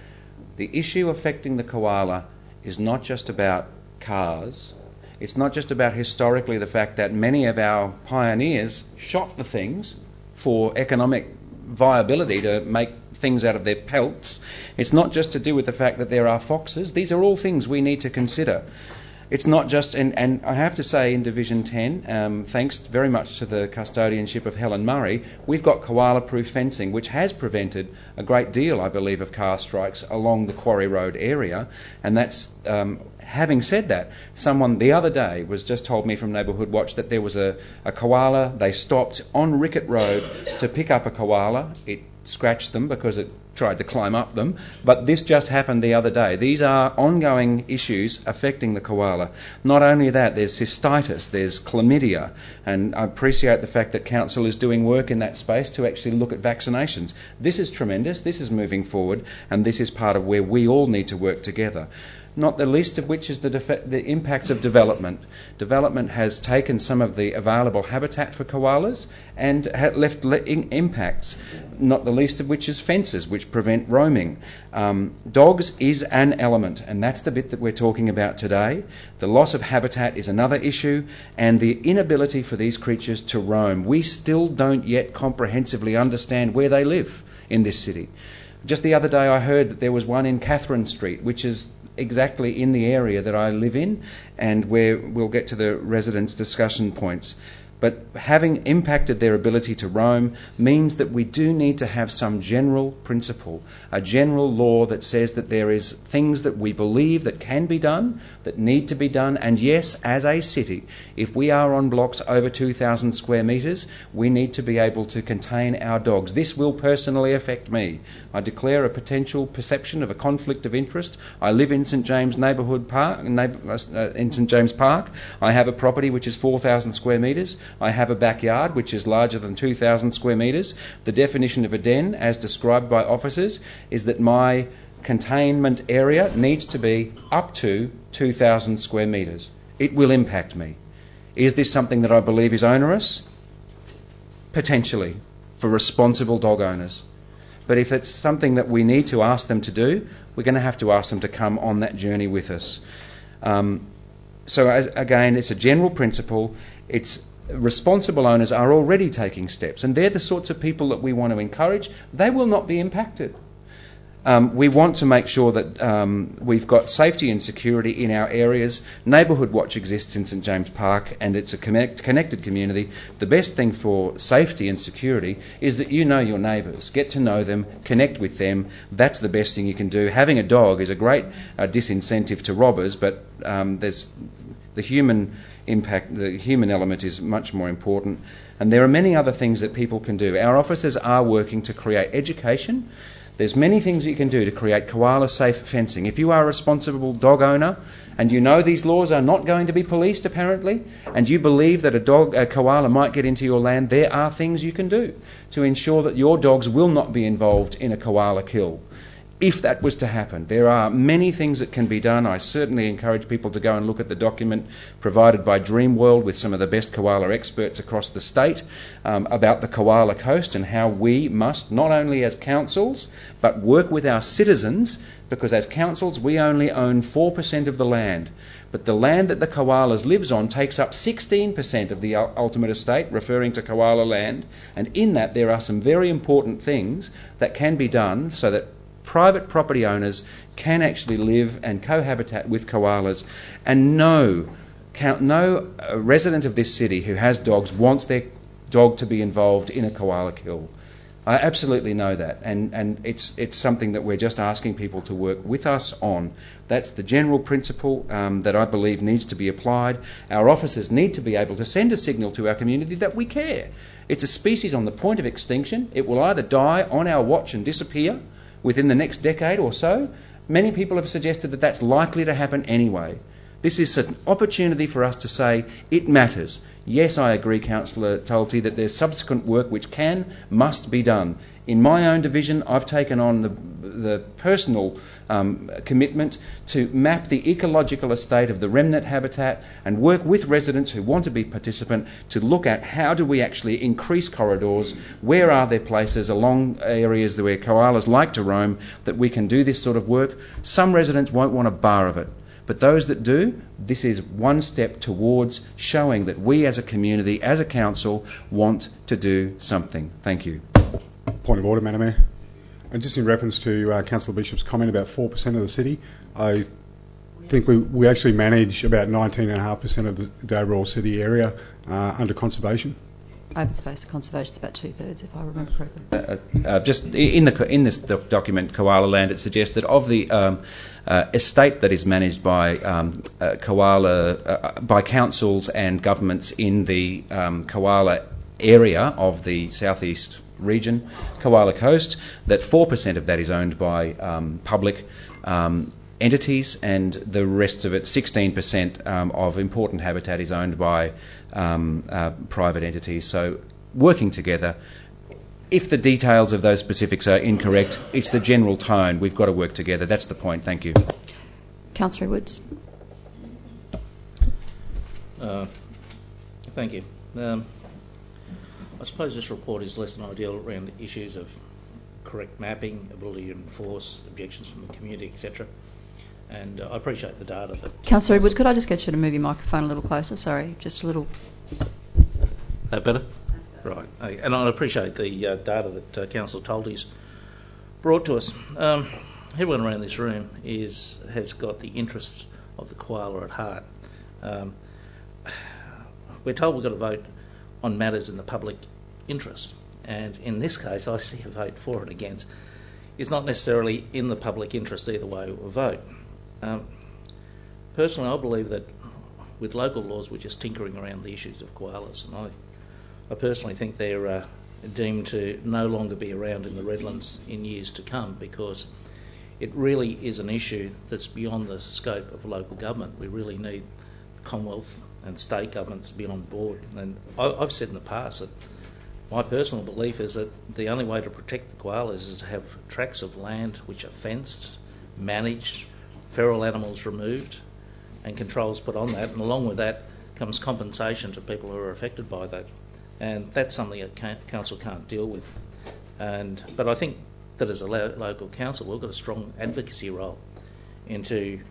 [SPEAKER 3] The issue affecting the koala is not just about cars. It's not just about historically the fact that many of our pioneers shot the things for economic viability to make things out of their pelts. It's not just to do with the fact that there are foxes. These are all things we need to consider. It's not just, and, and I have to say in Division ten, um, thanks very much to the custodianship of Helen Murray, we've got koala-proof fencing, which has prevented a great deal, I believe, of car strikes along the Quarry Road area. And that's, um, having said that, someone the other day was just told me from Neighbourhood Watch that there was a, a koala. They stopped on Rickett Road to pick up a koala. It scratched them because it tried to climb up them, but this just happened the other day. These are ongoing issues affecting the koala. Not only that, there's cystitis, there's chlamydia, and I appreciate the fact that Council is doing work in that space to actually look at vaccinations. This is tremendous, this is moving forward, and this is part of where we all need to work together. Not the least of which is the, def- the impacts of development. Development has taken some of the available habitat for koalas and ha- left le- in- impacts, not the least of which is fences, which prevent roaming. Um, dogs is an element, and that's the bit that we're talking about today. The loss of habitat is another issue, and the inability for these creatures to roam. We still don't yet comprehensively understand where they live in this city. Just the other day I heard that there was one in Catherine Street, which is exactly in the area that I live in, and where we'll get to the residents' discussion points. But having impacted their ability to roam means that we do need to have some general principle, a general law that says that there is things that we believe that can be done, that need to be done, and yes, as a city, if we are on blocks over two thousand square metres, we need to be able to contain our dogs. This will personally affect me. I declare a potential perception of a conflict of interest. I live in St James Neighbourhood Park, uh, in St James Park. I have a property which is four thousand square metres. I have a backyard which is larger than two thousand square metres. The definition of a den, as described by officers, is that my containment area needs to be up to two thousand square metres. It will impact me. Is this something that I believe is onerous? Potentially, for responsible dog owners. But if it's something that we need to ask them to do, we're going to have to ask them to come on that journey with us. Um, so as, again, it's a general principle. It's responsible owners are already taking steps, and they're the sorts of people that we want to encourage. They will not be impacted. Um, we want to make sure that um, we've got safety and security in our areas. Neighbourhood Watch exists in St James Park, and it's a connect, connected community. The best thing for safety and security is that you know your neighbours, get to know them, connect with them. That's the best thing you can do. Having a dog is a great uh, disincentive to robbers, but um, there's the human impact, the human element is much more important. And there are many other things that people can do. Our officers are working to create education. There's many things you can do to create koala-safe fencing. If you are a responsible dog owner and you know these laws are not going to be policed apparently, and you believe that a dog, a koala might get into your land, there are things you can do to ensure that your dogs will not be involved in a koala kill. if that was to happen. There are many things that can be done. I certainly encourage people to go and look at the document provided by Dreamworld with some of the best koala experts across the state um, about the koala coast and how we must, not only as councils, but work with our citizens, because as councils we only own four percent of the land. But the land that the koalas lives on takes up sixteen percent of the ultimate estate, referring to koala land, and in that there are some very important things that can be done so that private property owners can actually live and cohabitat with koalas. And no, no resident of this city who has dogs wants their dog to be involved in a koala kill. I absolutely know that, and, and it's it's something that we're just asking people to work with us on. That's the general principle um, that I believe needs to be applied. Our officers need to be able to send a signal to our community that we care. It's a species on the point of extinction. It will either die on our watch and disappear within the next decade or so. Many people have suggested that that's likely to happen anyway. This is an opportunity for us to say it matters. Yes, I agree, Councillor Tolte, that there's subsequent work which can, must be done. In my own division, I've taken on the, the personal um, commitment to map the ecological estate of the remnant habitat and work with residents who want to be participant to look at how do we actually increase corridors, where are there places along areas where koalas like to roam that we can do this sort of work. Some residents won't want a bar of it. But those that do, this is one step towards showing that we as a community, as a council, want to do something. Thank you.
[SPEAKER 10] Point of order, Madam Mayor. And just in reference to uh, Councillor Bishop's comment about four percent of the city, I think we, we actually manage about nineteen point five percent of the, the overall city area uh, under conservation.
[SPEAKER 1] Open space conservation is about two-thirds, if I remember correctly.
[SPEAKER 3] Uh, uh, just in the in this document, Koala Land, it suggests that of the um, uh, estate that is managed by um, uh, koala uh, by councils and governments in the um, koala area of the southeast region, Koala Coast, that four percent of that is owned by um, public um, entities, and the rest of it, sixteen percent um, of important habitat, is owned by um, uh, private entities. So working together. If the details of those specifics are incorrect, it's the general tone. We've got to work together. That's the point. Thank you.
[SPEAKER 1] Councillor Woods.
[SPEAKER 15] Uh, thank you. Um, I suppose this report is less than ideal around the issues of correct mapping, ability to enforce, objections from the community, et cetera. And uh, I appreciate the data that...
[SPEAKER 1] Councillor Edwards, could I just get you to move your microphone a little closer? Sorry, just a little...
[SPEAKER 15] That better? Right. Okay. And I appreciate the uh, data that uh, Councillor Tolte's brought to us. Um, everyone around this room is has got the interests of the koala at heart. Um, we're told we've got to vote on matters in the public interest. And in this case, I see a vote for and against. It's not necessarily in the public interest either way we vote. Um, personally, I believe that with local laws, we're just tinkering around the issues of koalas. And I, I personally think they're uh, deemed to no longer be around in the Redlands in years to come, because it really is an issue that's beyond the scope of local government. We really need Commonwealth and state governments to be on board. And I, I've said in the past that my personal belief is that the only way to protect the koalas is to have tracts of land which are fenced, managed, feral animals removed, and controls put on that. And along with that comes compensation to people who are affected by that. And that's something that can, council can't deal with. And but I think that as a lo- local council, we've got a strong advocacy role into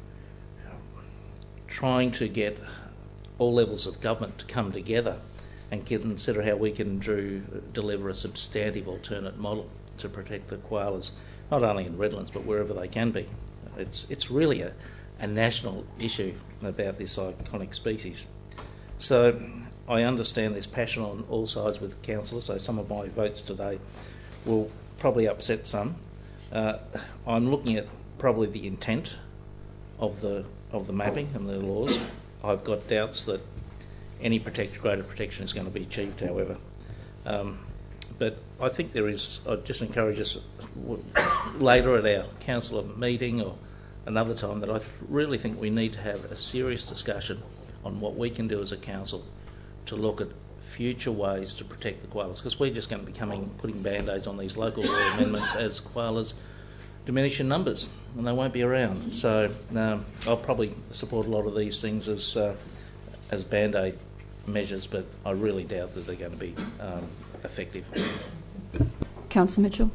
[SPEAKER 15] trying to get all levels of government to come together and consider how we can drew, deliver a substantive alternate model to protect the koalas, not only in Redlands but wherever they can be. It's it's really a, a national issue about this iconic species. So I understand there's passion on all sides with councillors, so some of my votes today will probably upset some. Uh, I'm looking at probably the intent of the of the mapping and the laws. I've got doubts that any protect, greater protection is going to be achieved, however. Um, but I think there is, I'd just encourage us later at our council meeting or another time that I th- really think we need to have a serious discussion on what we can do as a council to look at future ways to protect the koalas, because we're just going to be coming, putting band-aids on these local law amendments as koalas diminish in numbers, and they won't be around. So um, I'll probably support a lot of these things as uh, as band-aid measures, but I really doubt that they're going to be um, effective.
[SPEAKER 1] Councillor Mitchell.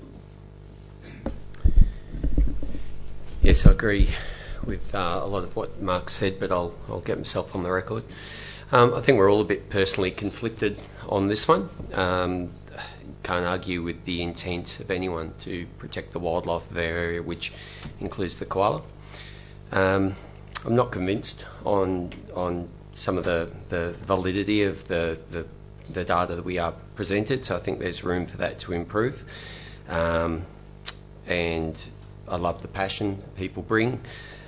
[SPEAKER 16] Yes, I agree with uh, a lot of what Mark said, but I'll I'll get myself on the record. Um, I think we're all a bit personally conflicted on this one. Um, can't argue with the intent of anyone to protect the wildlife of our area, which includes the koala. Um, I'm not convinced on on some of the, the validity of the, the the data that we are presented, so I think there's room for that to improve. Um, and I love the passion people bring,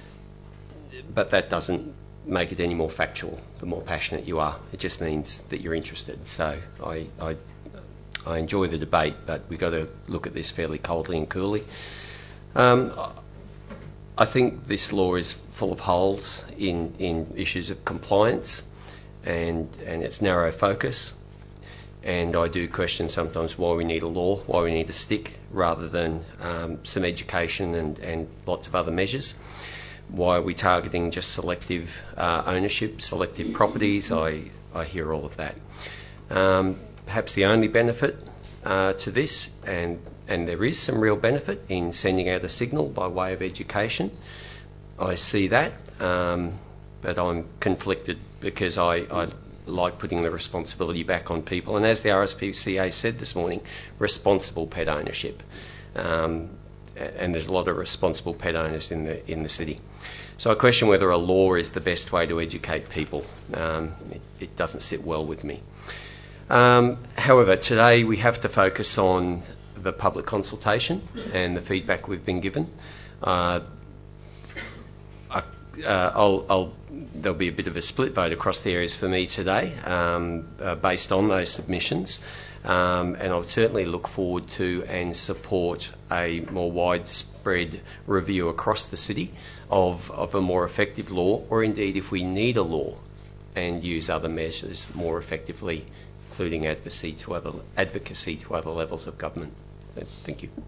[SPEAKER 16] but that doesn't make it any more factual. The more passionate you are, it just means that you're interested. So I, I, I enjoy the debate, but we've got to look at this fairly coldly and coolly. Um, I think this law is full of holes in, in issues of compliance and, and its narrow focus. And I do question sometimes why we need a law, why we need a stick, rather than um, some education and, and lots of other measures. Why are we targeting just selective uh, ownership, selective properties? I, I hear all of that. Um, perhaps the only benefit uh, to this, and, and there is some real benefit in sending out a signal by way of education. I see that, um, but I'm conflicted because I, I like putting the responsibility back on people. And as the R S P C A said this morning, responsible pet ownership. Um, and there's a lot of responsible pet owners in the in the city. So I question whether a law is the best way to educate people. Um, it, it doesn't sit well with me. Um, however, today we have to focus on the public consultation and the feedback we've been given. Uh, I, uh, I'll, I'll, there'll be a bit of a split vote across the areas for me today um, uh, based on those submissions. Um, and I would certainly look forward to and support a more widespread review across the city of, of a more effective law, or indeed if we need a law, and use other measures more effectively, including advocacy to other, advocacy to other levels of government. Thank you.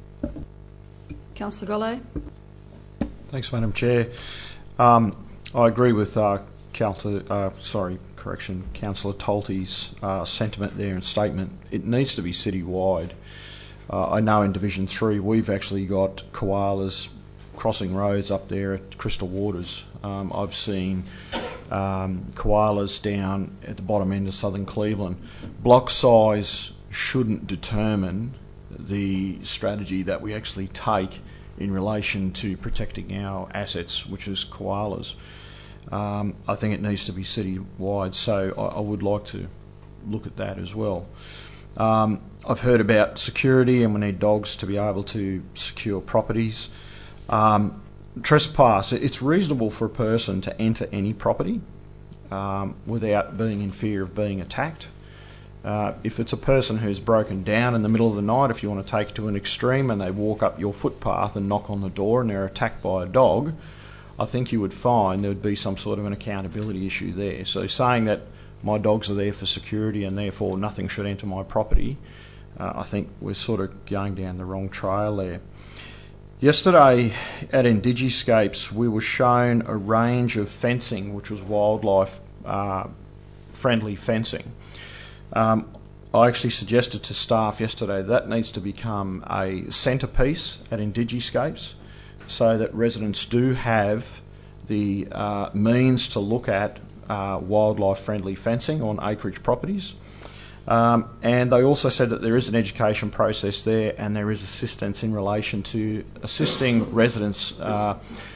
[SPEAKER 1] Councillor Golay.
[SPEAKER 17] Thanks, Madam Chair. Um, I agree with uh, Councillor, uh, sorry, correction, Councillor Tolte's uh, sentiment there and statement. It needs to be citywide. Uh, I know in Division three we've actually got koalas crossing roads up there at Crystal Waters. Um, I've seen um, koalas down at the bottom end of southern Cleveland. Block size shouldn't determine the strategy that we actually take in relation to protecting our assets, which is koalas. Um, I think it needs to be city-wide, so I, I would like to look at that as well. Um, I've heard about security, and we need dogs to be able to secure properties. Um, trespass, it's reasonable for a person to enter any property um, without being in fear of being attacked. Uh, if it's a person who's broken down in the middle of the night, if you want to take it to an extreme and they walk up your footpath and knock on the door and they're attacked by a dog, I think you would find there would be some sort of an accountability issue there. So saying that my dogs are there for security and therefore nothing should enter my property, uh, I think we're sort of going down the wrong trail there. Yesterday at Indigiscapes we were shown a range of fencing which was wildlife uh, friendly fencing. Um, I actually suggested to staff yesterday that needs to become a centrepiece at Indigiscapes, so that residents do have the uh, means to look at uh, wildlife-friendly fencing on acreage properties. Um, and they also said that there is an education process there, and there is assistance in relation to assisting residents uh,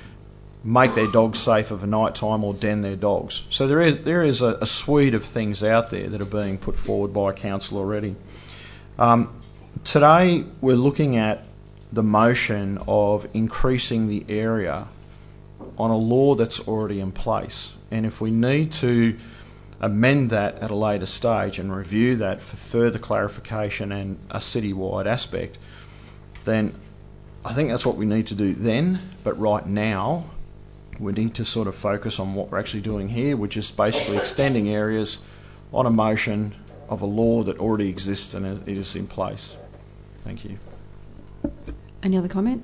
[SPEAKER 17] make their dogs safe of a night time or den their dogs. So there is there is a, a suite of things out there that are being put forward by council already. Um, today we're looking at the motion of increasing the area on a law that's already in place. And if we need to amend that at a later stage and review that for further clarification and a citywide aspect, then I think that's what we need to do then. But right now, we need to sort of focus on what we're actually doing here, which is basically extending areas on a motion of a law that already exists and is in place. Thank you.
[SPEAKER 1] Any other comments?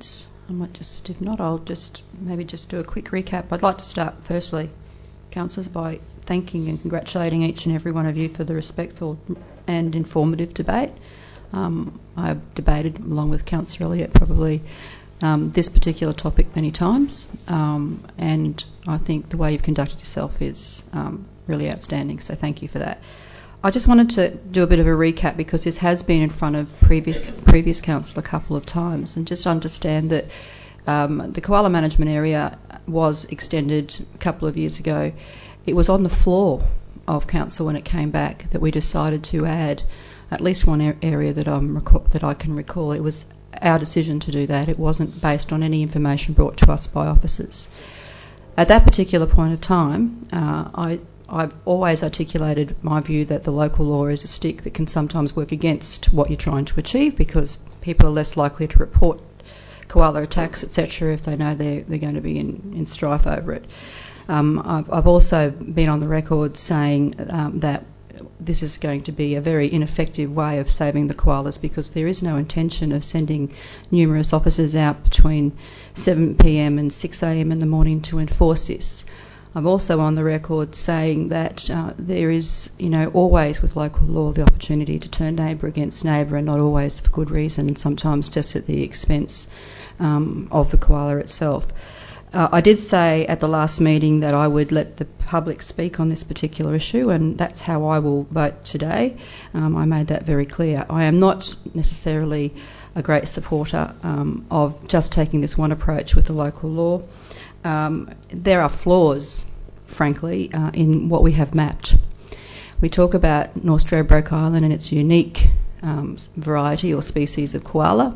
[SPEAKER 1] I might just, if not, I'll just maybe just do a quick recap. I'd like to start firstly, councillors, by thanking and congratulating each and every one of you for the respectful and informative debate. Um, I've debated, along with Councillor Elliott, probably um, this particular topic many times, um, and I think the way you've conducted yourself is um, really outstanding, so thank you for that. I just wanted to do a bit of a recap because this has been in front of previous previous council a couple of times, and just understand that um, the koala management area was extended a couple of years ago. It was on the floor of council when it came back that we decided to add at least one area that I'm reco- that I can recall. It was our decision to do that. It wasn't based on any information brought to us by officers. At that particular point of time, uh, I I've always articulated my view that the local law is a stick that can sometimes work against what you're trying to achieve, because people are less likely to report koala attacks, et cetera, if they know they're, they're going to be in, in strife over it. Um, I've, I've also been on the record saying um, that this is going to be a very ineffective way of saving the koalas, because there is no intention of sending numerous officers out between seven p m and six a m in the morning to enforce this. I'm also on the record saying that uh, there is, you know, always with local law the opportunity to turn neighbour against neighbour, and not always for good reason, and sometimes just at the expense um, of the koala itself. Uh, I did say at the last meeting that I would let the public speak on this particular issue, and that's how I will vote today. Um, I made that very clear. I am not necessarily a great supporter um, of just taking this one approach with the local law. Um, there are flaws, frankly, uh, in what we have mapped. We talk about North Stradbroke Island and its unique um, variety or species of koala,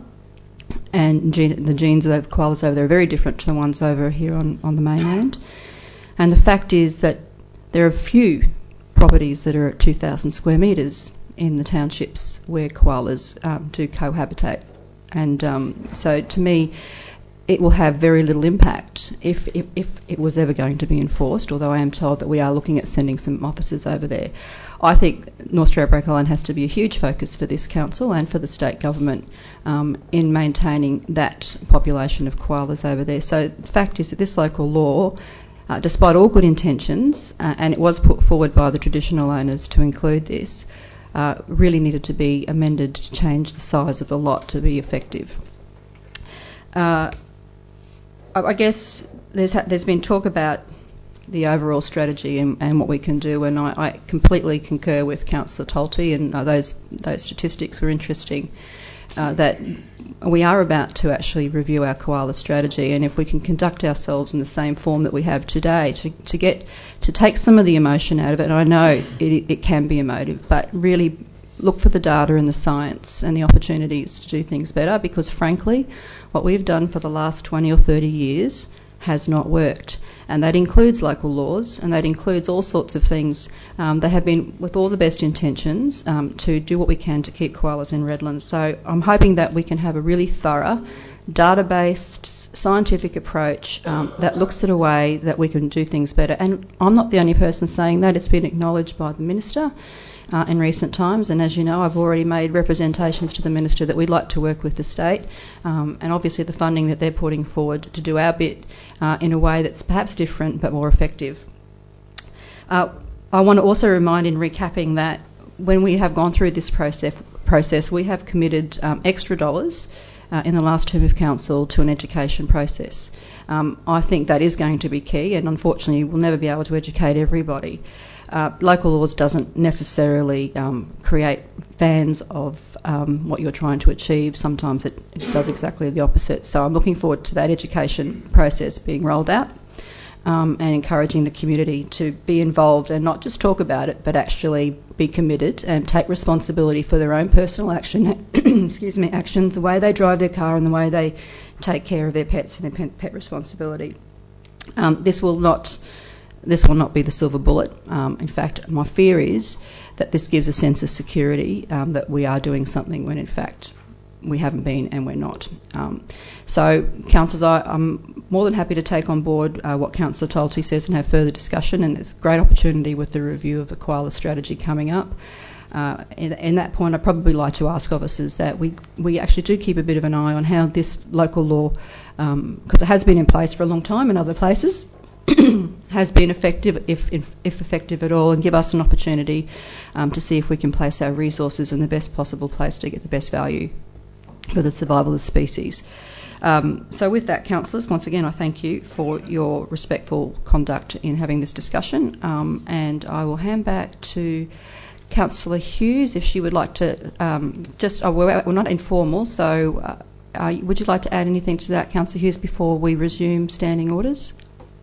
[SPEAKER 1] and gene, the genes of koalas over there are very different to the ones over here on, on the mainland. And the fact is that there are few properties that are at two thousand square metres in the townships where koalas um, do cohabitate. And um, so to me, it will have very little impact if, if, if it was ever going to be enforced, although I am told that we are looking at sending some officers over there. I think North Stradbroke Island has to be a huge focus for this council and for the state government um, in maintaining that population of koalas over there. So the fact is that this local law, uh, despite all good intentions, uh, and it was put forward by the traditional owners to include this, uh, really needed to be amended to change the size of the lot to be effective. Uh, I guess there's ha- there's been talk about the overall strategy and, and what we can do, and I, I completely concur with Councillor Tolte, and uh, those those statistics were interesting. Uh, that we are about to actually review our koala strategy, and if we can conduct ourselves in the same form that we have today, to, to get to take some of the emotion out of it. And I know it, it can be emotive, but really look for the data and the science and the opportunities to do things better, because frankly, what we've done for the last twenty or thirty years has not worked. And that includes local laws, and that includes all sorts of things. Um, they have been, with all the best intentions, um, to do what we can to keep koalas in Redlands. So I'm hoping that we can have a really thorough, data-based, scientific approach um, that looks at a way that we can do things better. And I'm not the only person saying that. It's been acknowledged by the Minister Uh, in recent times, and as you know, I've already made representations to the Minister that we'd like to work with the state, um, and obviously the funding that they're putting forward to do our bit uh, in a way that's perhaps different but more effective. Uh, I want to also remind, in recapping, that when we have gone through this process, process we have committed um, extra dollars uh, in the last term of council to an education process. Um, I think that is going to be key, and unfortunately we'll never be able to educate everybody. Uh, local laws doesn't necessarily um, create fans of um, what you're trying to achieve. Sometimes it, it does exactly the opposite. So I'm looking forward to that education process being rolled out um, and encouraging the community to be involved and not just talk about it, but actually be committed and take responsibility for their own personal action, excuse me, actions, the way they drive their car and the way they take care of their pets and their pet responsibility. Um, this will not... This will not be the silver bullet. Um, in fact, my fear is that this gives a sense of security um, that we are doing something when, in fact, we haven't been and we're not. Um, so, councillors, I, I'm more than happy to take on board uh, what Councillor Tolty says and have further discussion, and there's a great opportunity with the review of the koala strategy coming up. Uh, in, in that point, I'd probably like to ask officers that we, we actually do keep a bit of an eye on how this local law, because um, it has been in place for a long time in other places, has been effective, if, if if effective at all, and give us an opportunity um, to see if we can place our resources in the best possible place to get the best value for the survival of the species. Um, so with that, councillors, once again I thank you for your respectful conduct in having this discussion, um, and I will hand back to Councillor Hughes if she would like to um, just, oh, we're, we're not informal, so uh, uh, would you like to add anything to that, Councillor Hughes, before we resume standing orders?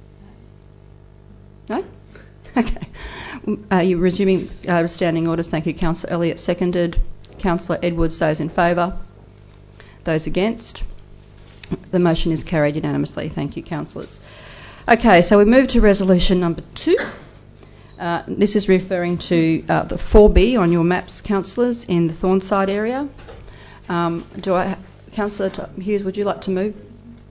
[SPEAKER 1] No? Okay. Uh, you're resuming uh, standing orders. Thank you. Councillor Elliott seconded. Councillor Edwards, those in favour. Those against. The motion is carried unanimously. Thank you, councillors. Okay, so we move to resolution number two. Uh, this is referring to uh, the four B on your maps, councillors, in the Thornside area. Um, do I, Councillor Hughes, would you like to move?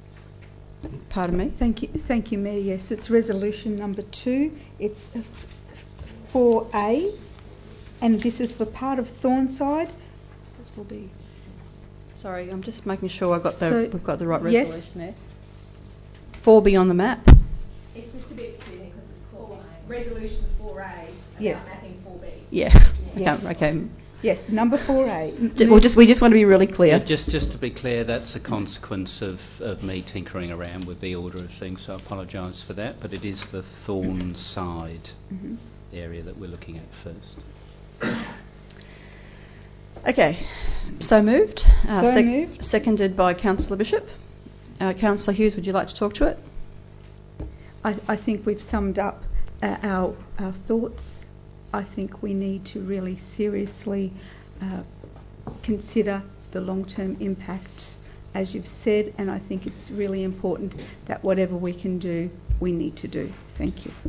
[SPEAKER 1] Pardon me.
[SPEAKER 8] Thank you, thank you, Mayor. Yes, it's resolution number two. It's four A, and this is for part of Thornside.
[SPEAKER 1] This will be. Sorry, I'm just making sure I got the
[SPEAKER 8] So,
[SPEAKER 1] we've got the right
[SPEAKER 8] yes.
[SPEAKER 1] resolution there. four B on the map.
[SPEAKER 18] It's just a bit clear because it's called resolution four A about
[SPEAKER 8] Yes.
[SPEAKER 18] mapping four B.
[SPEAKER 1] Yeah.
[SPEAKER 8] Yes.
[SPEAKER 1] Okay. okay.
[SPEAKER 8] Yes, number four A.
[SPEAKER 1] We'll just we just want to be really clear.
[SPEAKER 11] Yeah, just just to be clear, that's a consequence of, of me tinkering around with the order of things, so I apologise for that, but it is the Thornside
[SPEAKER 8] mm-hmm.
[SPEAKER 11] area that we're looking at first.
[SPEAKER 1] Okay, so moved. Uh,
[SPEAKER 8] So
[SPEAKER 1] sec-
[SPEAKER 8] moved.
[SPEAKER 1] Seconded by Councillor Bishop. Uh, Councillor Hughes, would you like to talk to it?
[SPEAKER 8] I, I think we've summed up uh, our our thoughts. I think we need to really seriously uh, consider the long-term impact, as you've said, and I think it's really important that whatever we can do, we need to do. Thank you.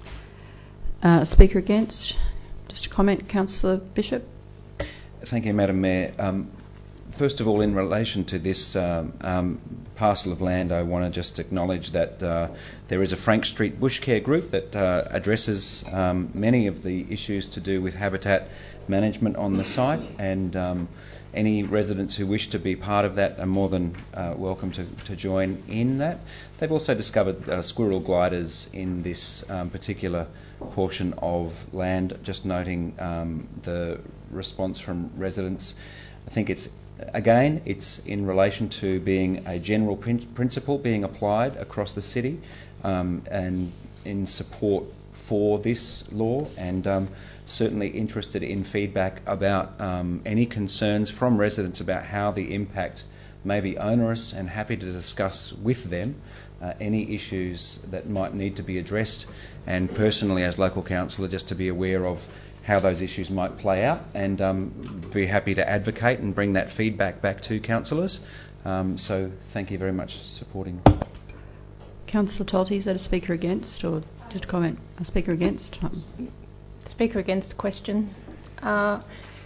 [SPEAKER 1] Uh, speaker against? Just a comment, Councillor Bishop.
[SPEAKER 3] Thank you, Madam Mayor. Um, first of all, in relation to this um, um, parcel of land, I want to just acknowledge that uh, there is a Frank Street Bush Care group that uh, addresses um, many of the issues to do with habitat management on the site, and um, any residents who wish to be part of that are more than uh, welcome to, to join in that. They've also discovered uh, squirrel gliders in this um, particular portion of land, just noting um, the response from residents. I think it's, again, it's in relation to being a general prin- principle being applied across the city, um, and in support for this law, and um, certainly interested in feedback about um, any concerns from residents about how the impact may be onerous, and happy to discuss with them uh, any issues that might need to be addressed, and personally as local councillor just to be aware of how those issues might play out, and um, be happy to advocate and bring that feedback back to councillors. Um, so thank you very much for supporting.
[SPEAKER 1] Councillor Tolty, is that a speaker against, or just a comment? A speaker against? Um,
[SPEAKER 12] Speaker against question. Uh,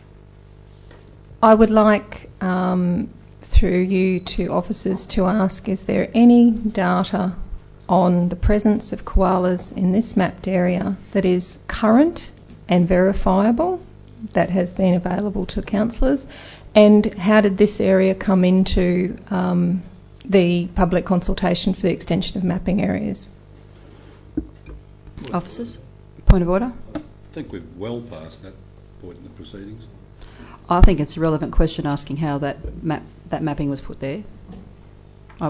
[SPEAKER 12] I would like, um, through you to officers, to ask, is there any data on the presence of koalas in this mapped area that is current and verifiable, that has been available to councillors? And how did this area come into um, the public consultation for the extension of mapping areas?
[SPEAKER 1] Officers, point of order.
[SPEAKER 14] I think we're well past that point in the proceedings.
[SPEAKER 1] I think it's a relevant question asking how that map that mapping was put there. Oh.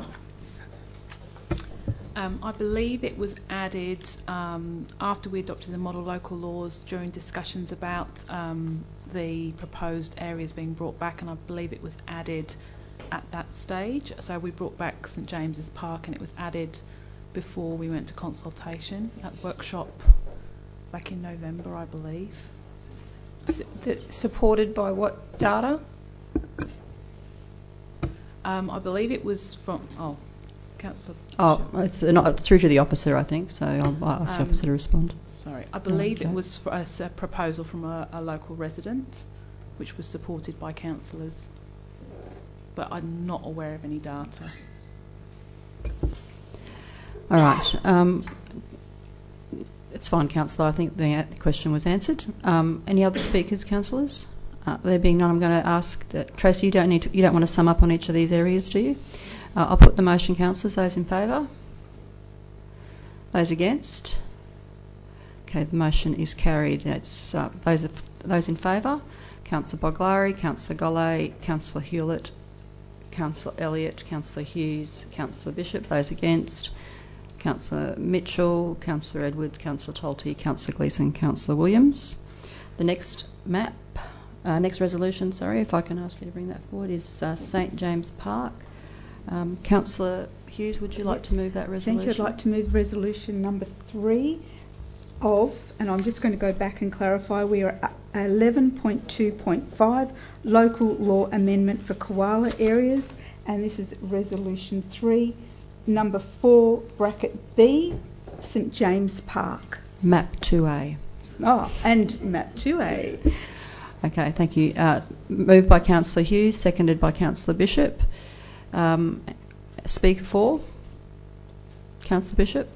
[SPEAKER 19] Um, I believe it was added um, after we adopted the model local laws during discussions about um, the proposed areas being brought back, and I believe it was added at that stage. So we brought back St James's Park, and it was added before we went to consultation at workshop back in November, I believe.
[SPEAKER 12] S- the, supported by what data?
[SPEAKER 19] Um, I believe it was from, oh, Councillor.
[SPEAKER 1] Oh, it's not it's through to the officer, I think, so I'll, I'll ask the
[SPEAKER 19] Um,
[SPEAKER 1] officer to respond.
[SPEAKER 19] Sorry, I believe
[SPEAKER 1] okay.
[SPEAKER 19] it was for a, a proposal from a, a local resident, which was supported by councillors. but I'm not aware of any data.
[SPEAKER 1] All right. Um, it's fine, Councillor. I think the, the question was answered. Um, any other speakers, councillors? Uh, there being none, I'm going to ask that Tracy. You don't need to, you don't want to sum up on each of these areas, do you? Uh, I'll put the motion, councillors. Those in favour? Those against? Okay, the motion is carried. It's uh, those of, those in favour: Councillor Boglari, Councillor Golay, Councillor Hewlett, Councillor Elliott, Councillor Hughes, Councillor Bishop. Those against: Councillor Mitchell, Councillor Edwards, Councillor Tolte, Councillor Gleeson, Councillor Williams. The next map, uh, next resolution, sorry, if I can ask you to bring that forward, is uh, St James Park. Um, Councillor Hughes, would you like
[SPEAKER 8] yes.
[SPEAKER 1] to move that resolution?
[SPEAKER 8] Thank you. I'd like to move resolution number three of, and I'm just going to go back and clarify, we are at eleven point two point five, local law amendment for koala areas, and this is resolution three. Number four, bracket B, St James Park.
[SPEAKER 1] Map two A.
[SPEAKER 8] Oh, and map two A.
[SPEAKER 1] Okay, thank you. Uh, moved by Councillor Hughes, seconded by Councillor Bishop. Um, speak for. Councillor Bishop.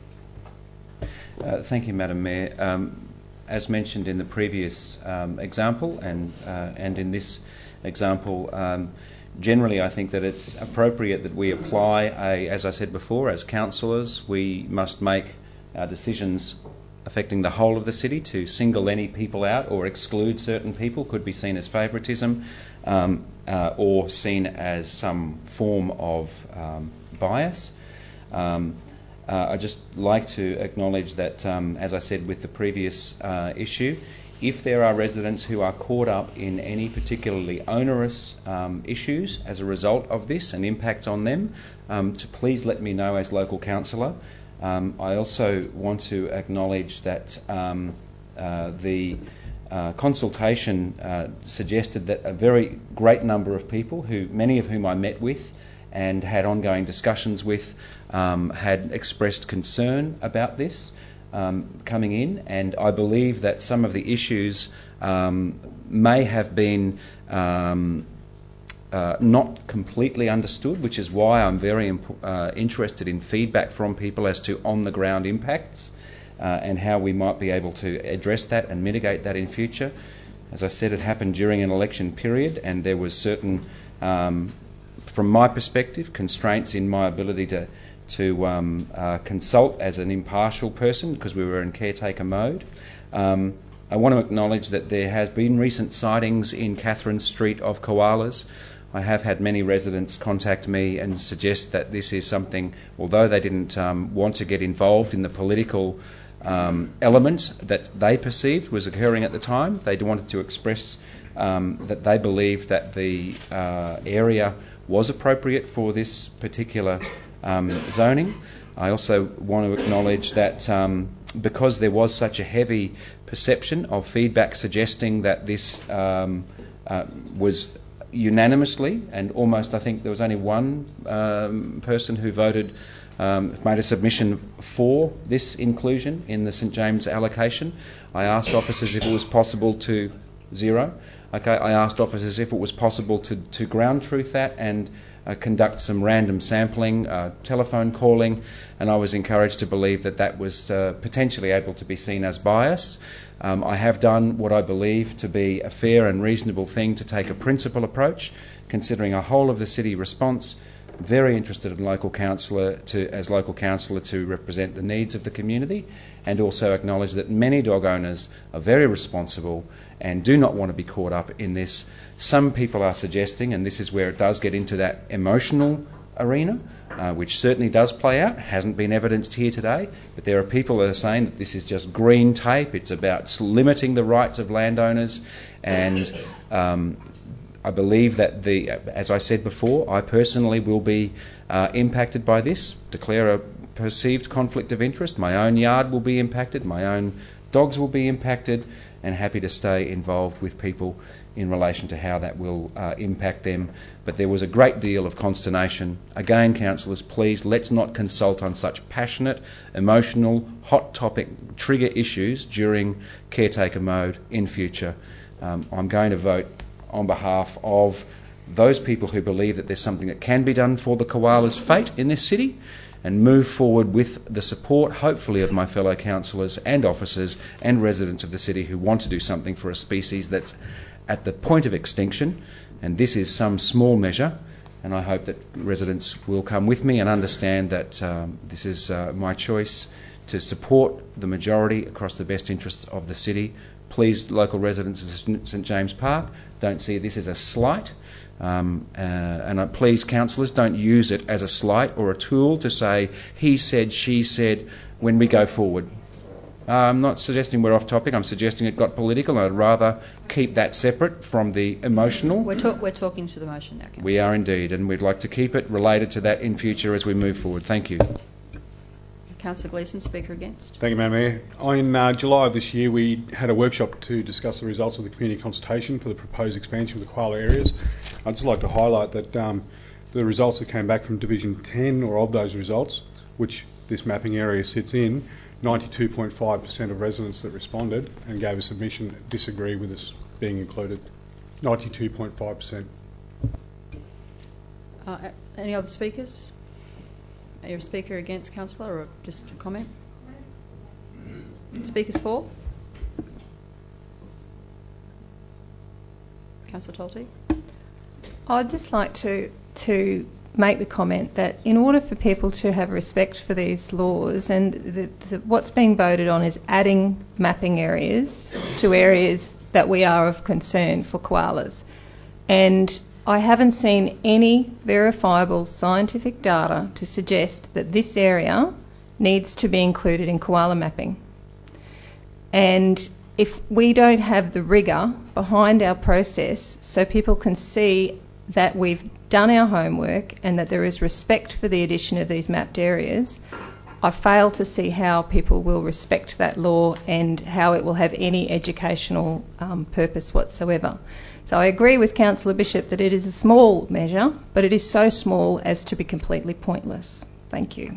[SPEAKER 3] Uh, thank you, Madam Mayor. Um, as mentioned in the previous um, example and uh, and in this example, um, generally I think that it's appropriate that we apply, a, as I said before, as councillors, we must make our decisions affecting the whole of the city. To single any people out or exclude certain people could be seen as favouritism um, uh, or seen as some form of um, bias. Um, uh, I'd just like to acknowledge that, um, as I said with the previous uh, issue, if there are residents who are caught up in any particularly onerous um, issues as a result of this and impacts on them, um, to please let me know as local councillor. Um, I also want to acknowledge that um, uh, the uh, consultation uh, suggested that a very great number of people, who many of whom I met with and had ongoing discussions with, um, had expressed concern about this um, coming in, and I believe that some of the issues um, may have been um, Uh, not completely understood, which is why I'm very imp- uh, interested in feedback from people as to on-the-ground impacts uh, and how we might be able to address that and mitigate that in future. As I said, it happened during an election period, and there was certain, um, from my perspective, constraints in my ability to to um, uh, consult as an impartial person because we were in caretaker mode. Um, I want to acknowledge that there has been recent sightings in Catherine Street of koalas. I have had many residents contact me and suggest that this is something, although they didn't um, want to get involved in the political um, element that they perceived was occurring at the time, they wanted to express um, that they believed that the uh, area was appropriate for this particular um, zoning. I also want to acknowledge that um, because there was such a heavy perception of feedback suggesting that this um, uh, was unanimously, and almost I think there was only one um, person who voted, um, made a submission for this inclusion in the St James allocation. I asked officers if it was possible to zero. Okay, I asked officers if it was possible to, to ground truth that and uh, conduct some random sampling, uh, telephone calling, and I was encouraged to believe that that was uh, potentially able to be seen as bias. Um, I have done what I believe to be a fair and reasonable thing, to take a principal approach, considering a whole of the city response. Very interested in local councillor to, as local councillor to represent the needs of the community, and also acknowledge that many dog owners are very responsible and do not want to be caught up in this. Some people are suggesting, and this is where it does get into that emotional arena, uh, which certainly does play out, hasn't been evidenced here today, but there are people that are saying that this is just green tape, it's about limiting the rights of landowners, and um, I believe that, the, as I said before, I personally will be uh, impacted by this, declare a perceived conflict of interest. My own yard will be impacted, my own dogs will be impacted, and happy to stay involved with people in relation to how that will uh, impact them. But there was a great deal of consternation. Again, councillors, please, let's not consult on such passionate, emotional, hot topic trigger issues during caretaker mode in future. Um, I'm going to vote on behalf of those people who believe that there's something that can be done for the koala's fate in this city, and move forward with the support, hopefully, of my fellow councillors and officers and residents of the city who want to do something for a species that's at the point of extinction. And this is some small measure, and I hope that residents will come with me and understand that um, this is uh, my choice to support the majority across the best interests of the city. Please, local residents of St James Park, don't see this as a slight. Um, uh, and uh, please, councillors, don't use it as a slight or a tool to say he said, she said when we go forward. Uh, I'm not suggesting we're off topic. I'm suggesting it got political, and I'd rather keep that separate from the emotional.
[SPEAKER 1] We're, talk- we're talking to the motion now, Councillor.
[SPEAKER 3] We are indeed, and we'd like to keep it related to that in future as we move forward. Thank you.
[SPEAKER 1] Councillor Gleeson, Speaker against.
[SPEAKER 10] Thank you, Madam Mayor. In uh, July of this year, we had a workshop to discuss the results of the community consultation for the proposed expansion of the koala areas. I'd just like to highlight that um, the results that came back from Division ten, or of those results, which this mapping area sits in, ninety-two point five percent of residents that responded and gave a submission disagree with this being included. ninety-two point five percent.
[SPEAKER 1] Uh, any other speakers? Are you a speaker against, Councillor, or just a comment? Speakers for? Councillor Tolte?
[SPEAKER 12] I'd just like to to make the comment that in order for people to have respect for these laws, and the, the, what's being voted on is adding mapping areas to areas that we are of concern for koalas. And I haven't seen any verifiable scientific data to suggest that this area needs to be included in koala mapping. And if we don't have the rigour behind our process so people can see that we've done our homework and that there is respect for the addition of these mapped areas, I fail to see how people will respect that law and how it will have any educational um, purpose whatsoever. So I agree with Councillor Bishop that it is a small measure, but it is so small as to be completely pointless. Thank you.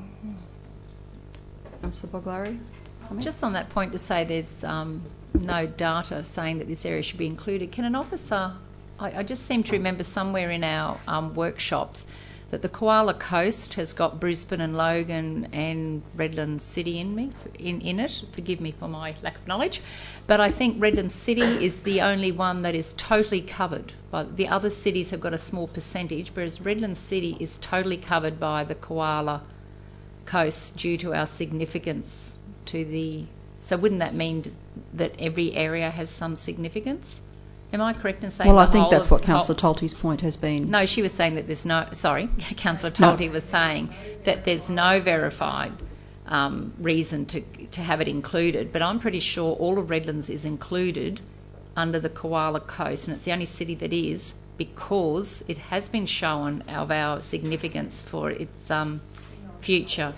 [SPEAKER 1] Councillor Boglari?
[SPEAKER 9] Just on that point, to say there's um, no data saying that this area should be included, can an officer, I, I just seem to remember somewhere in our um, workshops that the Koala Coast has got Brisbane and Logan and Redlands City in me in, in it. Forgive me for my lack of knowledge. But I think Redlands City is the only one that is totally covered. But the other cities have got a small percentage, whereas Redlands City is totally covered by the Koala Coast due to our significance to the... So wouldn't that mean that every area has some significance? Am I correct in saying
[SPEAKER 1] well,
[SPEAKER 9] the
[SPEAKER 1] I think
[SPEAKER 9] whole
[SPEAKER 1] that's
[SPEAKER 9] of,
[SPEAKER 1] what Councillor Tolte's point has been.
[SPEAKER 9] No, she was saying that there's no... Sorry, Councillor Tolte no. was saying that there's no verified um, reason to to have it included, but I'm pretty sure all of Redlands is included under the Koala Coast, and it's the only city that is because it has been shown of our significance for its um, future.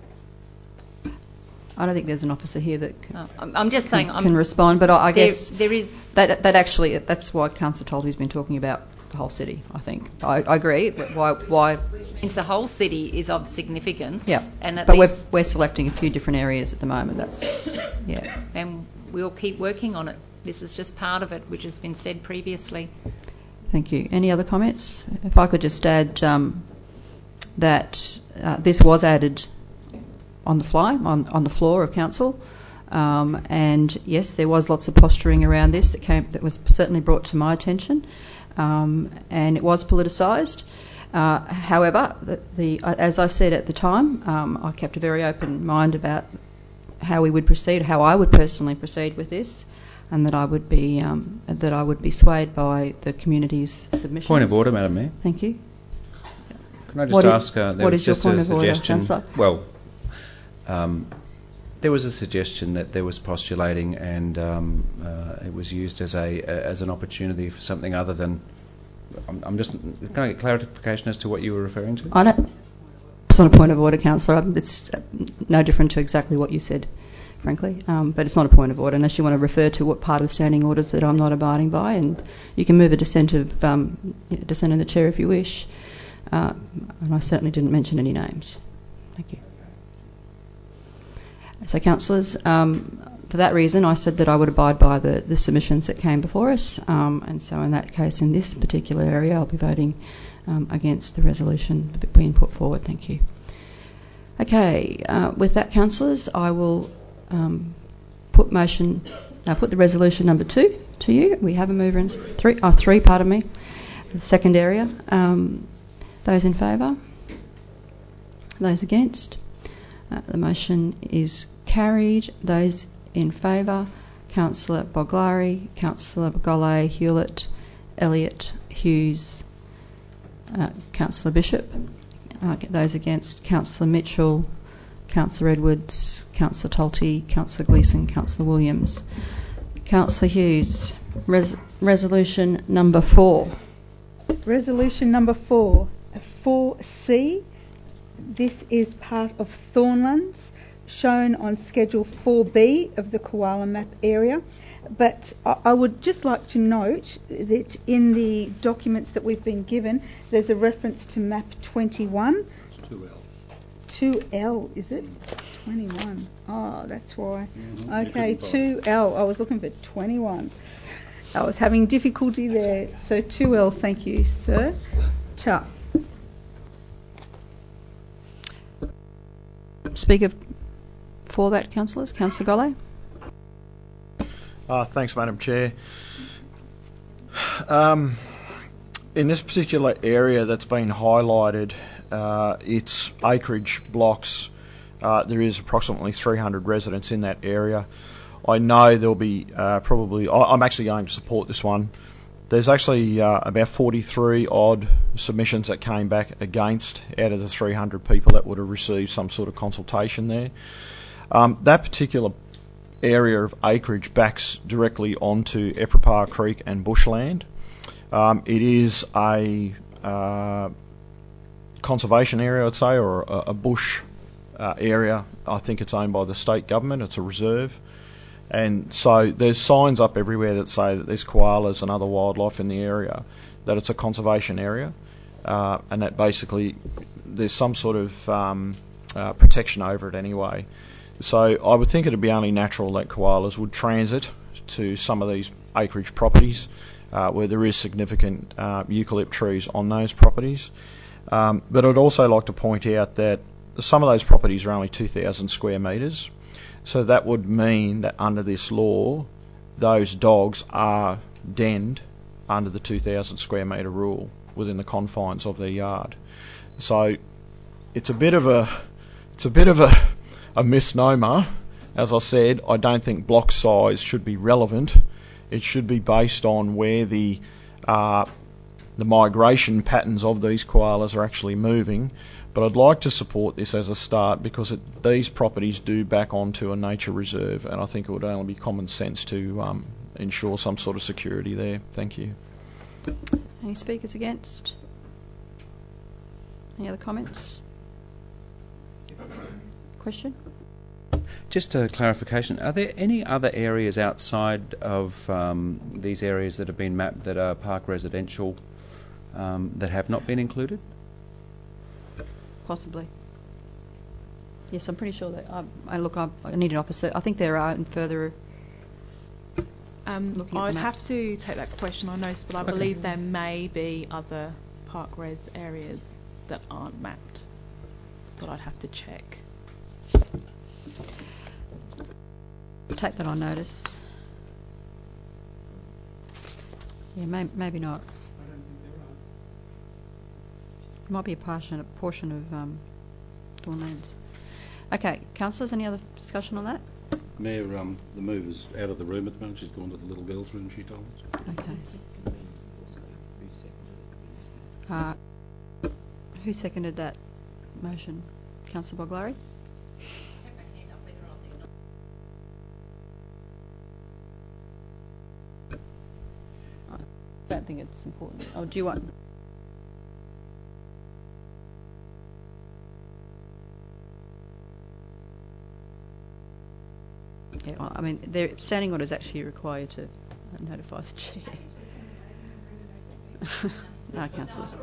[SPEAKER 1] I don't think there's an officer here that can,
[SPEAKER 9] oh, I'm just saying
[SPEAKER 1] can,
[SPEAKER 9] I'm,
[SPEAKER 1] can respond, but I, I
[SPEAKER 9] there,
[SPEAKER 1] guess
[SPEAKER 9] there is
[SPEAKER 1] that that actually that's why Councillor Tolte's been talking about the whole city. I think I, I agree. Why why?
[SPEAKER 9] Means the whole city is of significance.
[SPEAKER 1] Yeah,
[SPEAKER 9] and at
[SPEAKER 1] but
[SPEAKER 9] least
[SPEAKER 1] we're we're selecting a few different areas at the moment. That's yeah,
[SPEAKER 9] and we'll keep working on it. This is just part of it, which has been said previously.
[SPEAKER 1] Thank you. Any other comments? If I could just add um, that uh, this was added on the fly, on, on the floor of council, um, and yes, there was lots of posturing around this that came that was certainly brought to my attention, um, and it was politicised. Uh, however, the, the as I said at the time, um, I kept a very open mind about how we would proceed, how I would personally proceed with this, and that I would be um, that I would be swayed by the community's submissions.
[SPEAKER 3] Point of order, Madam Mayor.
[SPEAKER 1] Thank you.
[SPEAKER 3] Can I just
[SPEAKER 1] what
[SPEAKER 3] ask?
[SPEAKER 1] Is,
[SPEAKER 3] uh, there
[SPEAKER 1] what
[SPEAKER 3] was
[SPEAKER 1] is your
[SPEAKER 3] just
[SPEAKER 1] point
[SPEAKER 3] a
[SPEAKER 1] of order,
[SPEAKER 3] suggestion.
[SPEAKER 1] Councillor?
[SPEAKER 3] Well, um, there was a suggestion that there was postulating, and um, uh, it was used as a as an opportunity for something other than. I'm, I'm just. Can I get clarification as to what you were referring to?
[SPEAKER 1] I don't. It's not a point of order, Councillor. It's no different to exactly what you said, frankly. Um, but it's not a point of order unless you want to refer to what part of the standing orders that I'm not abiding by, and you can move a dissent of um, dissent in the chair if you wish. Uh, and I certainly didn't mention any names. Thank you. So, councillors, um, for that reason, I said that I would abide by the, the submissions that came before us, um, and so in that case, in this particular area, I'll be voting um, against the resolution being put forward. Thank you. Okay, uh, with that, councillors, I will um, put motion, no, put the resolution number two to you. We have a mover in three, oh, three, pardon me, the second area. Um, those in favour? Those against? Uh, the motion is carried. Those in favour, Councillor Boglari, Councillor Golay, Hewlett, Elliott, Hughes, uh, Councillor Bishop. Uh, those against, Councillor Mitchell, Councillor Edwards, Councillor Tolte, Councillor Gleeson, Councillor Williams. Councillor Hughes, res- resolution number four.
[SPEAKER 8] Resolution number four, four C. This is part of Thornlands, shown on Schedule four B of the Koala Map area. But I would just like to note that in the documents that we've been given, there's a reference to map twenty-one.
[SPEAKER 14] It's two L.
[SPEAKER 8] two L, is it? twenty-one. Oh, that's why.
[SPEAKER 14] Mm-hmm.
[SPEAKER 8] Okay, two L. I was looking for twenty-one. I was having difficulty there. So two L, thank you, sir. Ta.
[SPEAKER 1] Speaker for that, councillors. Councillor Golay.
[SPEAKER 17] Uh, thanks, Madam Chair. Um, in this particular area that's been highlighted, uh, it's acreage blocks. Uh, there is approximately three hundred residents in that area. I know there'll be uh, probably... I, I'm actually going to support this one. There's actually uh, about forty-three odd submissions that came back against out of the three hundred people that would have received some sort of consultation there. Um, that particular area of acreage backs directly onto Ephrapa Creek and bushland. Um, it is a uh, conservation area, I'd say, or a, a bush uh, area. I think it's owned by the state government. It's a reserve. And so there's signs up everywhere that say that there's koalas and other wildlife in the area, that it's a conservation area, uh, and that basically there's some sort of um, uh, protection over it anyway. So I would think it would be only natural that koalas would transit to some of these acreage properties uh, where there is significant uh, eucalypt trees on those properties. Um, but I'd also like to point out that some of those properties are only two thousand square metres. So that would mean that under this law, those dogs are denned under the two thousand square metre rule within the confines of their yard. So it's a bit of a, it's a bit of a, a misnomer. As I said, I don't think block size should be relevant. It should be based on where the uh, the migration patterns of these koalas are actually moving. But I'd like to support this as a start because it, these properties do back onto a nature reserve, and I think it would only be common sense to um, ensure some sort of security there. Thank you.
[SPEAKER 1] Any speakers against? Any other comments? Question?
[SPEAKER 3] Just a clarification, are there any other areas outside of um, these areas that have been mapped that are park residential um, that have not been included?
[SPEAKER 1] Possibly. Yes, I'm pretty sure that. I, I look, I, I need an opposite. I think there are and further.
[SPEAKER 19] Um, I'd have to take that question on notice, but I
[SPEAKER 1] Okay.
[SPEAKER 19] believe there may be other park res areas that aren't mapped, but I'd have to check.
[SPEAKER 1] Take that on notice. Yeah, may, maybe not. Might be a portion, a portion of um, Thornlands. Okay, councillors, any other discussion on that?
[SPEAKER 14] Mayor, um, the mover's out of the room at the moment. She's gone to the little girl's room, she told us.
[SPEAKER 1] Okay. Uh, who seconded that motion? Councillor Boglari? I don't think it's important. Oh, do you want... Yeah, well, I mean, their standing orders actually require you to notify the chair. No, councillors.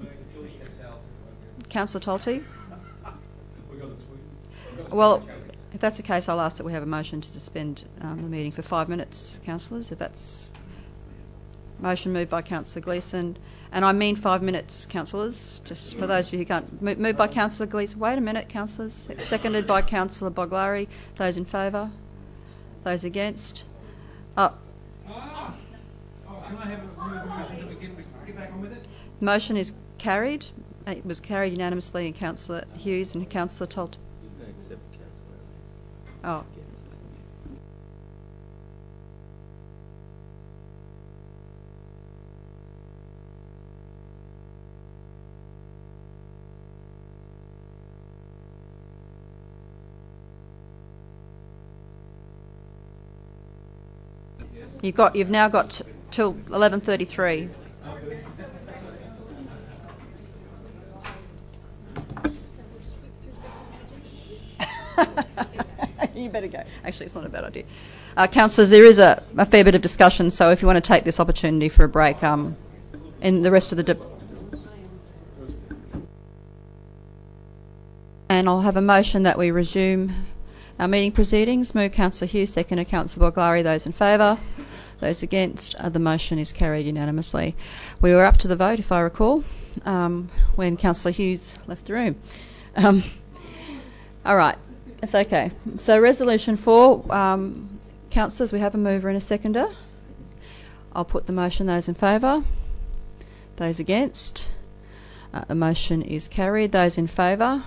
[SPEAKER 1] Councillor Tolte? Well, If that's the case, I'll ask that we have a motion to suspend um, the meeting for five minutes, councillors. If that's motion moved by Councillor Gleeson, and I mean five minutes, councillors. Just for those of you who can't, moved move by Councillor Gleeson. Wait a minute, councillors. Seconded by Councillor Boglari. Those in favour? Those against? Oh.
[SPEAKER 14] Oh, can I have a motion to get, get back on with it?
[SPEAKER 1] Motion is carried. It was carried unanimously in Councillor Hughes and Councillor Tolt. Oh. You've got. You've now got t- till eleven thirty-three. You better go. Actually, it's not a bad idea. Uh, councillors, there is a, a fair bit of discussion, so if you want to take this opportunity for a break, um, in the rest of the. De- and I'll have a motion that we resume our meeting proceedings. Move Councillor Hughes, seconded Councillor Boglari. Those in favour? Those against? Uh, the motion is carried unanimously. We were up to the vote, if I recall, um, when Councillor Hughes left the room. Um, all right, it's okay. So resolution four, um, councillors, we have a mover and a seconder. I'll put the motion. Those in favour? Those against? Uh, the motion is carried. Those in favour?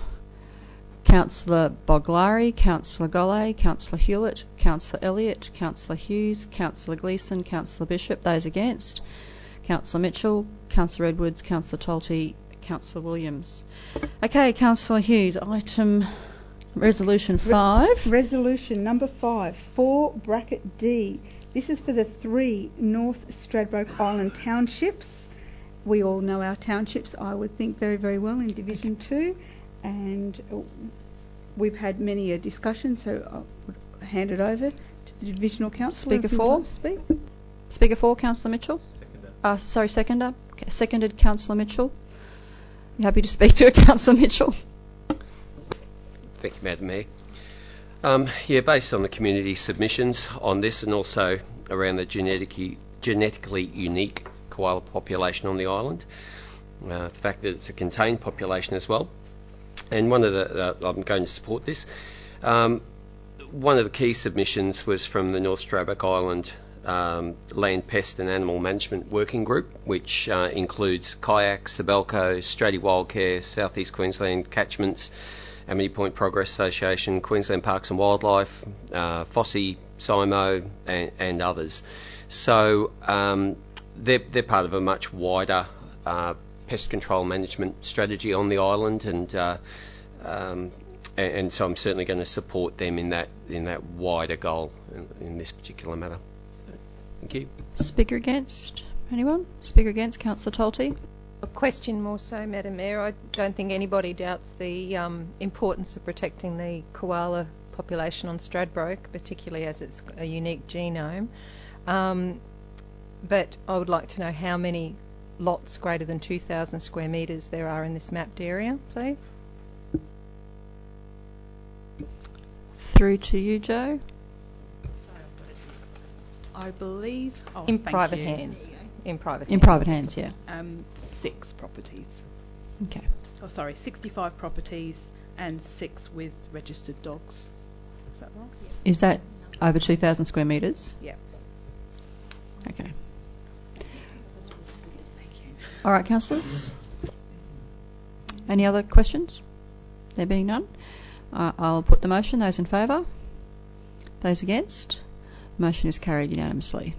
[SPEAKER 1] Councillor Boglari, Councillor Golay, Councillor Hewlett, Councillor Elliott, Councillor Hughes, Councillor Gleeson, Councillor Bishop. Those against? Councillor Mitchell, Councillor Edwards, Councillor Tolte, Councillor Williams. Okay, Councillor Hughes, item resolution five.
[SPEAKER 8] Re- resolution number five, four bracket D. This is for the three North Stradbroke Island townships. We all know our townships, I would think, very, very well in Division two. And we've had many a discussion, so I would hand it over to the Divisional Councillor.
[SPEAKER 1] Speaker four.
[SPEAKER 8] Like speak.
[SPEAKER 1] Speaker four, Councillor Mitchell.
[SPEAKER 4] Seconder.
[SPEAKER 1] Uh, sorry, seconder. Okay, seconded, Councillor Mitchell. You happy to speak to it, Councillor Mitchell?
[SPEAKER 16] Thank you, Madam Mayor. Um, yeah, based on the community submissions on this and also around the genetically, genetically unique koala population on the island, uh, the fact that it's a contained population as well, and one of the, uh, I'm going to support this. Um, one of the key submissions was from the North Stradbroke Island um, Land Pest and Animal Management Working Group, which uh, includes Kayak, Sabelco, Strati Wildcare, South East Queensland Catchments, Amity Point Progress Association, Queensland Parks and Wildlife, uh, Fossey, SIMO, and, and others. So um, they're, they're part of a much wider uh, pest control management strategy on the island, and uh, um, and, and so I'm certainly going to support them in that in that wider goal in, in this particular matter. Thank you.
[SPEAKER 1] Speaker against? Anyone? Speaker against? Councillor Tolte.
[SPEAKER 12] A question more so, Madam Mayor. I don't think anybody doubts the um, importance of protecting the koala population on Stradbroke, particularly as it's a unique genome. Um, but I would like to know how many lots greater than two thousand square metres there are in this mapped area, please.
[SPEAKER 1] Through to you, Joe.
[SPEAKER 19] I believe oh,
[SPEAKER 12] in
[SPEAKER 19] thank
[SPEAKER 12] private
[SPEAKER 19] you.
[SPEAKER 12] hands. In private
[SPEAKER 1] In
[SPEAKER 12] hands.
[SPEAKER 1] private hands, yeah.
[SPEAKER 19] Um, six properties.
[SPEAKER 1] Okay.
[SPEAKER 19] Oh, sorry, sixty-five properties and six with registered dogs. Is that right?
[SPEAKER 1] Is that over two thousand square metres?
[SPEAKER 19] Yeah.
[SPEAKER 1] Okay. All right, councillors. Any other questions? There being none, uh, I'll put the motion. Those in favour? Those against? Motion is carried unanimously.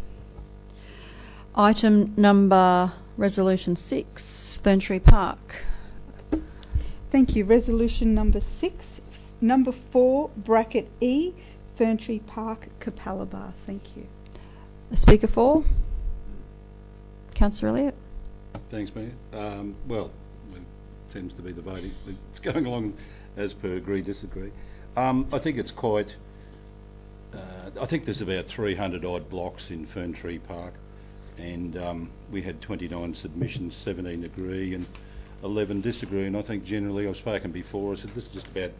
[SPEAKER 1] Item number resolution six, Ferntree Park.
[SPEAKER 8] Thank you. Resolution number six, number four bracket E, Ferntree Park, Capalaba. Thank you.
[SPEAKER 1] Speaker four, Councillor Elliott.
[SPEAKER 14] Thanks, Mayor. Um, well, it tends to be the voting. It's going along as per agree, disagree. Um, I think it's quite... Uh, I think there's about three hundred odd blocks in Ferntree Park, and um, we had twenty-nine submissions, seventeen agree and eleven disagree, and I think generally, I've spoken before, I said this is just about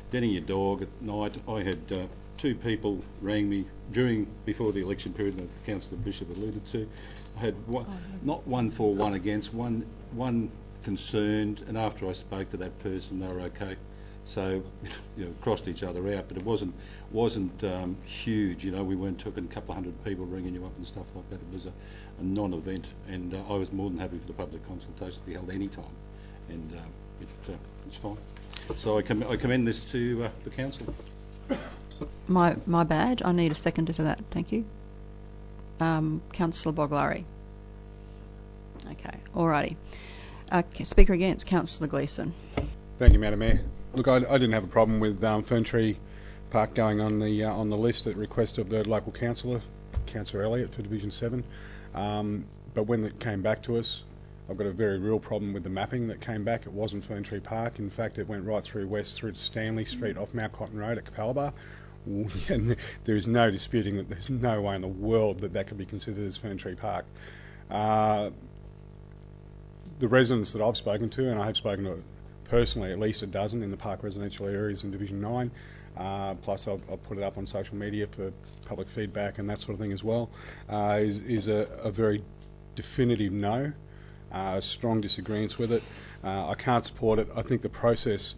[SPEAKER 14] denning your dog at night. I had uh, two people rang me during before the election period that Councillor Bishop alluded to. I had one, not one for, one against, one one concerned, and after I spoke to that person, they were okay. So, you know, crossed each other out, but it wasn't wasn't um, huge. You know, we weren't talking a couple of hundred people ringing you up and stuff like that. It was a, a non-event, and uh, I was more than happy for the public consultation to be held any time, and uh, it, uh, it's fine. So I, com- I commend this to uh, the council.
[SPEAKER 1] My my bad. I need a seconder for that. Thank you. Um, Councillor Boglari. Okay. Alrighty. Uh, speaker against, Councillor Gleeson.
[SPEAKER 10] Thank you, Madam Mayor. Look, I, I didn't have a problem with um, Ferntree Park going on the uh, on the list at request of the local councillor, Councillor Elliott, for Division Seven. Um, but when it came back to us, I've got a very real problem with the mapping that came back. It wasn't Ferntree Park. In fact, it went right through west through to Stanley Street off Mount Cotton Road at Capalaba. And there is no disputing that there's no way in the world that that could be considered as Ferntree Park. Uh, the residents that I've spoken to, and I have spoken to personally at least a dozen in the park residential areas in Division nine, uh, plus I've, I've put it up on social media for public feedback and that sort of thing as well, uh, is, is a, a very definitive no, uh, strong disagreements with it. Uh, I can't support it. I think the process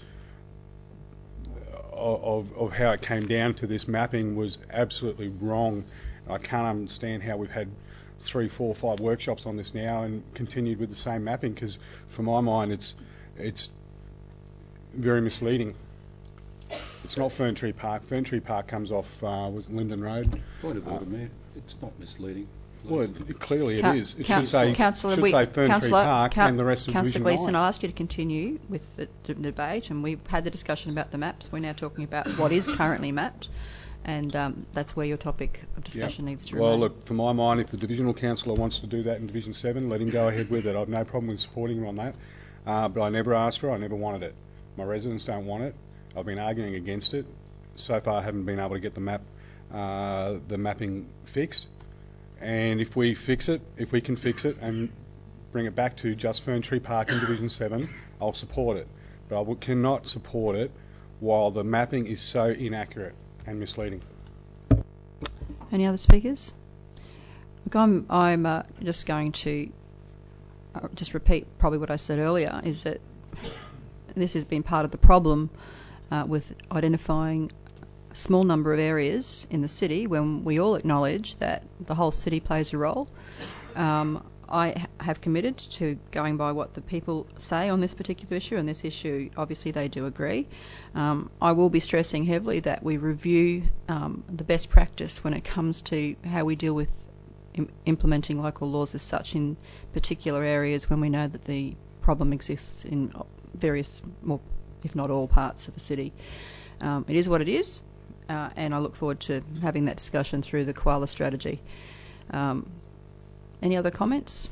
[SPEAKER 10] of, of, of how it came down to this mapping was absolutely wrong. I can't understand how we've had three, four, five workshops on this now and continued with the same mapping, because for my mind it's it's very misleading. It's not Ferntree Park. Ferntree Park comes off uh, was it Linden Road.
[SPEAKER 14] Point of order,
[SPEAKER 10] uh,
[SPEAKER 14] Mayor. It's not misleading.
[SPEAKER 10] Well, it, it, clearly it
[SPEAKER 1] Ca-
[SPEAKER 10] is. It
[SPEAKER 1] Ca-
[SPEAKER 10] should say,
[SPEAKER 1] Councillor,
[SPEAKER 10] should
[SPEAKER 1] we,
[SPEAKER 10] say Ferntree
[SPEAKER 1] Councillor,
[SPEAKER 10] Park
[SPEAKER 1] Ca-
[SPEAKER 10] and the rest of
[SPEAKER 1] Councillor
[SPEAKER 10] Division
[SPEAKER 1] Gleeson,
[SPEAKER 10] nine.
[SPEAKER 1] I'll ask you to continue with the, the debate, and we've had the discussion about the maps. We're now talking about what is currently mapped, and um, that's where your topic of discussion
[SPEAKER 10] Yep.
[SPEAKER 1] needs to
[SPEAKER 10] well,
[SPEAKER 1] remain.
[SPEAKER 10] look, for my mind, if the divisional councillor wants to do that in Division seven, let him go ahead with it. I've no problem with supporting him on that, uh, but I never asked for it. I never wanted it. My residents don't want it. I've been arguing against it. So far, I haven't been able to get the map, uh, the mapping fixed. And if we fix it, if we can fix it and bring it back to just Ferntree Park in Division seven, I'll support it. But I w- cannot support it while the mapping is so inaccurate and misleading.
[SPEAKER 1] Any other speakers? Look, I'm, I'm uh, just going to uh, just repeat probably what I said earlier, is that this has been part of the problem uh, with identifying a small number of areas in the city when we all acknowledge that the whole city plays a role. Um, I ha- have committed to going by what the people say on this particular issue, and this issue, obviously, they do agree. Um, I will be stressing heavily that we review um, the best practice when it comes to how we deal with im- implementing local laws as such in particular areas when we know that the problem exists in various, well, if not all parts of the city. Um, it is what it is. Uh, and I look forward to having that discussion through the koala strategy. Um, any other comments?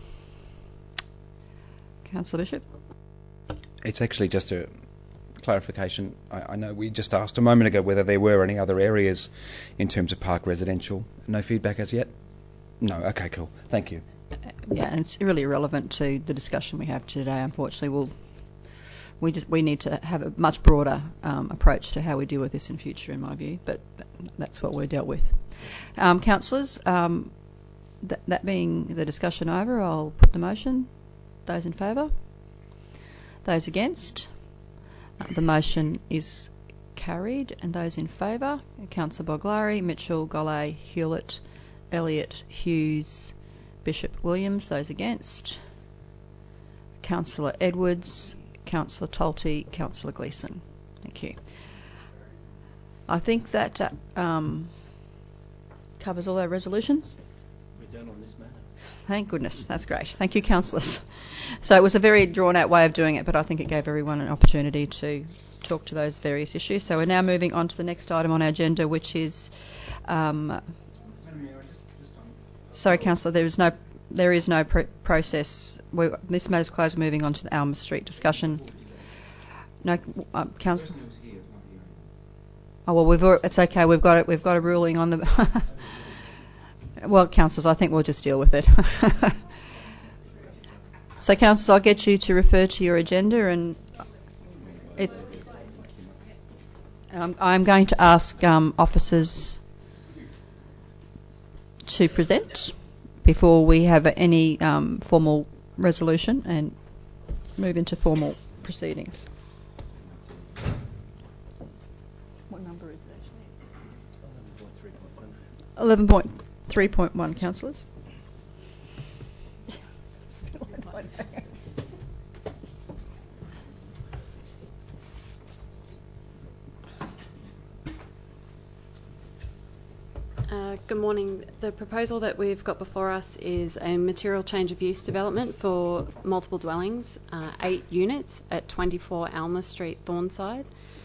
[SPEAKER 1] Councillor Bishop?
[SPEAKER 3] It's actually just a clarification. I, I know we just asked a moment ago whether there were any other areas in terms of park residential. No feedback as yet? No. Okay, cool. Thank you.
[SPEAKER 1] Uh, yeah, and it's really irrelevant to the discussion we have today. Unfortunately, we'll We just we need to have a much broader um, approach to how we deal with this in future, in my view. But that's what we're dealt with. Um, councillors, um, th- that being the discussion over, I'll put the motion. Those in favour? Those against? Uh, the motion is carried. And those in favour? Councillor Boglari, Mitchell, Golay, Hewlett, Elliott, Hughes, Bishop, Williams. Those against? Councillor Edwards, Councillor Tolte, Councillor Gleeson. Thank you. I think that uh, um, covers all our resolutions.
[SPEAKER 15] We're done on this matter.
[SPEAKER 1] Thank goodness. That's great. Thank you, councillors. So it was a very drawn-out way of doing it, but I think it gave everyone an opportunity to talk to those various issues. So we're now moving on to the next item on our agenda, which is... Um, sorry, councillor, there is no... There is no pr- process. We, this matter is closed. We're moving on to the Alma Street discussion. No, uh, council. Oh well, we've. Already, it's okay. We've got it. We've got a ruling on the. Well, councillors, I think we'll just deal with it. So, councillors, I'll get you to refer to your agenda, and it. Um, I'm going to ask um, officers to present before we have any um, formal resolution and move into formal proceedings. What number is it actually? eleven point three point one, councillors.
[SPEAKER 20] Uh, good morning. The proposal that we've got before us is a material change of use development for multiple dwellings, uh, eight units at twenty-four Alma Street, Thornside.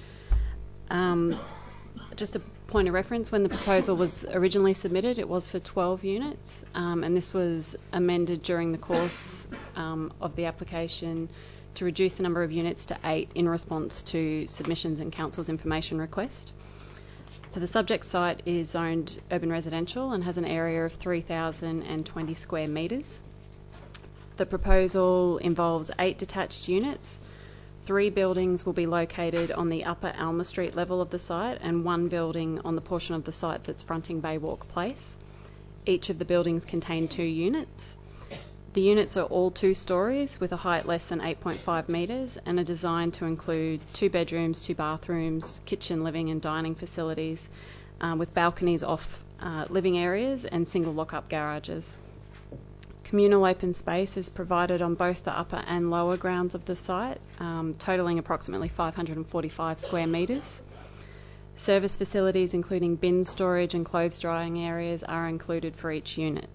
[SPEAKER 20] Um, just a point of reference, when the proposal was originally submitted, it was for twelve units, um, and this was amended during the course um, of the application to reduce the number of units to eight in response to submissions and council's information request. So the subject site is zoned urban residential and has an area of three thousand twenty square metres. The proposal involves eight detached units. Three buildings will be located on the upper Alma Street level of the site and one building on the portion of the site that's fronting Baywalk Place. Each of the buildings contain two units. The units are all two stories with a height less than eight point five metres and are designed to include two bedrooms, two bathrooms, kitchen, living and dining facilities um, with balconies off uh, living areas and single lock-up garages. Communal open space is provided on both the upper and lower grounds of the site, um, totalling approximately five hundred forty-five square metres. Service facilities including bin storage and clothes drying areas are included for each unit.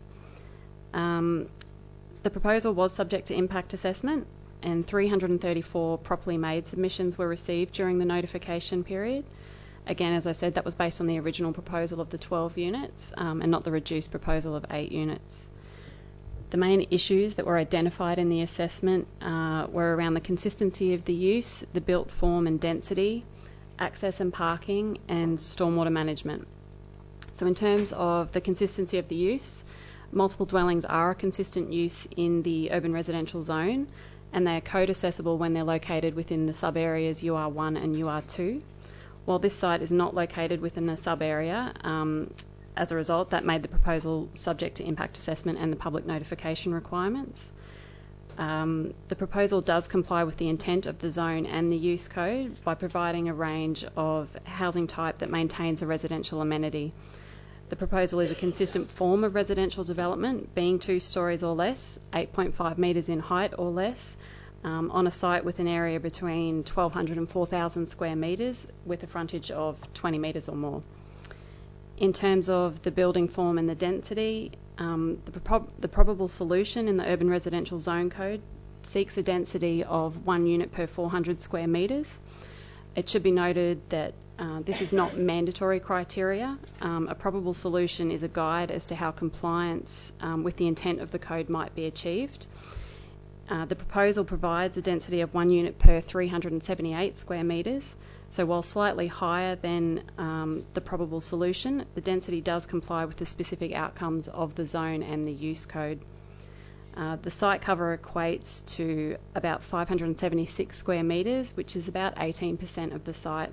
[SPEAKER 20] Um, The proposal was subject to impact assessment and three hundred thirty-four properly made submissions were received during the notification period. Again, as I said, that was based on the original proposal of the twelve units um, and not the reduced proposal of eight units. The main issues that were identified in the assessment uh, were around the consistency of the use, the built form and density, access and parking, and stormwater management. So in terms of the consistency of the use, multiple dwellings are a consistent use in the urban residential zone and they are code accessible when they're located within the sub-areas U R one and U R two. While this site is not located within a sub-area, um, as a result, that made the proposal subject to impact assessment and the public notification requirements. Um, the proposal does comply with the intent of the zone and the use code by providing a range of housing type that maintains a residential amenity. The proposal is a consistent form of residential development, being two stories or less, eight point five metres in height or less, um, on a site with an area between twelve hundred and four thousand square metres with a frontage of twenty metres or more. In terms of the building form and the density, um, the, prob- the probable solution in the urban residential zone code seeks a density of one unit per four hundred square metres. It should be noted that uh, this is not mandatory criteria. Um, a probable solution is a guide as to how compliance um, with the intent of the code might be achieved. Uh, the proposal provides a density of one unit per three hundred seventy-eight square metres. So while slightly higher than um, the probable solution, the density does comply with the specific outcomes of the zone and the use code. Uh, the site cover equates to about five hundred seventy-six square metres, which is about eighteen percent of the site.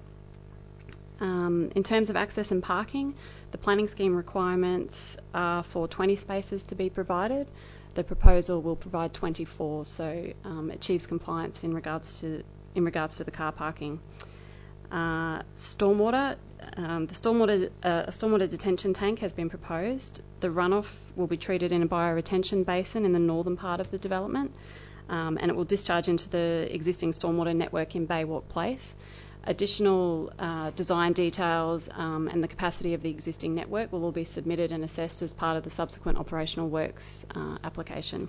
[SPEAKER 20] Um, in terms of access and parking, the planning scheme requirements are for twenty spaces to be provided. The proposal will provide twenty-four, so um, achieves compliance in regards to in regards to the car parking. Uh, stormwater, um, the stormwater, uh, a stormwater detention tank has been proposed. The runoff will be treated in a bioretention basin in the northern part of the development, um, and it will discharge into the existing stormwater network in Baywalk Place. Additional uh, design details um, and the capacity of the existing network will all be submitted and assessed as part of the subsequent operational works uh, application.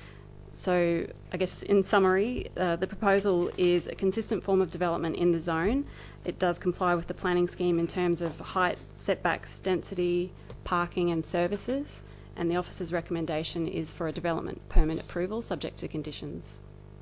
[SPEAKER 20] So I guess in summary, uh, the proposal is a consistent form of development in the zone. It does comply with the planning scheme in terms of height, setbacks, density, parking and services, and the officer's recommendation is for a development permit approval subject to conditions.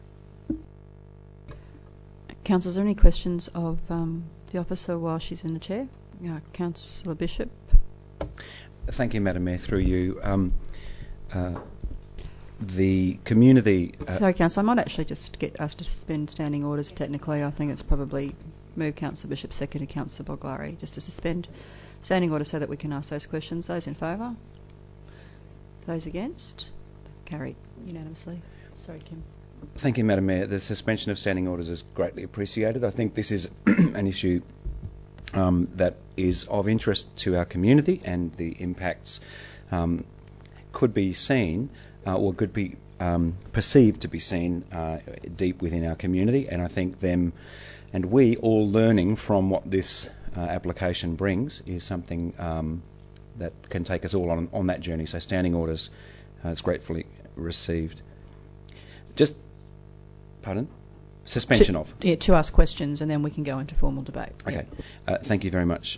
[SPEAKER 1] Councillor, is there any questions of um, the officer while she's in the chair? Yeah, Councillor Bishop.
[SPEAKER 3] Thank you, Madam Mayor. Through you. Um, uh, the community... Uh,
[SPEAKER 1] Sorry, Councillor, I might actually just get us to suspend standing orders technically. I think it's probably move Councillor Bishop, seconded Councillor Boglari, just to suspend standing orders so that we can ask those questions. Those in favour? Those against? Carried unanimously. Sorry, Kim.
[SPEAKER 3] Thank you, Madam Mayor. The suspension of standing orders is greatly appreciated. I think this is an issue um, that is of interest to our community, and the impacts um, could be seen uh, or could be um, perceived to be seen uh, deep within our community. And I think them and we all learning from what this uh, application brings is something um, that can take us all on, on that journey. So standing orders uh, is gratefully received. Just, pardon? Suspension
[SPEAKER 1] to,
[SPEAKER 3] of.
[SPEAKER 1] Yeah, to ask questions, and then we can go into formal debate.
[SPEAKER 3] Okay. Yeah. Uh, thank you very much.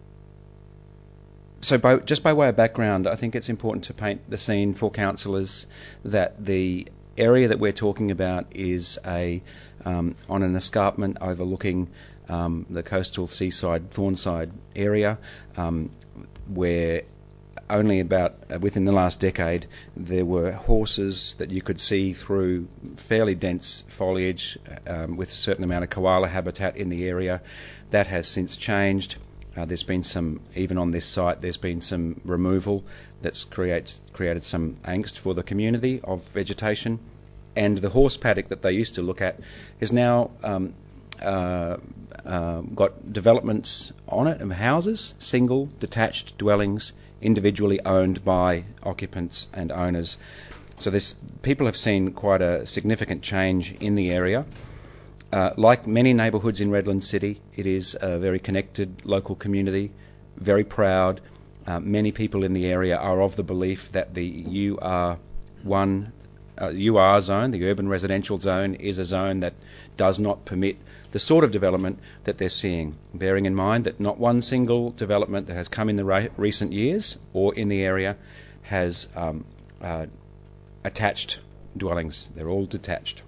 [SPEAKER 3] So by, just by way of background, I think it's important to paint the scene for councillors that the area that we're talking about is a um, on an escarpment overlooking um, the coastal seaside Thornside area, um, where only about uh, within the last decade there were horses that you could see through fairly dense foliage um, with a certain amount of koala habitat in the area. That has since changed. Uh, there's been some, even on this site, there's been some removal that's creates, created some angst for the community of vegetation. And the horse paddock that they used to look at is now um, uh, uh, got developments on it of houses, single, detached dwellings, individually owned by occupants and owners. So this, people have seen quite a significant change in the area. Uh, like many neighbourhoods in Redland City, it is a very connected local community, very proud. Uh, many people in the area are of the belief that the U R one, uh, U R zone, the urban residential zone, is a zone that does not permit the sort of development that they're seeing, bearing in mind that not one single development that has come in the ra- recent years or in the area has um, uh, attached dwellings. They're all detached.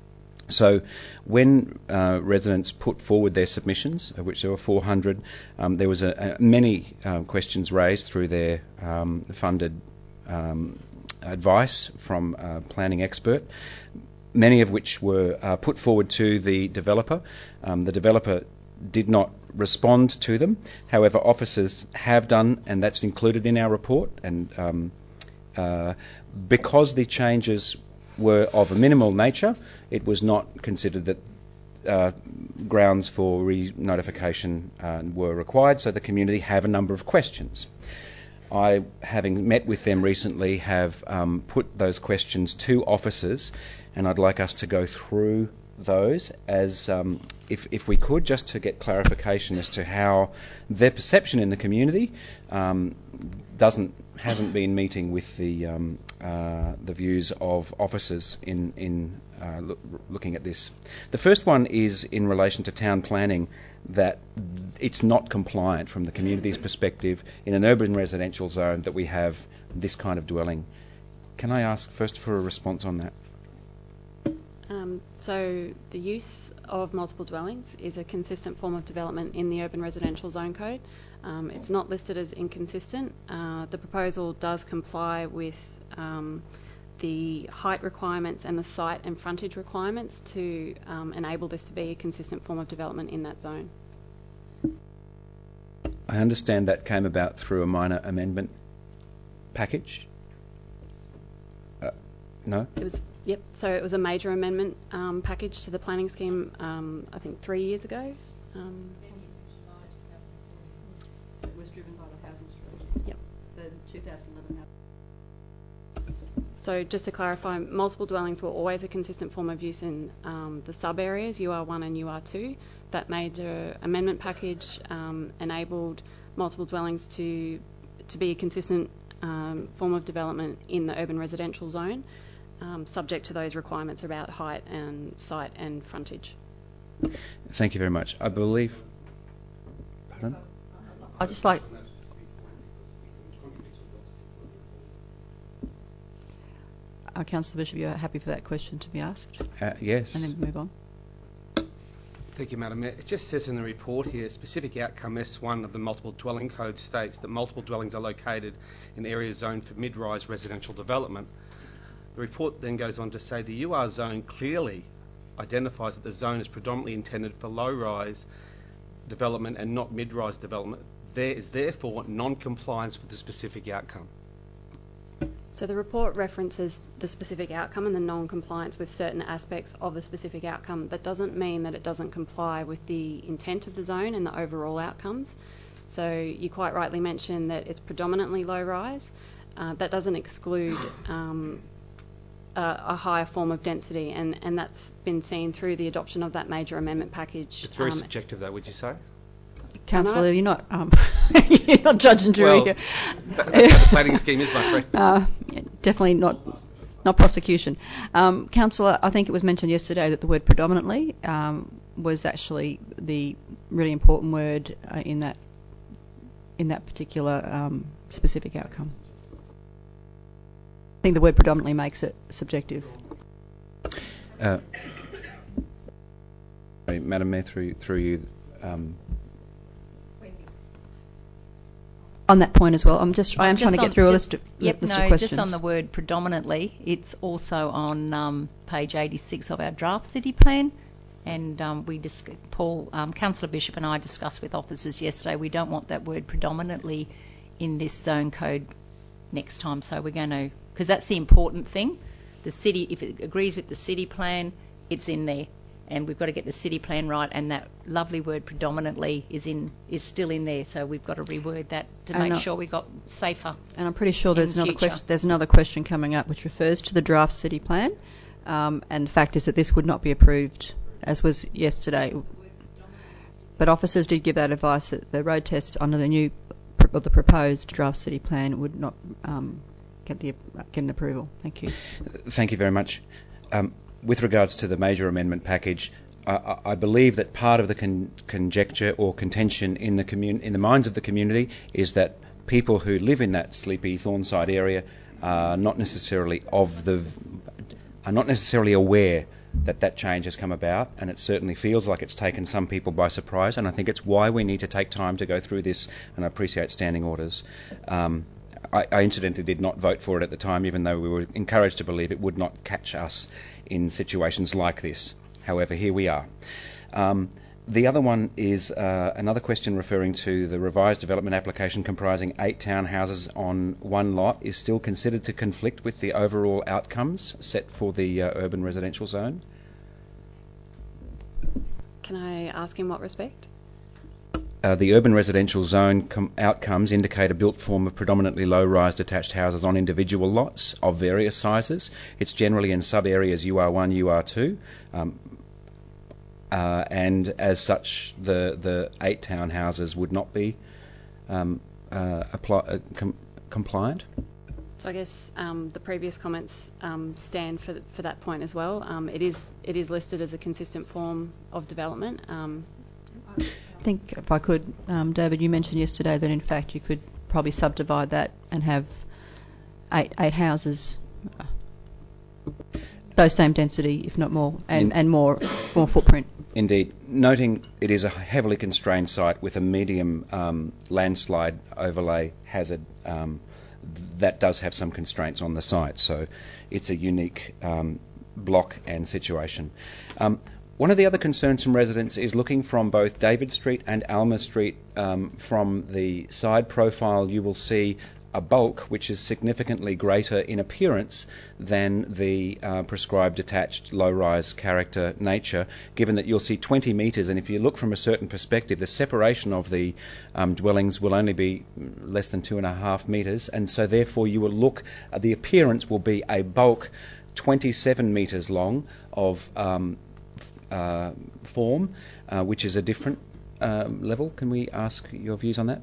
[SPEAKER 3] So when uh, residents put forward their submissions, of which there were four hundred, um, there was a, a many uh, questions raised through their um, funded um, advice from a planning expert, many of which were uh, put forward to the developer. Um, the developer did not respond to them. However, officers have done, and that's included in our report. And um, uh, because the changes were of a minimal nature, it was not considered that uh, grounds for re-notification uh, were required, so the community have a number of questions. I, having met with them recently, have um, put those questions to officers, and I'd like us to go through those as, um, if, if we could, just to get clarification as to how their perception in the community um, doesn't hasn't been meeting with the um, uh, the views of officers in in uh, lo- looking at this. The first one is in relation to town planning, that it's not compliant from the community's perspective in an urban residential zone that we have this kind of dwelling. Can I ask first for a response on that?
[SPEAKER 20] Um, so the use of multiple dwellings is a consistent form of development in the Urban Residential Zone Code. Um, it's not listed as inconsistent. Uh, the proposal does comply with um, the height requirements and the site and frontage requirements to um, enable this to be a consistent form of development in that zone.
[SPEAKER 3] I understand that came about through a minor amendment package. Uh, no?
[SPEAKER 20] It was, yep. So it was a major amendment um, package to the planning scheme, um, I think three years ago. Um,
[SPEAKER 1] it was driven by the housing strategy.
[SPEAKER 20] Yep.
[SPEAKER 1] The two thousand eleven.
[SPEAKER 20] So just to clarify, multiple dwellings were always a consistent form of use in um, the sub-areas, U R one and U R two. That major amendment package um, enabled multiple dwellings to to be a consistent um, form of development in the urban residential zone, um, subject to those requirements about height and site and frontage.
[SPEAKER 3] Thank you very much. I believe... Pardon?
[SPEAKER 1] I'd just like... Uh, Councillor Bishop, you're happy for that question to be asked?
[SPEAKER 3] Uh, yes.
[SPEAKER 1] And then move on.
[SPEAKER 13] Thank you, Madam Mayor. It just says in the report here, specific outcome S one of the multiple dwelling code states that multiple dwellings are located in areas zoned for mid-rise residential development. The report then goes on to say the U R zone clearly identifies that the zone is predominantly intended for low-rise development and not mid-rise development. There is therefore non-compliance with the specific outcome.
[SPEAKER 20] So the report references the specific outcome and the non-compliance with certain aspects of the specific outcome. That doesn't mean that it doesn't comply with the intent of the zone and the overall outcomes. So you quite rightly mentioned that it's predominantly low-rise. Uh, that doesn't exclude um, a, a higher form of density, and, and that's been seen through the adoption of that major amendment package.
[SPEAKER 13] It's very
[SPEAKER 20] um,
[SPEAKER 13] subjective, though, would you say?
[SPEAKER 1] Councillor, you're not um, you're not judge and jury
[SPEAKER 13] well,
[SPEAKER 1] here.
[SPEAKER 13] That's what the planning scheme is, my friend.
[SPEAKER 1] Uh, definitely not not prosecution. Um, Councillor, I think it was mentioned yesterday that the word predominantly um, was actually the really important word uh, in that in that particular um, specific outcome. I think the word predominantly makes it subjective.
[SPEAKER 3] Uh, sorry, Madam Mayor, through through you. Um,
[SPEAKER 1] On that point as well, I'm just I am
[SPEAKER 9] just
[SPEAKER 1] trying to
[SPEAKER 9] on,
[SPEAKER 1] get through a
[SPEAKER 9] just,
[SPEAKER 1] list of,
[SPEAKER 9] yep,
[SPEAKER 1] list
[SPEAKER 9] no,
[SPEAKER 1] of questions.
[SPEAKER 9] just on the word predominantly, it's also on um, page eighty-six of our draft city plan, and um, we dis- Paul, um, Councillor Bishop and I discussed with officers yesterday. We don't want that word predominantly in this zone code next time, so we're going to, because that's the important thing. The city, if it agrees with the city plan, it's in there. And we've got to get the city plan right, and that lovely word predominantly is in is still in there. So we've got to reword that to
[SPEAKER 1] And
[SPEAKER 9] make
[SPEAKER 1] I-
[SPEAKER 9] sure we got safer.
[SPEAKER 1] And I'm pretty sure there's
[SPEAKER 9] in
[SPEAKER 1] another
[SPEAKER 9] future.
[SPEAKER 1] question. There's another question coming up which refers to the draft city plan, um, and the fact is that this would not be approved, as was yesterday. But officers did give that advice that the road test under the new, or the proposed draft city plan would not um, get the get an approval. Thank you.
[SPEAKER 3] Thank you very much. Um, with regards to the major amendment package, I, I believe that part of the con- conjecture or contention in the commun- in the minds of the community is that people who live in that sleepy Thornside area are not necessarily of the are not necessarily aware that that change has come about, and it certainly feels like it's taken some people by surprise, and I think it's why we need to take time to go through this, and I appreciate standing orders. Um, I, I incidentally did not vote for it at the time, even though we were encouraged to believe it would not catch us in situations like this. However, here we are. Um, the other one is uh, another question referring to the revised development application comprising eight townhouses on one lot is still considered to conflict with the overall outcomes set for the uh, urban residential zone.
[SPEAKER 20] Can I ask in what respect?
[SPEAKER 3] Uh, the urban residential zone com- outcomes indicate a built form of predominantly low-rise detached houses on individual lots of various sizes. It's generally in sub-areas U R one, U R two, um, uh, and as such, the, the eight townhouses would not be um, uh, apply, uh, com- compliant.
[SPEAKER 20] So I guess um, the previous comments um, stand for for that point as well. Um, it is it is listed as a consistent form of development. Um,
[SPEAKER 1] I think if I could, um, David, you mentioned yesterday that in fact you could probably subdivide that and have eight eight houses, uh, those same density, if not more, and,
[SPEAKER 3] In-
[SPEAKER 1] and more more footprint.
[SPEAKER 3] Indeed. Noting it is a heavily constrained site with a medium um, landslide overlay hazard, um, th- that does have some constraints on the site, so it's a unique um, block and situation. Um, One of the other concerns from residents is looking from both David Street and Alma Street. Um, from the side profile, you will see a bulk which is significantly greater in appearance than the uh, prescribed detached low-rise character nature, given that you'll see twenty metres, and if you look from a certain perspective, the separation of the um, dwellings will only be less than two and a half metres, and so therefore you will look, uh, the appearance will be a bulk twenty-seven metres long of um, Uh, form, uh, which is a different um, level. Can we ask your views on that?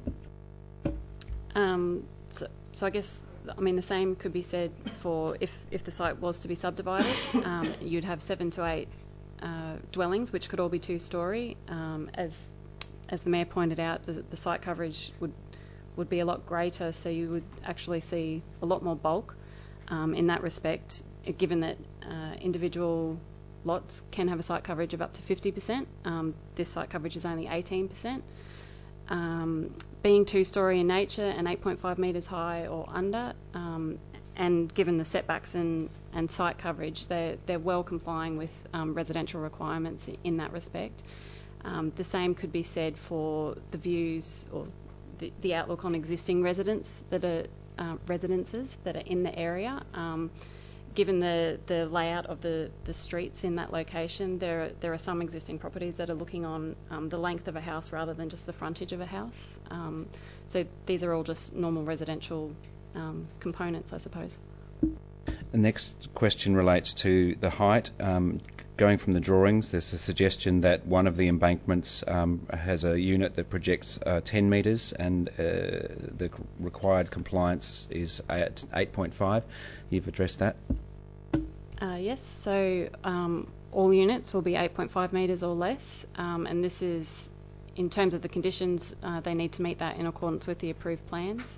[SPEAKER 20] um, so, so I guess I mean the same could be said for if if the site was to be subdivided. Um, you'd have seven to eight uh, dwellings, which could all be two-storey. Um, as as the mayor pointed out, the, the site coverage would would be a lot greater, so you would actually see a lot more bulk um, in that respect, given that uh, individual lots can have a site coverage of up to fifty percent. Um, this site coverage is only eighteen percent. Um, being two-storey in nature and eight point five metres high or under, um, and given the setbacks and, and site coverage, they're, they're well complying with um, residential requirements in that respect. Um, the same could be said for the views or the, the outlook on existing residents that are uh, residences that are in the area. Um, given the, the layout of the, the streets in that location, there there are some existing properties that are looking on um, the length of a house rather than just the frontage of a house. Um, so these are all just normal residential um, components, I suppose.
[SPEAKER 3] The next question relates to the height. Um, going from the drawings, there's a suggestion that one of the embankments um, has a unit that projects uh, ten metres, and uh, the required compliance is at eight point five. You've addressed that?
[SPEAKER 20] Uh, yes, so um, all units will be eight point five metres or less, um, and this is, in terms of the conditions, uh, they need to meet that in accordance with the approved plans.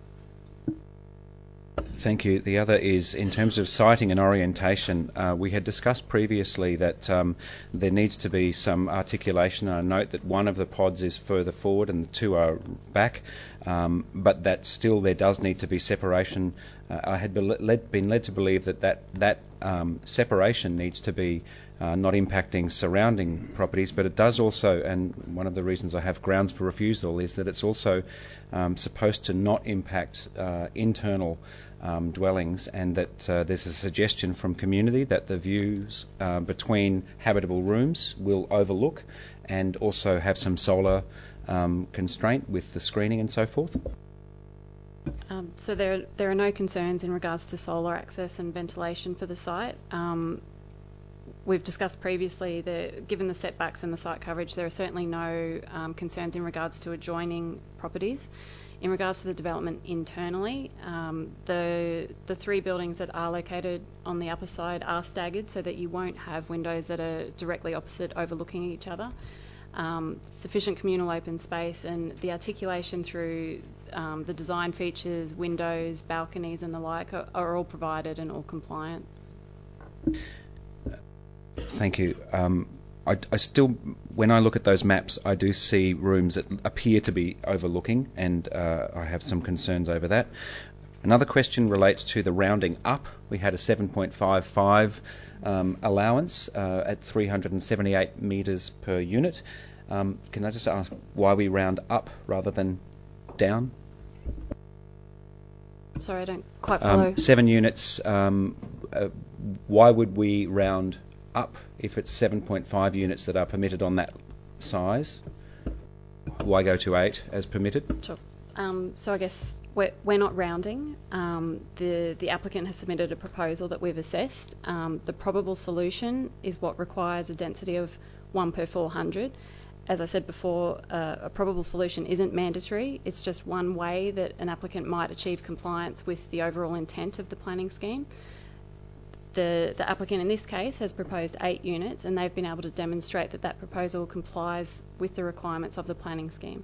[SPEAKER 3] Thank you. The other is in terms of siting and orientation. Uh, we had discussed previously that um, there needs to be some articulation. I note that one of the pods is further forward and the two are back, um, but that still there does need to be separation. Uh, I had be led, been led to believe that that, that um, separation needs to be uh, not impacting surrounding properties, but it does also, and one of the reasons I have grounds for refusal is that it's also um, supposed to not impact uh, internal Um, dwellings, and that uh, there's a suggestion from community that the views uh, between habitable rooms will overlook and also have some solar um, constraint with the screening and so forth.
[SPEAKER 20] Um, so there, there are no concerns in regards to solar access and ventilation for the site. Um, we've discussed previously that given the setbacks and the site coverage, there are certainly no um, concerns in regards to adjoining properties. In regards to the development internally, um, the the three buildings that are located on the upper side are staggered so that you won't have windows that are directly opposite overlooking each other. Um, sufficient communal open space and the articulation through um, the design features, windows, balconies and the like are, are all provided and all compliant.
[SPEAKER 3] Thank you. Um, I, I still, when I look at those maps, I do see rooms that appear to be overlooking, and uh, I have some concerns over that. Another question relates to the rounding up. We had a seven point five five um, allowance uh, at three hundred seventy-eight metres per unit. Um, can I just ask why we round up rather than down?
[SPEAKER 20] Sorry, I don't quite follow.
[SPEAKER 3] Um, seven units, um, uh, why would we round up if it's seven point five units that are permitted on that size? Why go to eight as permitted?
[SPEAKER 20] Sure. Um, so I guess we're, we're not rounding. Um, the, the applicant has submitted a proposal that we've assessed. Um, the probable solution is what requires a density of one per four hundred. As I said before, uh, a probable solution isn't mandatory. It's just one way that an applicant might achieve compliance with the overall intent of the planning scheme. The, the applicant in this case has proposed eight units, and they've been able to demonstrate that that proposal complies with the requirements of the planning scheme.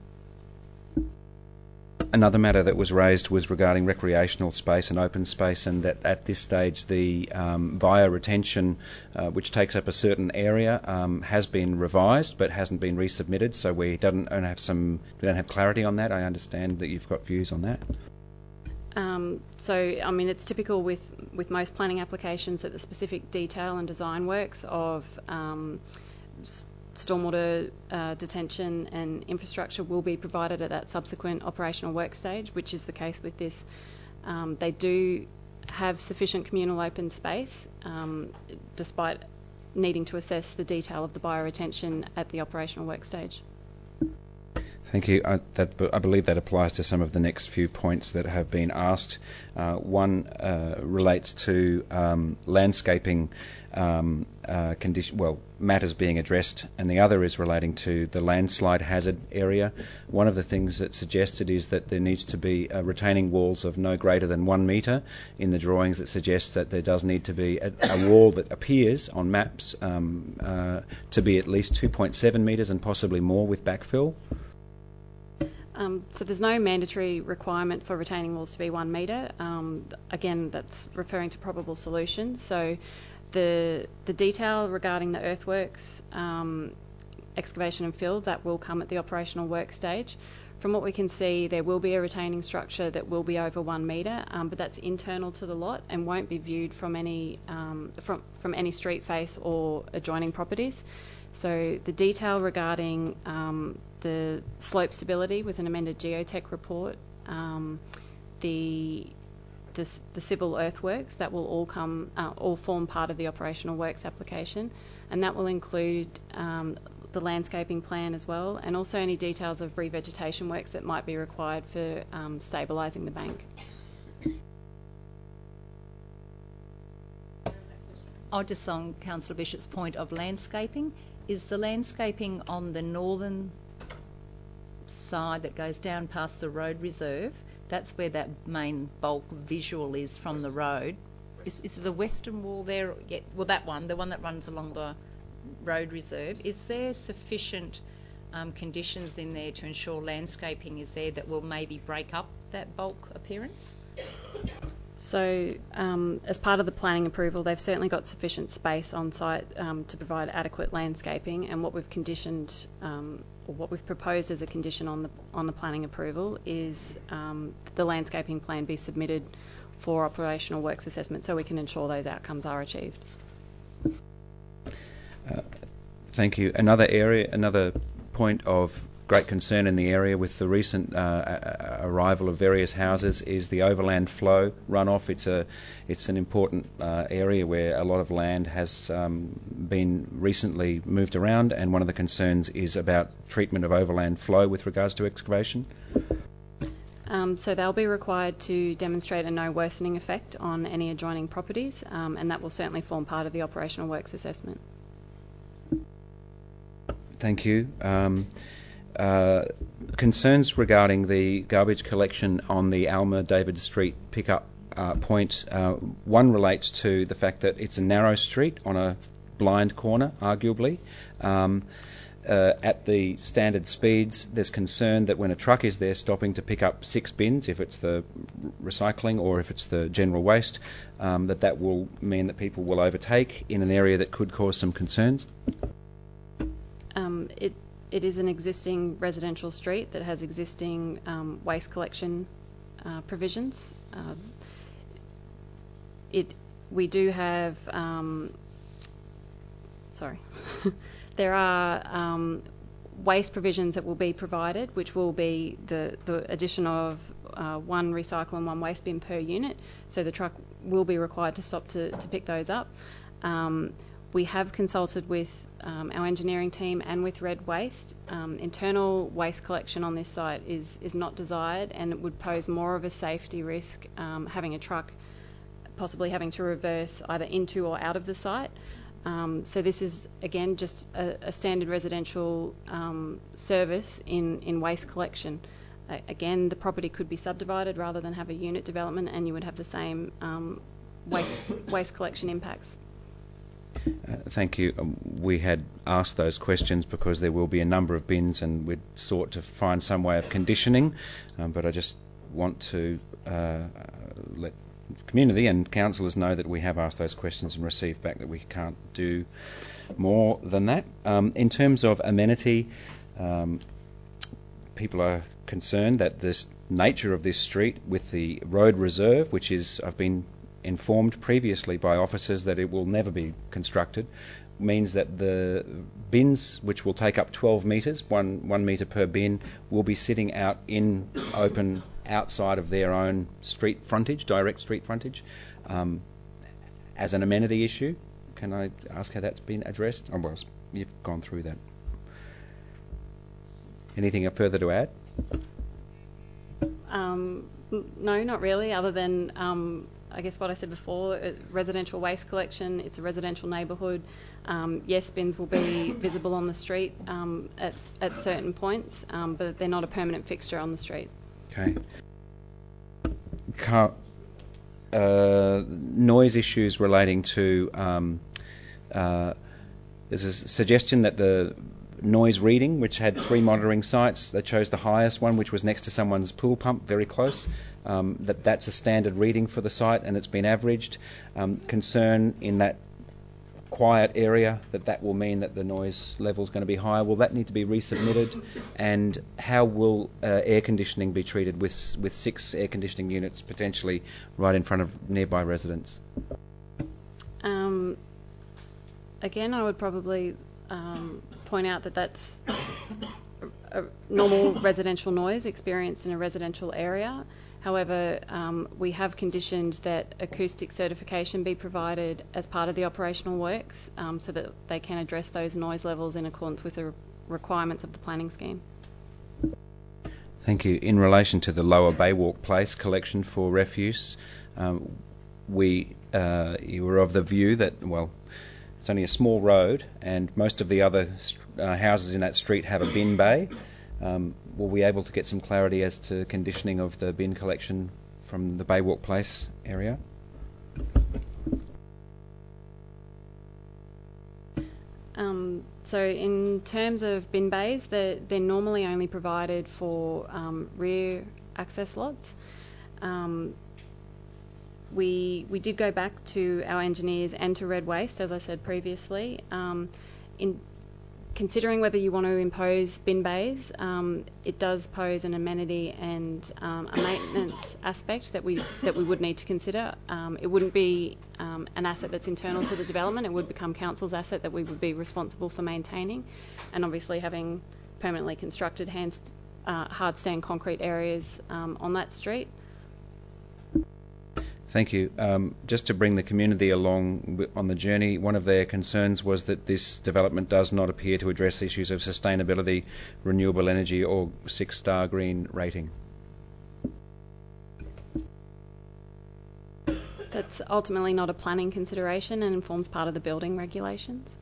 [SPEAKER 3] Another matter that was raised was regarding recreational space and open space, and that at this stage the um, via retention, uh, which takes up a certain area, um, has been revised but hasn't been resubmitted. So we don't, don't have some, we don't have clarity on that. I understand that you've got views on that.
[SPEAKER 20] Um, so, I mean, it's typical with, with most planning applications that the specific detail and design works of um, stormwater uh, detention and infrastructure will be provided at that subsequent operational work stage, which is the case with this. Um, they do have sufficient communal open space, um, despite needing to assess the detail of the bioretention at the operational work stage.
[SPEAKER 3] Thank you. I, that, I believe that applies to some of the next few points that have been asked. Uh, one uh, relates to um, landscaping um, uh, condition, well, matters being addressed, and the other is relating to the landslide hazard area. One of the things that's suggested is that there needs to be uh, retaining walls of no greater than one metre. In the drawings, it suggests that there does need to be a, a wall that appears on maps um, uh, to be at least two point seven metres and possibly more with backfill.
[SPEAKER 20] Um, so there's no mandatory requirement for retaining walls to be one metre. Um, again, that's referring to probable solutions. So the the detail regarding the earthworks, um, excavation and fill, that will come at the operational work stage. from what we can see, there will be a retaining structure that will be over one metre, um, but that's internal to the lot and won't be viewed from any um, from from any street face or adjoining properties. So the detail regarding um, the slope stability with an amended geotech report, um, the, the the civil earthworks, that will all come uh, all form part of the operational works application, and that will include um, the landscaping plan as well, and also any details of revegetation works that might be required for um, stabilising the bank.
[SPEAKER 9] Oh, just on Councillor Bishop's point of landscaping, is the landscaping on the northern side that goes down past the road reserve, that's where that main bulk visual is from the road. Is, is the western wall there? Yeah, well, that one, the one that runs along the road reserve, is there sufficient um, conditions in there to ensure landscaping is there that will maybe break up that bulk appearance?
[SPEAKER 20] So um, as part of the planning approval, they've certainly got sufficient space on site um, to provide adequate landscaping, and what we've conditioned um, or what we've proposed as a condition on the on the planning approval is um, the landscaping plan be submitted for operational works assessment so we can ensure those outcomes are achieved.
[SPEAKER 3] Uh, thank you. Another area, another point of great concern in the area with the recent uh, arrival of various houses is the overland flow runoff. It's a, it's an important uh, area where a lot of land has um, been recently moved around, and one of the concerns is about treatment of overland flow with regards to excavation.
[SPEAKER 20] Um, so they'll be required to demonstrate a no worsening effect on any adjoining properties, um, and that will certainly form part of the operational works assessment.
[SPEAKER 3] Thank you. Um, Uh, concerns regarding the garbage collection on the Alma David Street pickup uh, point. Uh, one relates to the fact that it's a narrow street on a blind corner, arguably. Um, uh, at the standard speeds, there's concern that when a truck is there stopping to pick up six bins, if it's the recycling or if it's the general waste, um, that that will mean that people will overtake in an area that could cause some concerns.
[SPEAKER 20] Um, it It is an existing residential street that has existing um, waste collection uh, provisions. Uh, it we do have um, sorry, there are um, waste provisions that will be provided, which will be the the addition of uh, one recycle and one waste bin per unit. So the truck will be required to stop to to pick those up. Um, We have consulted with um, our engineering team and with Red Waste. Um, internal waste collection on this site is is not desired, and it would pose more of a safety risk um, having a truck possibly having to reverse either into or out of the site. Um, so this is, again, just a, a standard residential um, service in, in waste collection. Uh, again, the property could be subdivided rather than have a unit development, and you would have the same um, waste waste collection impacts.
[SPEAKER 3] Uh, thank you. Um, we had asked those questions because there will be a number of bins, and we'd sought to find some way of conditioning, um, but I just want to uh, let the community and councillors know that we have asked those questions and received back that we can't do more than that. Um, in terms of amenity, um, people are concerned that this nature of this street with the road reserve, which is, I've been informed previously by officers that it will never be constructed, means that the bins, which will take up twelve metres, one, one metre per bin, will be sitting out in open outside of their own street frontage, direct street frontage. Um, as an amenity issue, can I ask how that's been addressed? Oh, well, you've gone through that. Anything further to add?
[SPEAKER 20] Um, no, not really, other than um, I guess what I said before, uh, residential waste collection, it's a residential neighbourhood. Um, yes, bins will be visible on the street um, at, at certain points, um, but they're not a permanent fixture on the street.
[SPEAKER 3] Okay. Car, uh, noise issues relating to, um, uh, there's a suggestion that the noise reading, which had three monitoring sites, they chose the highest one, which was next to someone's pool pump, very close. Um, that that's a standard reading for the site, and it's been averaged. Um, concern in that quiet area, that that will mean that the noise level is going to be higher. Will that need to be resubmitted? And how will uh, air conditioning be treated with with six air conditioning units potentially right in front of nearby residents?
[SPEAKER 20] Um, again, I would probably um, point out that that's a normal residential noise experienced in a residential area. However, um, we have conditioned that acoustic certification be provided as part of the operational works um, so that they can address those noise levels in accordance with the requirements of the planning scheme.
[SPEAKER 3] Thank you. In relation to the Lower Baywalk Place collection for refuse, um, we uh, you were of the view that, well, it's only a small road and most of the other uh, houses in that street have a bin bay. Um, were we able to get some clarity as to conditioning of the bin collection from the Baywalk Place area?
[SPEAKER 20] Um, so in terms of bin bays, they're, they're normally only provided for um, rear access lots. Um, we, we did go back to our engineers and to Red Waste, as I said previously, um, in considering whether you want to impose bin bays. Um, it does pose an amenity and um, a maintenance aspect that we that we would need to consider. Um, it wouldn't be um, an asset that's internal to the development. It would become council's asset that we would be responsible for maintaining, and obviously having permanently constructed hand, uh, hard stand concrete areas um, on that street.
[SPEAKER 3] Thank you. Um, just to bring the community along on the journey, one of their concerns was that this development does not appear to address issues of sustainability, renewable energy or six-star green rating.
[SPEAKER 20] That's ultimately not a planning consideration and forms part of the building regulations.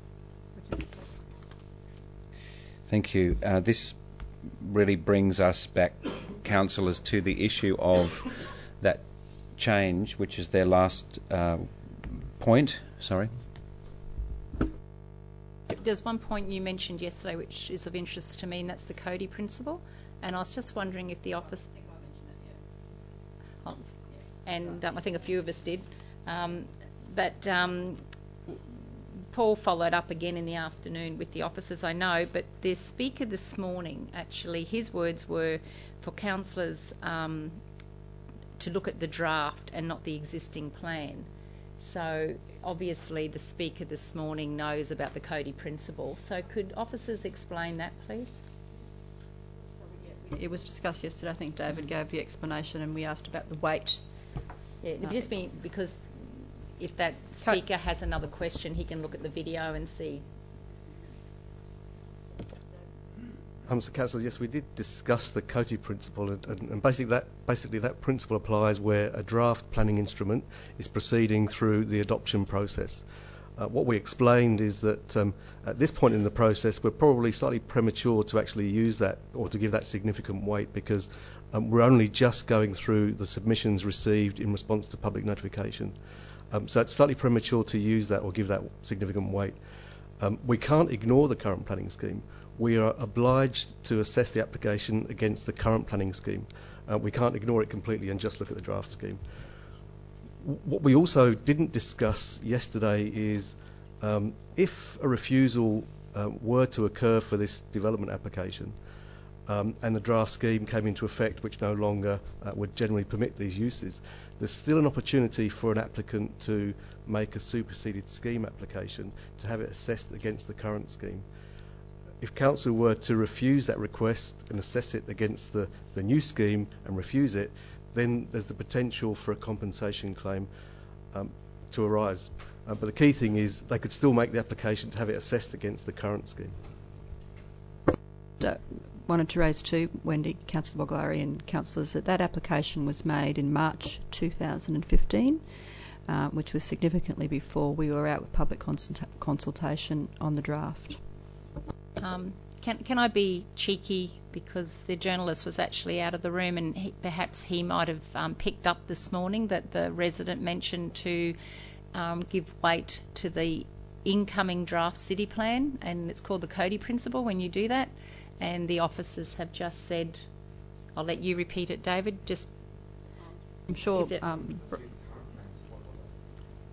[SPEAKER 3] Thank you. Uh, this really brings us back, councillors, to the issue of that change, which is their last uh, point. Sorry.
[SPEAKER 9] There's one point you mentioned yesterday which is of interest to me, and that's the Cody principle. And I was just wondering if the office... I think I mentioned that, yeah. And um, I think a few of us did. Um, but um, Paul followed up again in the afternoon with the officers, I know, but the speaker this morning, actually, his words were for councillors um, to look at the draft and not the existing plan. So obviously the speaker this morning knows about the Cody principle. So could officers explain that, please?
[SPEAKER 1] It was discussed yesterday. I think David gave the explanation and we asked about the weight.
[SPEAKER 9] Yeah, it would just be because if that speaker has another question, he can look at the video and see.
[SPEAKER 21] Um, so, councillors, yes, we did discuss the Cody principle, and, and, and basically that basically that principle applies where a draft planning instrument is proceeding through the adoption process. Uh, what we explained is that um, at this point in the process, we're probably slightly premature to actually use that or to give that significant weight because um, we're only just going through the submissions received in response to public notification. Um, so it's slightly premature to use that or give that significant weight. Um, we can't ignore the current planning scheme. We are obliged to assess the application against the current planning scheme. Uh, we can't ignore it completely and just look at the draft scheme. W- what we also didn't discuss yesterday is um, if a refusal uh, were to occur for this development application um, and the draft scheme came into effect, which no longer uh, would generally permit these uses, there's still an opportunity for an applicant to make a superseded scheme application to have it assessed against the current scheme. If council were to refuse that request and assess it against the, the new scheme and refuse it, then there's the potential for a compensation claim um, to arise. Uh, but the key thing is they could still make the application to have it assessed against the current scheme.
[SPEAKER 1] Uh, wanted to raise too, Wendy, Councillor Boglari and councillors, that that application was made in March two thousand fifteen, uh, which was significantly before we were out with public consult- consultation on the draft.
[SPEAKER 9] Um, can can I be cheeky because the journalist was actually out of the room and he, perhaps he might have um, picked up this morning that the resident mentioned to um, give weight to the incoming draft city plan, and it's called the Cody principle when you do that, and the officers have just said, I'll let you repeat it, David, just
[SPEAKER 1] I'm sure um,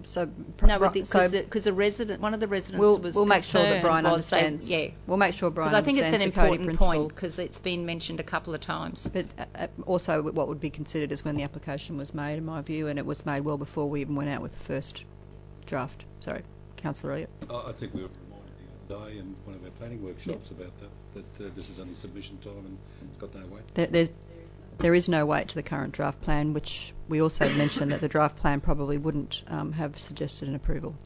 [SPEAKER 1] So
[SPEAKER 9] no, because
[SPEAKER 1] so
[SPEAKER 9] the, the resident, one of the residents
[SPEAKER 1] we'll,
[SPEAKER 9] was
[SPEAKER 1] we'll make sure that Brian
[SPEAKER 9] was
[SPEAKER 1] understands.
[SPEAKER 9] They, yeah,
[SPEAKER 1] we'll make sure Brian
[SPEAKER 9] because I think it's an
[SPEAKER 1] understands the Cody
[SPEAKER 9] important
[SPEAKER 1] principle.
[SPEAKER 9] point because it's been mentioned a couple of times.
[SPEAKER 1] But uh, also, what would be considered is when the application was made, in my view, and it was made well before we even went out with the first draft. Sorry, Councillor Elliott.
[SPEAKER 14] I think we were reminded the other day in one of our planning workshops yep. about that. That uh, this is only submission time and it's got no weight.
[SPEAKER 1] There, there's. There is no weight to the current draft plan, which we also mentioned that the draft plan probably wouldn't um, have suggested an approval.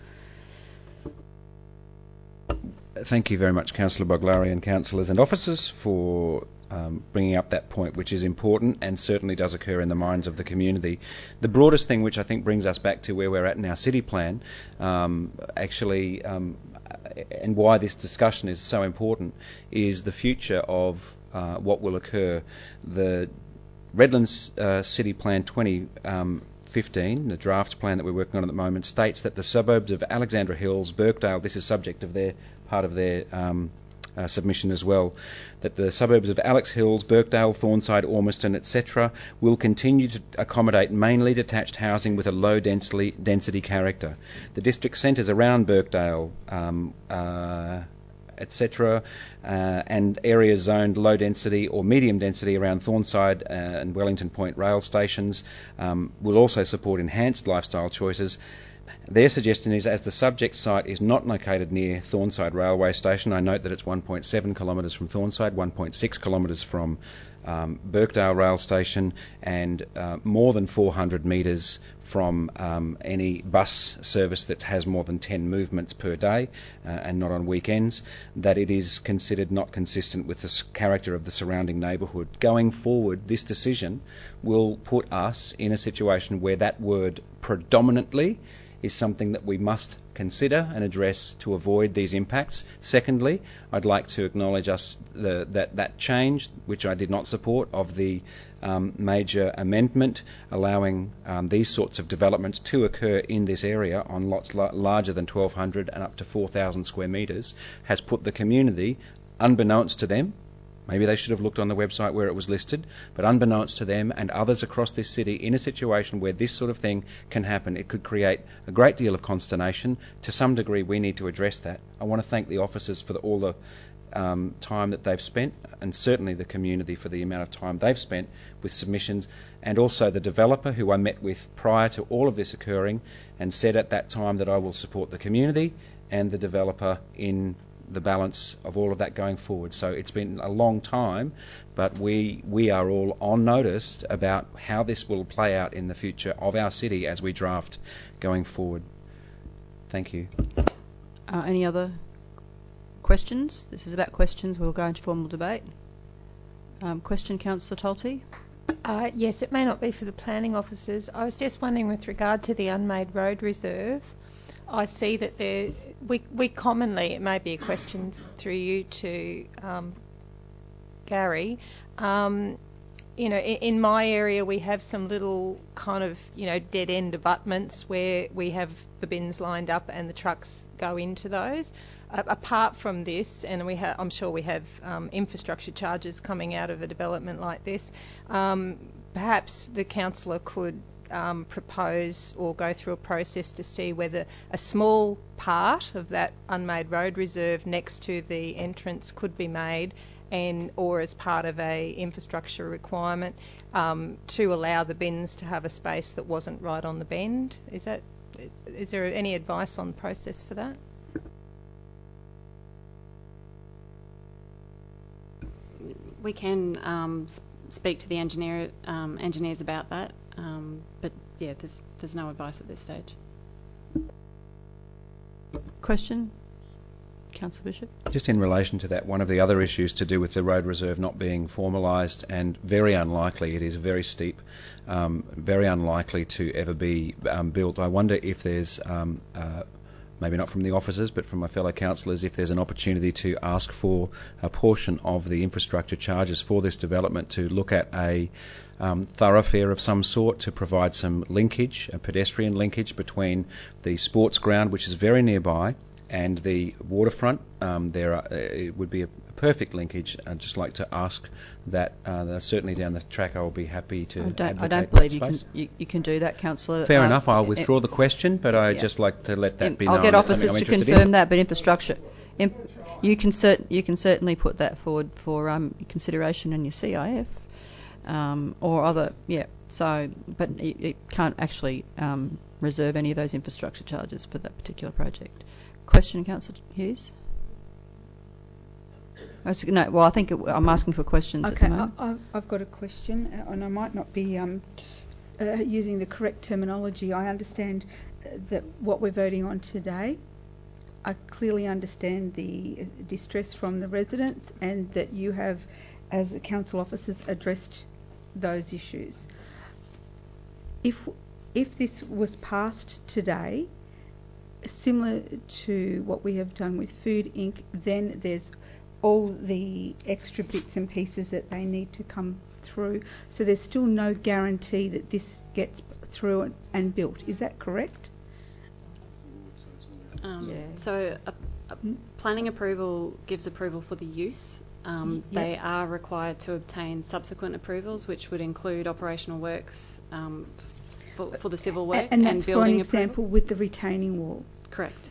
[SPEAKER 3] Thank you very much, Councillor Boglari and councillors and officers, for um, bringing up that point, which is important and certainly does occur in the minds of the community. The broadest thing, which I think brings us back to where we're at in our city plan, um, actually, um, and why this discussion is so important, is the future of uh, what will occur. The Redlands uh, City Plan twenty fifteen, the draft plan that we're working on at the moment, states that the suburbs of Alexandra Hills, Birkdale, this is subject of their part of their um, uh, submission as well, that the suburbs of Alex Hills, Birkdale, Thornside, Ormiston, et cetera will continue to accommodate mainly detached housing with a low density, density character. The district centres around Birkdale, um, uh, et cetera, uh, and areas zoned low density or medium density around Thornside uh, and Wellington Point rail stations um, will also support enhanced lifestyle choices. Their suggestion is, as the subject site is not located near Thornside railway station, I note that it's one point seven kilometres from Thornside, one point six kilometres from um, Birkdale rail station, and uh, more than four hundred metres from um, any bus service that has more than ten movements per day uh, and not on weekends, that it is considered not consistent with the character of the surrounding neighbourhood. Going forward, this decision will put us in a situation where that word predominantly is something that we must consider and address to avoid these impacts. Secondly, I'd like to acknowledge us the, that that change, which I did not support, of the um, major amendment allowing um, these sorts of developments to occur in this area on lots la- larger than twelve hundred and up to four thousand square metres, has put the community, unbeknownst to them, maybe they should have looked on the website where it was listed, but unbeknownst to them and others across this city, in a situation where this sort of thing can happen, it could create a great deal of consternation. To some degree, we need to address that. I want to thank the officers for the, all the um, time that they've spent, and certainly the community for the amount of time they've spent with submissions, and also the developer who I met with prior to all of this occurring and said at that time that I will support the community and the developer in the balance of all of that going forward. So it's been a long time, but we we are all on notice about how this will play out in the future of our city as we draft going forward. Thank you.
[SPEAKER 1] Uh, any other questions? This is about questions. We'll go into formal debate. Um, question, Councillor Tolte?
[SPEAKER 12] Uh, yes, it may not be for the planning officers. I was just wondering with regard to the unmade road reserve, I see that there, we, we commonly, it may be a question through you to um, Gary, um, you know, in, in my area we have some little kind of, you know, dead-end abutments where we have the bins lined up and the trucks go into those. Uh, apart from this, and we ha- I'm sure we have um, infrastructure charges coming out of a development like this, um, perhaps the councillor could Um, propose or go through a process to see whether a small part of that unmade road reserve next to the entrance could be made, and or as part of a infrastructure requirement um, to allow the bins to have a space that wasn't right on the bend. Is that is there any advice on the process for that?
[SPEAKER 20] We can um, speak to the engineer um, engineers about that. Um, but yeah, there's there's no advice at this stage.
[SPEAKER 1] Question, Councillor Bishop?
[SPEAKER 3] Just in relation to that, one of the other issues to do with the road reserve not being formalised, and very unlikely, it is very steep, um, very unlikely to ever be um, built. I wonder if there's um, uh, maybe not from the officers, but from my fellow councillors, if there's an opportunity to ask for a portion of the infrastructure charges for this development to look at a um, thoroughfare of some sort to provide some linkage, a pedestrian linkage between the sports ground, which is very nearby, and the waterfront. Um, there are, it would be a perfect linkage, I'd just like to ask that uh, certainly down the track I will be happy to
[SPEAKER 1] I don't,
[SPEAKER 3] advocate
[SPEAKER 1] I don't believe
[SPEAKER 3] that
[SPEAKER 1] you can,
[SPEAKER 3] space.
[SPEAKER 1] you, you can do that, Councillor.
[SPEAKER 3] Fair
[SPEAKER 1] Um,
[SPEAKER 3] enough, I'll
[SPEAKER 1] it-
[SPEAKER 3] withdraw the question, but I'd
[SPEAKER 1] yeah.
[SPEAKER 3] just like to let that be
[SPEAKER 1] I'll
[SPEAKER 3] known.
[SPEAKER 1] get
[SPEAKER 3] that's something
[SPEAKER 1] officers
[SPEAKER 3] I'm
[SPEAKER 1] to
[SPEAKER 3] interested
[SPEAKER 1] confirm
[SPEAKER 3] in.
[SPEAKER 1] that, but infrastructure, in, you can cert, you can certainly put that forward for um, consideration in your C I F um, or other, yeah. So, but it, it can't actually um, reserve any of those infrastructure charges for that particular project. Question, Councillor Hughes? I was- No, well, I think it, I'm asking for questions
[SPEAKER 8] Okay,
[SPEAKER 1] at the moment.
[SPEAKER 8] I, I've, I've got a question, uh, and I might not be um, uh, using the correct terminology. I understand uh, that what we're voting on today, I clearly understand the uh, distress from the residents, and that you have, as the council officers, addressed those issues. If if this was passed today, similar to what we have done with Food Incorporated, then there's all the extra bits and pieces that they need to come through. So there's still no guarantee that this gets through and, and built. Is that correct?
[SPEAKER 20] Um, So a, a planning approval gives approval for the use. Um,
[SPEAKER 8] Yep.
[SPEAKER 20] They are required to obtain subsequent approvals, which would include operational works um, for, for the civil works
[SPEAKER 8] A- and
[SPEAKER 20] and
[SPEAKER 8] that's for an
[SPEAKER 20] building
[SPEAKER 8] example
[SPEAKER 20] approval.
[SPEAKER 8] with the retaining wall.
[SPEAKER 20] Correct.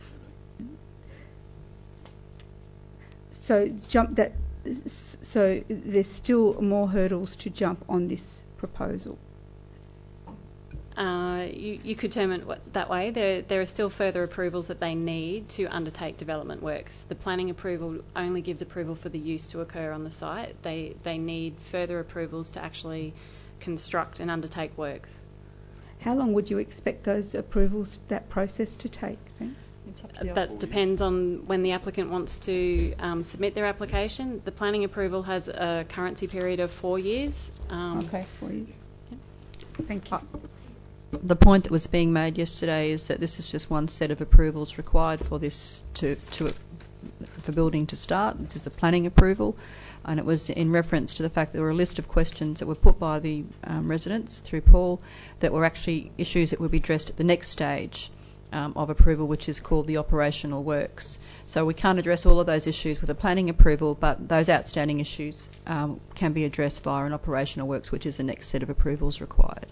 [SPEAKER 8] So jump that. So there's still more hurdles to jump on this proposal.
[SPEAKER 20] Uh, you, you could term it what- that way. There, there are still further approvals that they need to undertake development works. The planning approval only gives approval for the use to occur on the site. They, they need further approvals to actually construct and undertake works.
[SPEAKER 8] How long would you expect those approvals, that process to take? Thanks.
[SPEAKER 20] That depends on when the applicant wants to um, submit their application. The planning approval has a currency period of four years. Um,
[SPEAKER 8] Okay, for you. Thank you.
[SPEAKER 1] The point that was being made yesterday is that this is just one set of approvals required for this to, to for building to start. This is the planning approval, and it was in reference to the fact that there were a list of questions that were put by the um, residents through Paul that were actually issues that would be addressed at the next stage um, of approval, which is called the operational works. So we can't address all of those issues with a planning approval, but those outstanding issues um, can be addressed via an operational works, which is the next set of approvals required.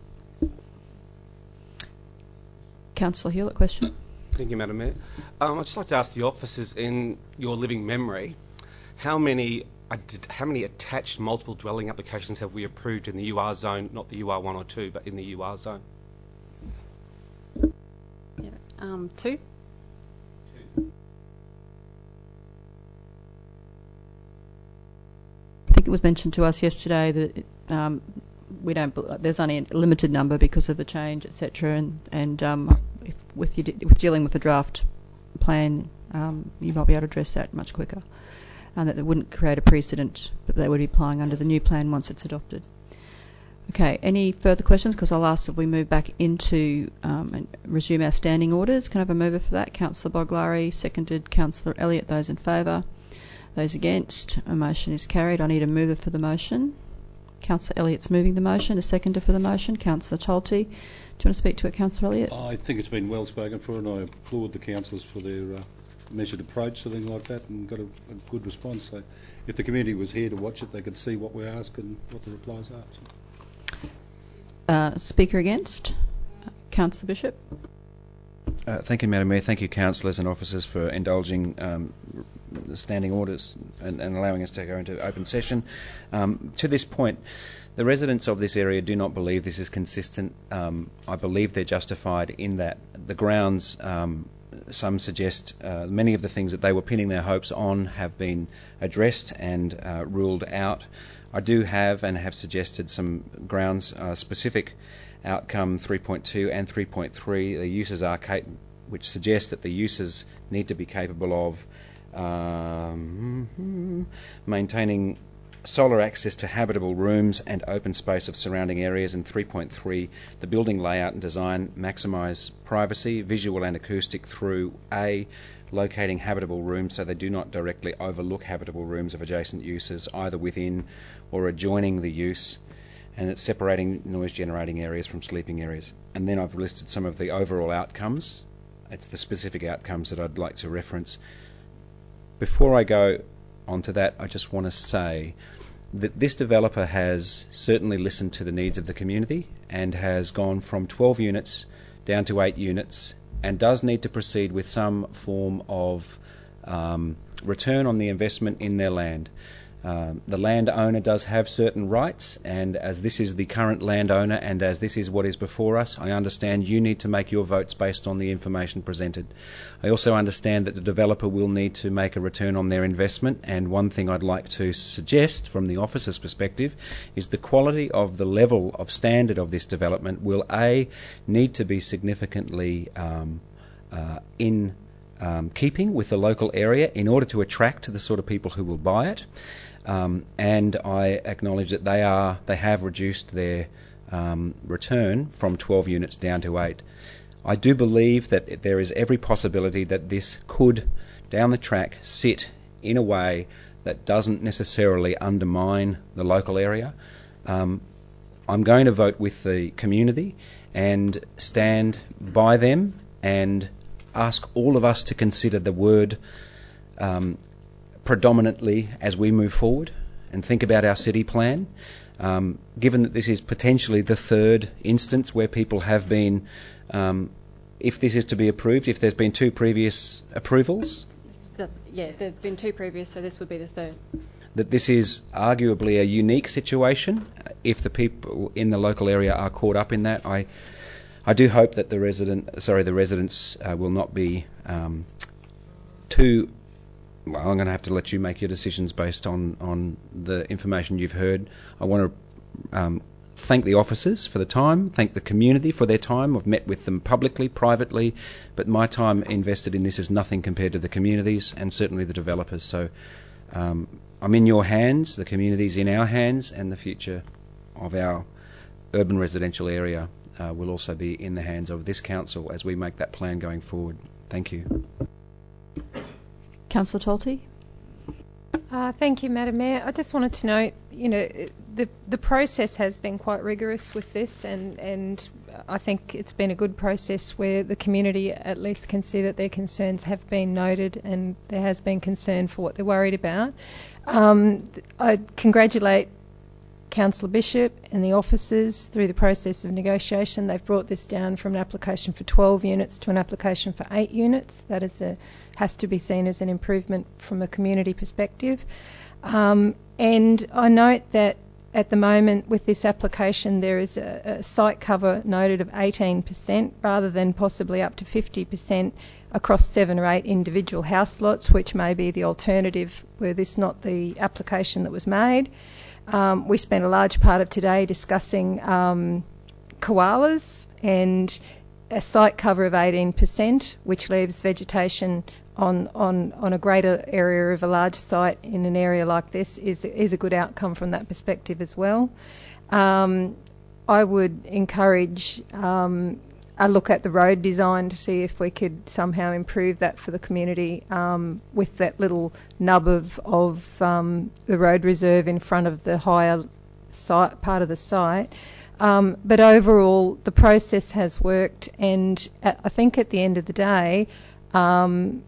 [SPEAKER 1] Councillor Hewlett, question?
[SPEAKER 13] Thank you, Madam Mayor. Um, I'd just like to ask the officers, in your living memory, how many how many attached multiple dwelling applications have we approved in the U R zone, not the U R one or two, but in the U R zone?
[SPEAKER 20] yeah, um, two.
[SPEAKER 1] I think it was mentioned to us yesterday that um, we don't. There's only a limited number because of the change, et cetera. And and um, if, with you, with dealing with the draft plan, um, you might be able to address that much quicker, and that it wouldn't create a precedent, but they would be applying under the new plan once it's adopted. Okay. Any further questions? Because I'll ask that we move back into um, and resume our standing orders. Can I have a mover for that? Councillor Boglari, seconded. Councillor Elliott. Those in favour. Those against. A motion is carried. I need a mover for the motion. Councillor Elliott's moving the motion. A seconder for the motion. Councillor Tolte. Do you want to speak to it, Councillor Elliott?
[SPEAKER 14] I think it's been well spoken for, and I applaud the councillors for their uh, measured approach to things like that, and got a, a good response. So, if the community was here to watch it, they could see what we ask and what the replies are. So.
[SPEAKER 1] Uh, speaker against? Councillor Bishop.
[SPEAKER 3] Uh, thank you, Madam Mayor. Thank you, councillors and officers, for indulging um, the standing orders and, and allowing us to go into open session. Um, to this point, the residents of this area do not believe this is consistent. Um, I believe they're justified in that the grounds, um, some suggest uh, many of the things that they were pinning their hopes on have been addressed and uh, ruled out. I do have and have suggested some grounds uh, specific outcome three point two and three point three. The uses are cap- which suggests that the uses need to be capable of um, maintaining solar access to habitable rooms and open space of surrounding areas. And three point three, the building layout and design maximise privacy, visual and acoustic through A, locating habitable rooms so they do not directly overlook habitable rooms of adjacent uses, either within or adjoining the use, and it's separating noise generating areas from sleeping areas. And then I've listed some of the overall outcomes. It's the specific outcomes that I'd like to reference. Before I go onto that, I just want to say that this developer has certainly listened to the needs of the community and has gone from twelve units down to eight units and does need to proceed with some form of um, return on the investment in their land. Um, the landowner does have certain rights, and as this is the current landowner and as this is what is before us, I understand you need to make your votes based on the information presented. I also understand that the developer will need to make a return on their investment, and one thing I'd like to suggest from the officer's perspective is the quality of the level of standard of this development will A, need to be significantly um, uh, in um, keeping with the local area in order to attract the sort of people who will buy it. Um, and I acknowledge that they are they have reduced their um, return from twelve units down to eight. I do believe that there is every possibility that this could, down the track, sit in a way that doesn't necessarily undermine the local area. Um, I'm going to vote with the community and stand by them and ask all of us to consider the word um, predominantly as we move forward and think about our city plan. Um, given that this is potentially the third instance where people have been, um, if this is to be approved, if there's been two previous approvals,
[SPEAKER 20] The, yeah, there have been two previous, so this would be the third.
[SPEAKER 3] that this is arguably a unique situation. If the people in the local area are caught up in that, I, I do hope that the resident, sorry, the residents uh, will not be um, too. Well, I'm going to have to let you make your decisions based on, on the information you've heard. I want to um, thank the officers for the time, thank the community for their time. I've met with them publicly, privately, but my time invested in this is nothing compared to the communities and certainly the developers. So um, I'm in your hands, the community's in our hands, and the future of our urban residential area uh, will also be in the hands of this council as we make that plan going forward. Thank you.
[SPEAKER 1] Councillor Tolte.
[SPEAKER 12] Uh, thank you, Madam Mayor. I just wanted to note, you know, the the process has been quite rigorous with this, and, and I think it's been a good process where the community at least can see that their concerns have been noted and there has been concern for what they're worried about. Um, I congratulate Councillor Bishop and the officers through the process of negotiation. They've brought this down from an application for twelve units to an application for eight units. That is a, has to be seen as an improvement from a community perspective. Um, and I note that at the moment with this application there is a, a site cover noted of eighteen percent rather than possibly up to fifty percent across seven or eight individual house lots, which may be the alternative were this not the application that was made. Um, we spent a large part of today discussing um, koalas and a site cover of eighteen percent, which leaves vegetation on, on, on a greater area of a large site in an area like this is, is a good outcome from that perspective as well. Um, I would encourage um, a look at the road design to see if we could somehow improve that for the community um, with that little nub of, of um, the road reserve in front of the higher site, part of the site. Um, but overall, the process has worked, and at, I think at the end of the day, um,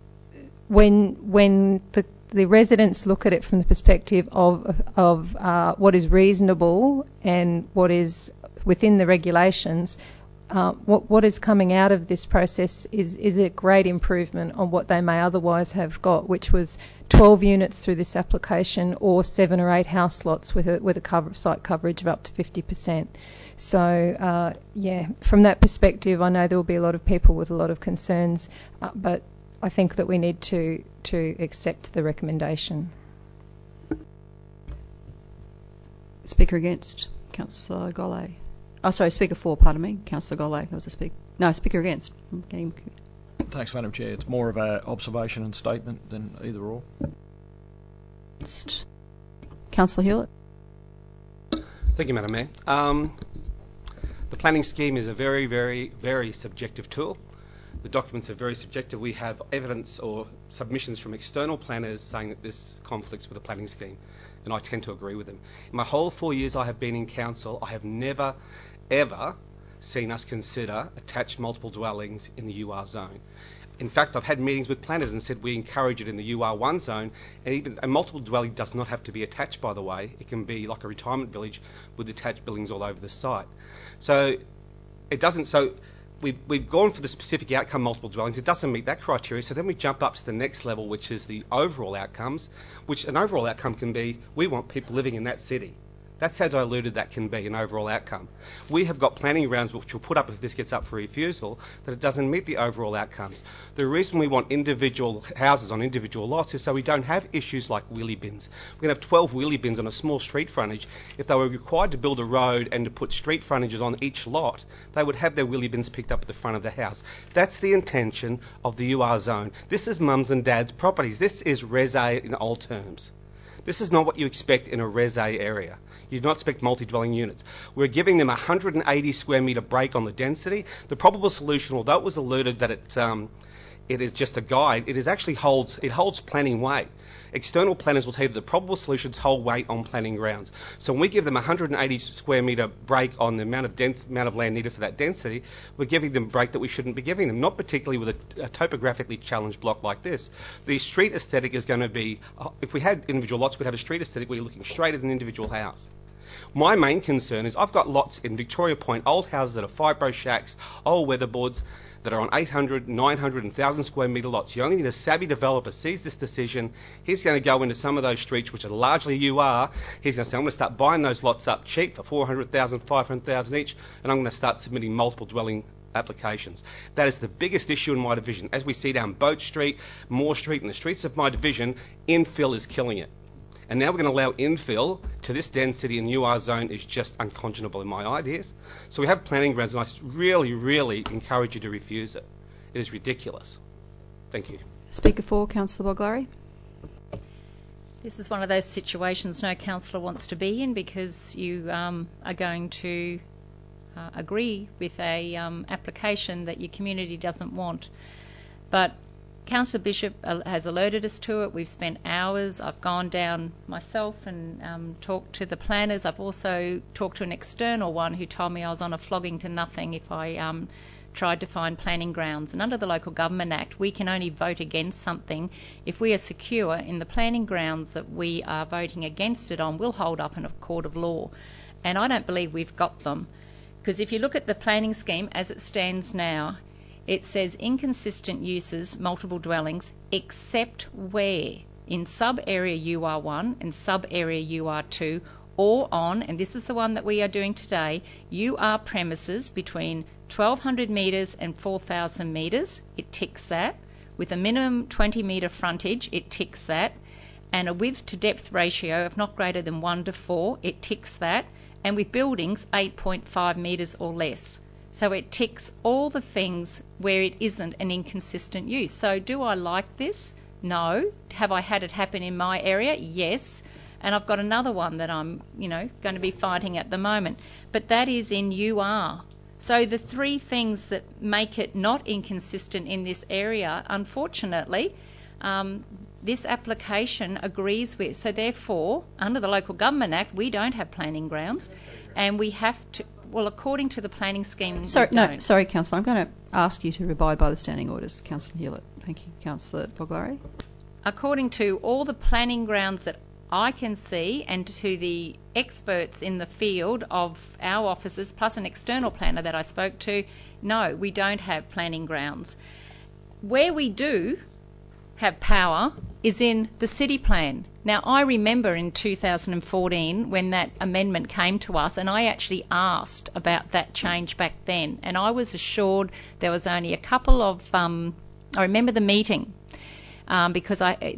[SPEAKER 12] when when the the residents look at it from the perspective of of uh, what is reasonable and what is within the regulations, uh, what what is coming out of this process is is a great improvement on what they may otherwise have got, which was twelve units through this application or seven or eight house lots with a with a cover, site coverage of up to fifty percent. So uh, yeah, from that perspective, I know there will be a lot of people with a lot of concerns, uh, but I think that we need to to accept the recommendation.
[SPEAKER 1] Speaker against, Councillor Golay. Oh, sorry, Speaker for, pardon me, Councillor Golay. I was a speaker. No, Speaker against. I'm getting...
[SPEAKER 17] Thanks, Madam Chair. It's more of an observation and statement than either or.
[SPEAKER 1] Councillor Hewlett.
[SPEAKER 13] Thank you, Madam Mayor. Um, the planning scheme is a very, very, very subjective tool. The documents are very subjective. We have evidence or submissions from external planners saying that this conflicts with the planning scheme, and I tend to agree with them. In my whole four years I have been in council, I have never, ever seen us consider attached multiple dwellings in the U R zone. In fact, I've had meetings with planners and said we encourage it in the U R one zone, and even a multiple dwelling does not have to be attached, by the way. It can be like a retirement village with attached buildings all over the site. So it doesn't. So we've we've gone for the specific outcome, multiple dwellings. It doesn't meet that criteria. So then we jump up to the next level, which is the overall outcomes. Which an overall outcome can be: we want people living in that city. That's how diluted that can be, an overall outcome. We have got planning grounds which will put up, if this gets up for refusal, that it doesn't meet the overall outcomes. The reason we want individual houses on individual lots is so we don't have issues like wheelie bins. We're going to have twelve wheelie bins on a small street frontage. If they were required to build a road and to put street frontages on each lot, they would have their wheelie bins picked up at the front of the house. That's the intention of the U R zone. This is mums and dads' properties. This is Res A in old terms. This is not what you expect in a Res A area. You do not expect multi-dwelling units. We're giving them a one hundred eighty square metre break on the density. The probable solution, although it was alluded that it um, it is just a guide, it is actually holds it holds planning weight. External planners will tell you that the probable solutions hold weight on planning grounds. So when we give them a one hundred eighty square metre break on the amount of dense, amount of land needed for that density, we're giving them a break that we shouldn't be giving them, not particularly with a, a topographically challenged block like this. The street aesthetic is going to be, if we had individual lots, we'd have a street aesthetic where you're looking straight at an individual house. My main concern is I've got lots in Victoria Point, old houses that are fibro shacks, old weatherboards, that are on eight hundred, nine hundred and one thousand square metre lots. You only need a savvy developer sees this decision. He's going to go into some of those streets, which are largely U R. He's going to say, I'm going to start buying those lots up cheap for four hundred thousand, five hundred thousand each, and I'm going to start submitting multiple dwelling applications. That is the biggest issue in my division. As we see down Boat Street, Moore Street, and the streets of my division, infill is killing it. And now we're going to allow infill to this density in the U R zone is just unconscionable in my ideas. So we have planning grounds, and I really, really encourage you to refuse it. It is ridiculous. Thank you.
[SPEAKER 1] Speaker four, Councillor Boglary.
[SPEAKER 9] This is one of those situations no councillor wants to be in because you um, are going to uh, agree with a um, application that your community doesn't want. But Councillor Bishop has alerted us to it. We've spent hours. I've gone down myself and um, talked to the planners. I've also talked to an external one who told me I was on a flogging to nothing if I um, tried to find planning grounds. And under the Local Government Act, we can only vote against something if we are secure in the planning grounds that we are voting against it on will hold up in a court of law. And I don't believe we've got them. Because if you look at the planning scheme as it stands now, it says inconsistent uses, multiple dwellings, except where in sub-area U R one and sub-area U R two or on, and this is the one that we are doing today, U R premises between twelve hundred metres and four thousand metres, it ticks that. With a minimum twenty metre frontage, it ticks that. And a width to depth ratio of not greater than one to four, it ticks that. And with buildings, eight point five metres or less. So it ticks all the things where it isn't an inconsistent use. So do I like this? No. Have I had it happen in my area? Yes. And I've got another one that I'm, you know, going to be fighting at the moment. But that is in U R. So the three things that make it not inconsistent in this area, unfortunately, um, this application agrees with. So therefore, under the Local Government Act, we don't have planning grounds, and we have to. Well, according to the planning scheme,
[SPEAKER 1] sorry,
[SPEAKER 9] we
[SPEAKER 1] no,
[SPEAKER 9] don't.
[SPEAKER 1] sorry, Councillor. I'm going to ask you to abide by the standing orders, Councillor Hewlett. Thank you, Councillor Boglary.
[SPEAKER 9] According to all the planning grounds that I can see, and to the experts in the field of our officers, plus an external planner that I spoke to, no, we don't have planning grounds. Where we do have power is in the city plan. Now, I remember in two thousand fourteen when that amendment came to us, and I actually asked about that change back then, and I was assured there was only a couple of, um, I remember the meeting, um, because I,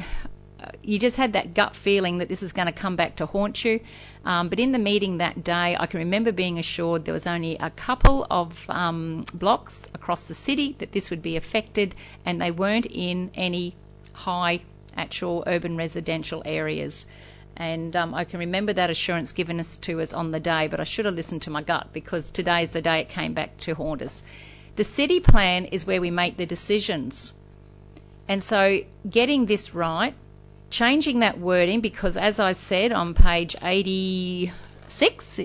[SPEAKER 9] you just had that gut feeling that this is going to come back to haunt you. Um, but in the meeting that day, I can remember being assured there was only a couple of um, blocks across the city that this would be affected, and they weren't in any high actual urban residential areas. And um, I can remember that assurance given us to us on the day, but I should have listened to my gut, because today's the day it came back to haunt us. The city plan is where we make the decisions. And so getting this right, changing that wording, because as I said on page eighty-six,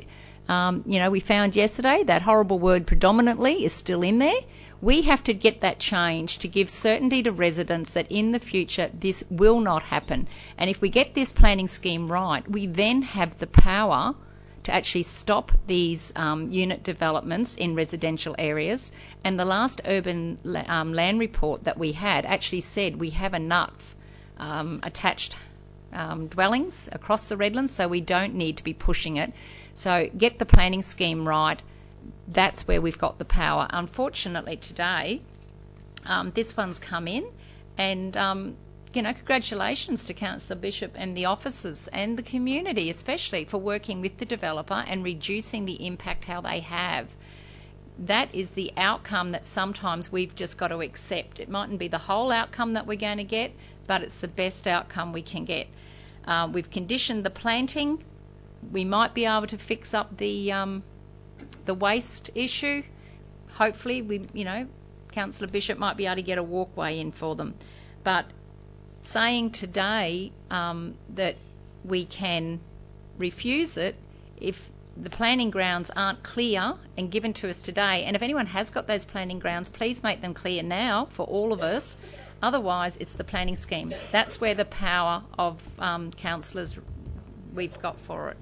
[SPEAKER 9] Um, you know, we found yesterday that horrible word predominantly is still in there. We have to get that changed to give certainty to residents that in the future this will not happen. And if we get this planning scheme right, we then have the power to actually stop these um, unit developments in residential areas. And the last urban um, land report that we had actually said we have enough um, attached um, dwellings across the Redlands, so we don't need to be pushing it. So get the planning scheme right. That's where we've got the power. Unfortunately today, um, this one's come in, and um, you know, congratulations to Councillor Bishop and the officers and the community especially for working with the developer and reducing the impact how they have. That is the outcome that sometimes we've just got to accept. It mightn't be the whole outcome that we're going to get, but it's the best outcome we can get. Uh, we've conditioned the planting. We might be able to fix up the um, the waste issue. Hopefully, we, you know, Councillor Bishop might be able to get a walkway in for them. But saying today um, that we can refuse it if the planning grounds aren't clear and given to us today, and if anyone has got those planning grounds, please make them clear now for all of us. Otherwise, it's the planning scheme. That's where the power of um, councillors we've got for it.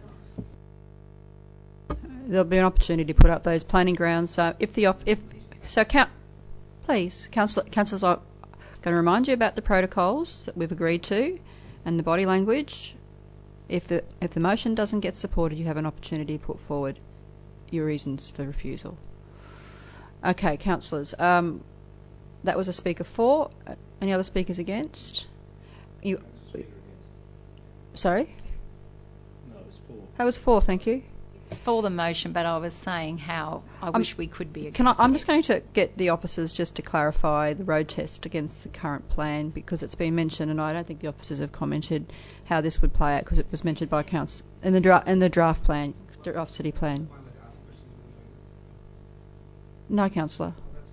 [SPEAKER 1] There'll be an opportunity to put up those planning grounds. So if the if so, count, please, council, councillors, I'm going to remind you about the protocols that we've agreed to, and the body language. If the if the motion doesn't get supported, you have an opportunity to put forward your reasons for refusal. Okay, councillors. Um, that was a speaker for. Any other speakers against? You. Sorry.
[SPEAKER 14] No, it was for.
[SPEAKER 1] That was for. Thank you.
[SPEAKER 9] It's for the motion, but I was saying how I um, wish we could be against
[SPEAKER 1] can I, I'm
[SPEAKER 9] it.
[SPEAKER 1] just going to get the officers just to clarify the road test against the current plan, because it's been mentioned, and I don't think the officers have commented how this would play out, because it was mentioned by council in the dra- in the draft plan, draft city plan. No, councillor.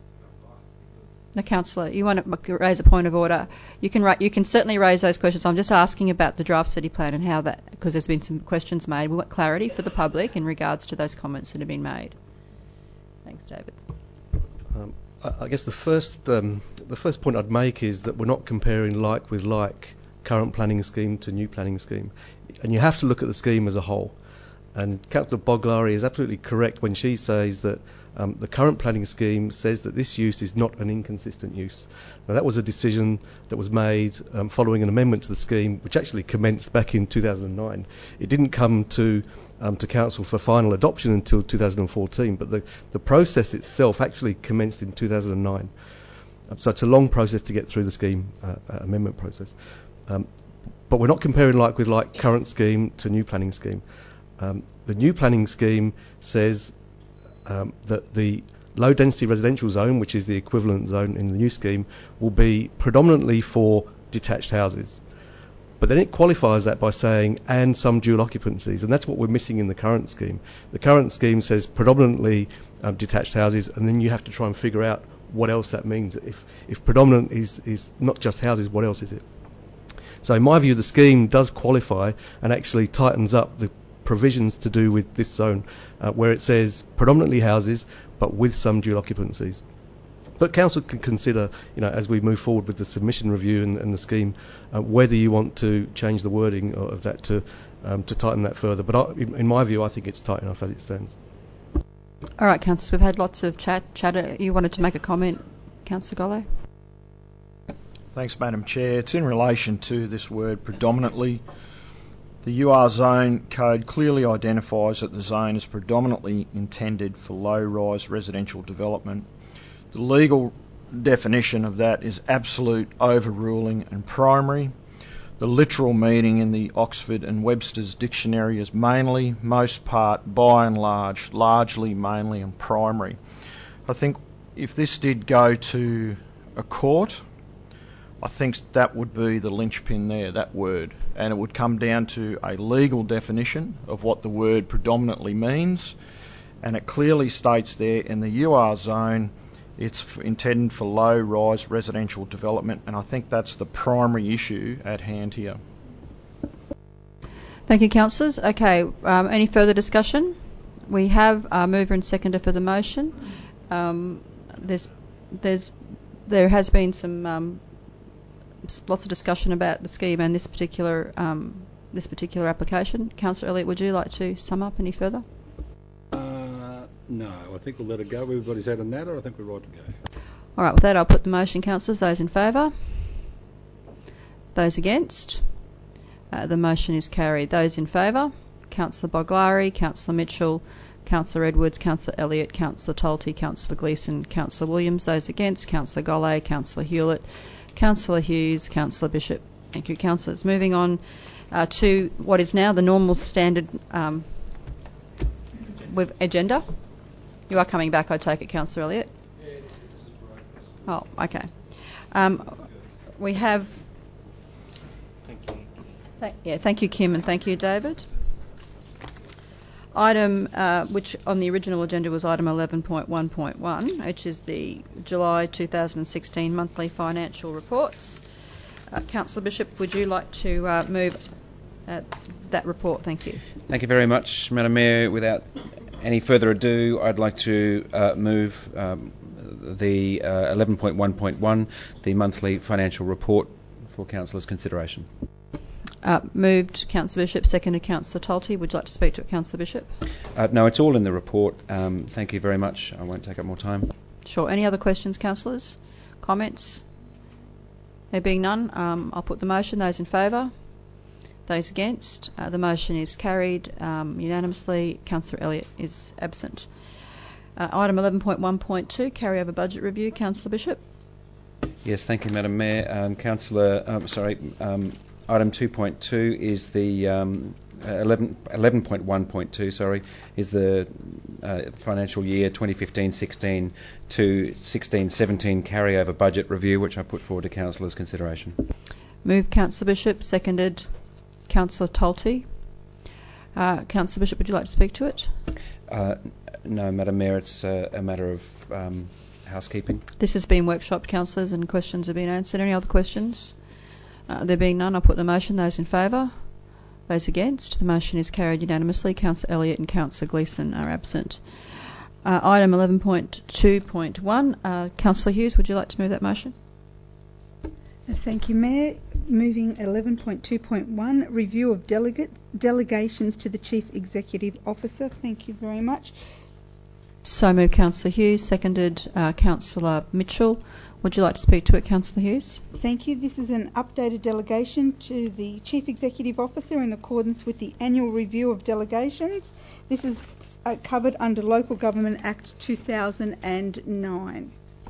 [SPEAKER 1] No, councillor. You want to raise a point of order? You can ra- you can certainly raise those questions. I'm just asking about the draft city plan and how that, because there's been some questions made. We want clarity for the public in regards to those comments that have been made. Thanks, David.
[SPEAKER 21] Um, I, I guess the first um, the first point I'd make is that we're not comparing like with like, current planning scheme to new planning scheme, and you have to look at the scheme as a whole. And Councillor Boglari is absolutely correct when she says that um, the current planning scheme says that this use is not an inconsistent use. Now, that was a decision that was made um, following an amendment to the scheme, which actually commenced back in two thousand nine. It didn't come to um, to Council for final adoption until two thousand fourteen, but the, the process itself actually commenced in two thousand nine. Um, so it's a long process to get through the scheme uh, uh, amendment process. Um, but we're not comparing like with like current scheme to new planning scheme. Um, the new planning scheme says um, that the low density residential zone, which is the equivalent zone in the new scheme, will be predominantly for detached houses. But then it qualifies that by saying, and some dual occupancies, and that's what we're missing in the current scheme. The current scheme says predominantly um, detached houses, and then you have to try and figure out what else that means. If, if predominant is, is not just houses, what else is it? So in my view, the scheme does qualify and actually tightens up the provisions to do with this zone, uh, where it says predominantly houses, but with some dual occupancies. But council can consider, you know, as we move forward with the submission review and, and the scheme, uh, whether you want to change the wording of that to um, to tighten that further. But I, in, in my view, I think it's tight enough as it stands.
[SPEAKER 1] All right, councillors, we've had lots of chat. Chatter. You wanted to make a comment, Councillor Gollo?
[SPEAKER 17] Thanks, Madam Chair. It's in relation to this word predominantly. The U R zone code clearly identifies that the zone is predominantly intended for low-rise residential development. The legal definition of that is absolute, overruling and primary. The literal meaning in the Oxford and Webster's dictionary is mainly, most part, by and large, largely, mainly and primary. I think if this did go to a court, I think that would be the linchpin there, that word, and it would come down to a legal definition of what the word predominantly means, and it clearly states there in the U R zone it's intended for low-rise residential development, and I think that's the primary issue at hand here.
[SPEAKER 1] Thank you, councillors. Okay, um, any further discussion? we have a mover and seconder for the motion. Um, there's, there's, there has been some um, lots of discussion about the scheme and this particular um, this particular application. Councillor Elliott, would you like to sum up any further?
[SPEAKER 14] Uh, no, I think we'll let it go. Everybody's had a natter. I think we're right to go.
[SPEAKER 1] All right, with that, I'll put the motion, councillors. Those in favour? Those against? Uh, the motion is carried. Those in favour? Councillor Boglari, Councillor Mitchell, Councillor Edwards, Councillor Elliott, Councillor Tolte, Councillor Gleeson, Councillor Williams. Those against? Councillor Golay, Councillor Hewlett, Councillor Hughes, Councillor Bishop. Thank you, councillors. Moving on uh, to what is now the normal standard um, with agenda. You are coming back, I take it, Councillor Elliott? Oh, okay. Um, we have...
[SPEAKER 4] Thank you.
[SPEAKER 1] Th- yeah, thank you, Kim, and thank you, David. Item, uh, which on the original agenda was item eleven point one point one, which is the July two thousand sixteen monthly financial reports. Uh, Councillor Bishop, would you like to uh, move uh, that report? Thank you.
[SPEAKER 3] Thank you very much, Madam Mayor. Without any further ado, I'd like to uh, move um, the uh, eleven point one point one, the monthly financial report, for councillors' consideration.
[SPEAKER 1] Uh, moved Councillor Bishop, seconded Councillor Tolte. Would you like to speak to it, Councillor Bishop?
[SPEAKER 3] Uh, no, it's all in the report. Um, thank you very much. I won't take up more time.
[SPEAKER 1] Sure. Any other questions, councillors? Comments? There being none, um, I'll put the motion. Those in favour? Those against? Uh, the motion is carried um, unanimously. Councillor Elliott is absent. Uh, item eleven point one point two, carryover budget review. Councillor Bishop.
[SPEAKER 3] Yes, thank you, Madam Mayor. Um, Councillor, um, sorry, um, item two point two is the um, eleven point one point two, sorry, is the uh, financial year twenty fifteen sixteen to sixteen seventeen carryover budget review, which I put forward to councillors' consideration.
[SPEAKER 1] Moved Councillor Bishop, seconded Councillor Tolte. Uh, Councillor Bishop, would you like to speak to it?
[SPEAKER 3] Uh, no, Madam Mayor, it's uh, a matter of um, housekeeping.
[SPEAKER 1] This has been workshopped, councillors, and questions have been answered. Any other questions? Uh, there being none, I'll put the motion. Those in favour? Those against? The motion is carried unanimously. Councillor Elliott and Councillor Gleeson are absent. Uh, item eleven point two point one, uh, Councillor Hughes, would you like to move that motion?
[SPEAKER 8] Thank you, Mayor. Moving eleven point two point one, review of delegate delegations to the Chief Executive Officer. Thank you very much.
[SPEAKER 1] So moved Councillor Hughes, seconded uh, Councillor Mitchell. Would you like to speak to it, Councillor Hughes?
[SPEAKER 8] Thank you. This is an updated delegation to the Chief Executive Officer in accordance with the annual review of delegations. This is uh, covered under Local Government Act two thousand nine.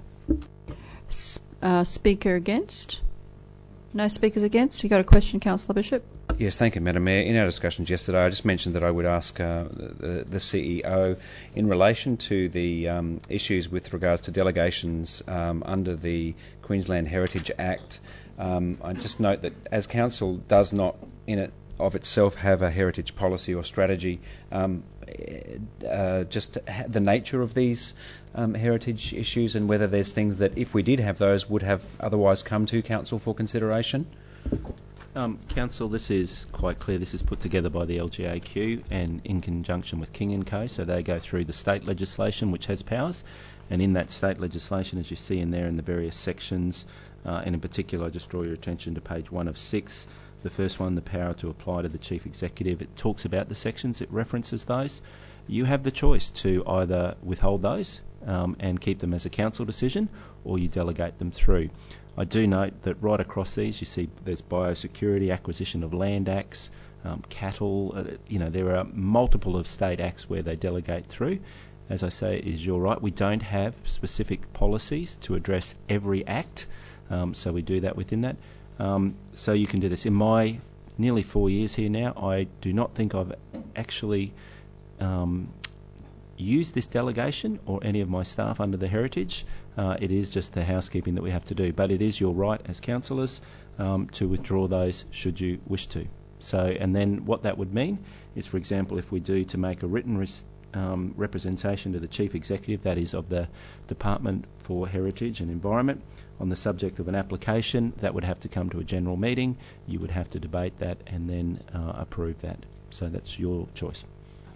[SPEAKER 1] Uh, speaker against? No speakers against? You got a question, Councillor Bishop?
[SPEAKER 3] Yes, thank you, Madam Mayor. In our discussions yesterday, I just mentioned that I would ask uh, the, the C E O in relation to the um, issues with regards to delegations um, under the Queensland Heritage Act. Um, I just note that as Council does not, in it of itself, have a heritage policy or strategy, um, uh, just the nature of these um, heritage issues and whether there's things that, if we did have those, would have otherwise come to Council for consideration.
[SPEAKER 4] Um, Council, this is quite clear. This is put together by the L G A Q and in conjunction with King and Co. So they go through the state legislation, which has powers, and in that state legislation, as you see in there in the various sections, uh, and in particular, I just draw your attention to page one of six. The first one, the power to apply to the Chief Executive, it talks about the sections, it references those. You have the choice to either withhold those um, and keep them as a council decision, or you delegate them through. I do note that right across these, you see there's biosecurity, acquisition of land acts, um, cattle, uh, you know, there are multiple of state acts where they delegate through. As I say, it is your right. We don't have specific policies to address every act, um, so we do that within that. Um, so you can do this. In my nearly four years here now, I do not think I've actually um, used this delegation or any of my staff under the heritage. Uh, it is just the housekeeping that we have to do. But it is your right as councillors um, to withdraw those should you wish to. So, and then what that would mean is, for example, if we do to make a written res- um, representation to the Chief Executive, that is of the Department for Heritage and Environment, on the subject of an application, that would have to come to a general meeting. You would have to debate that and then uh, approve that. So that's your choice.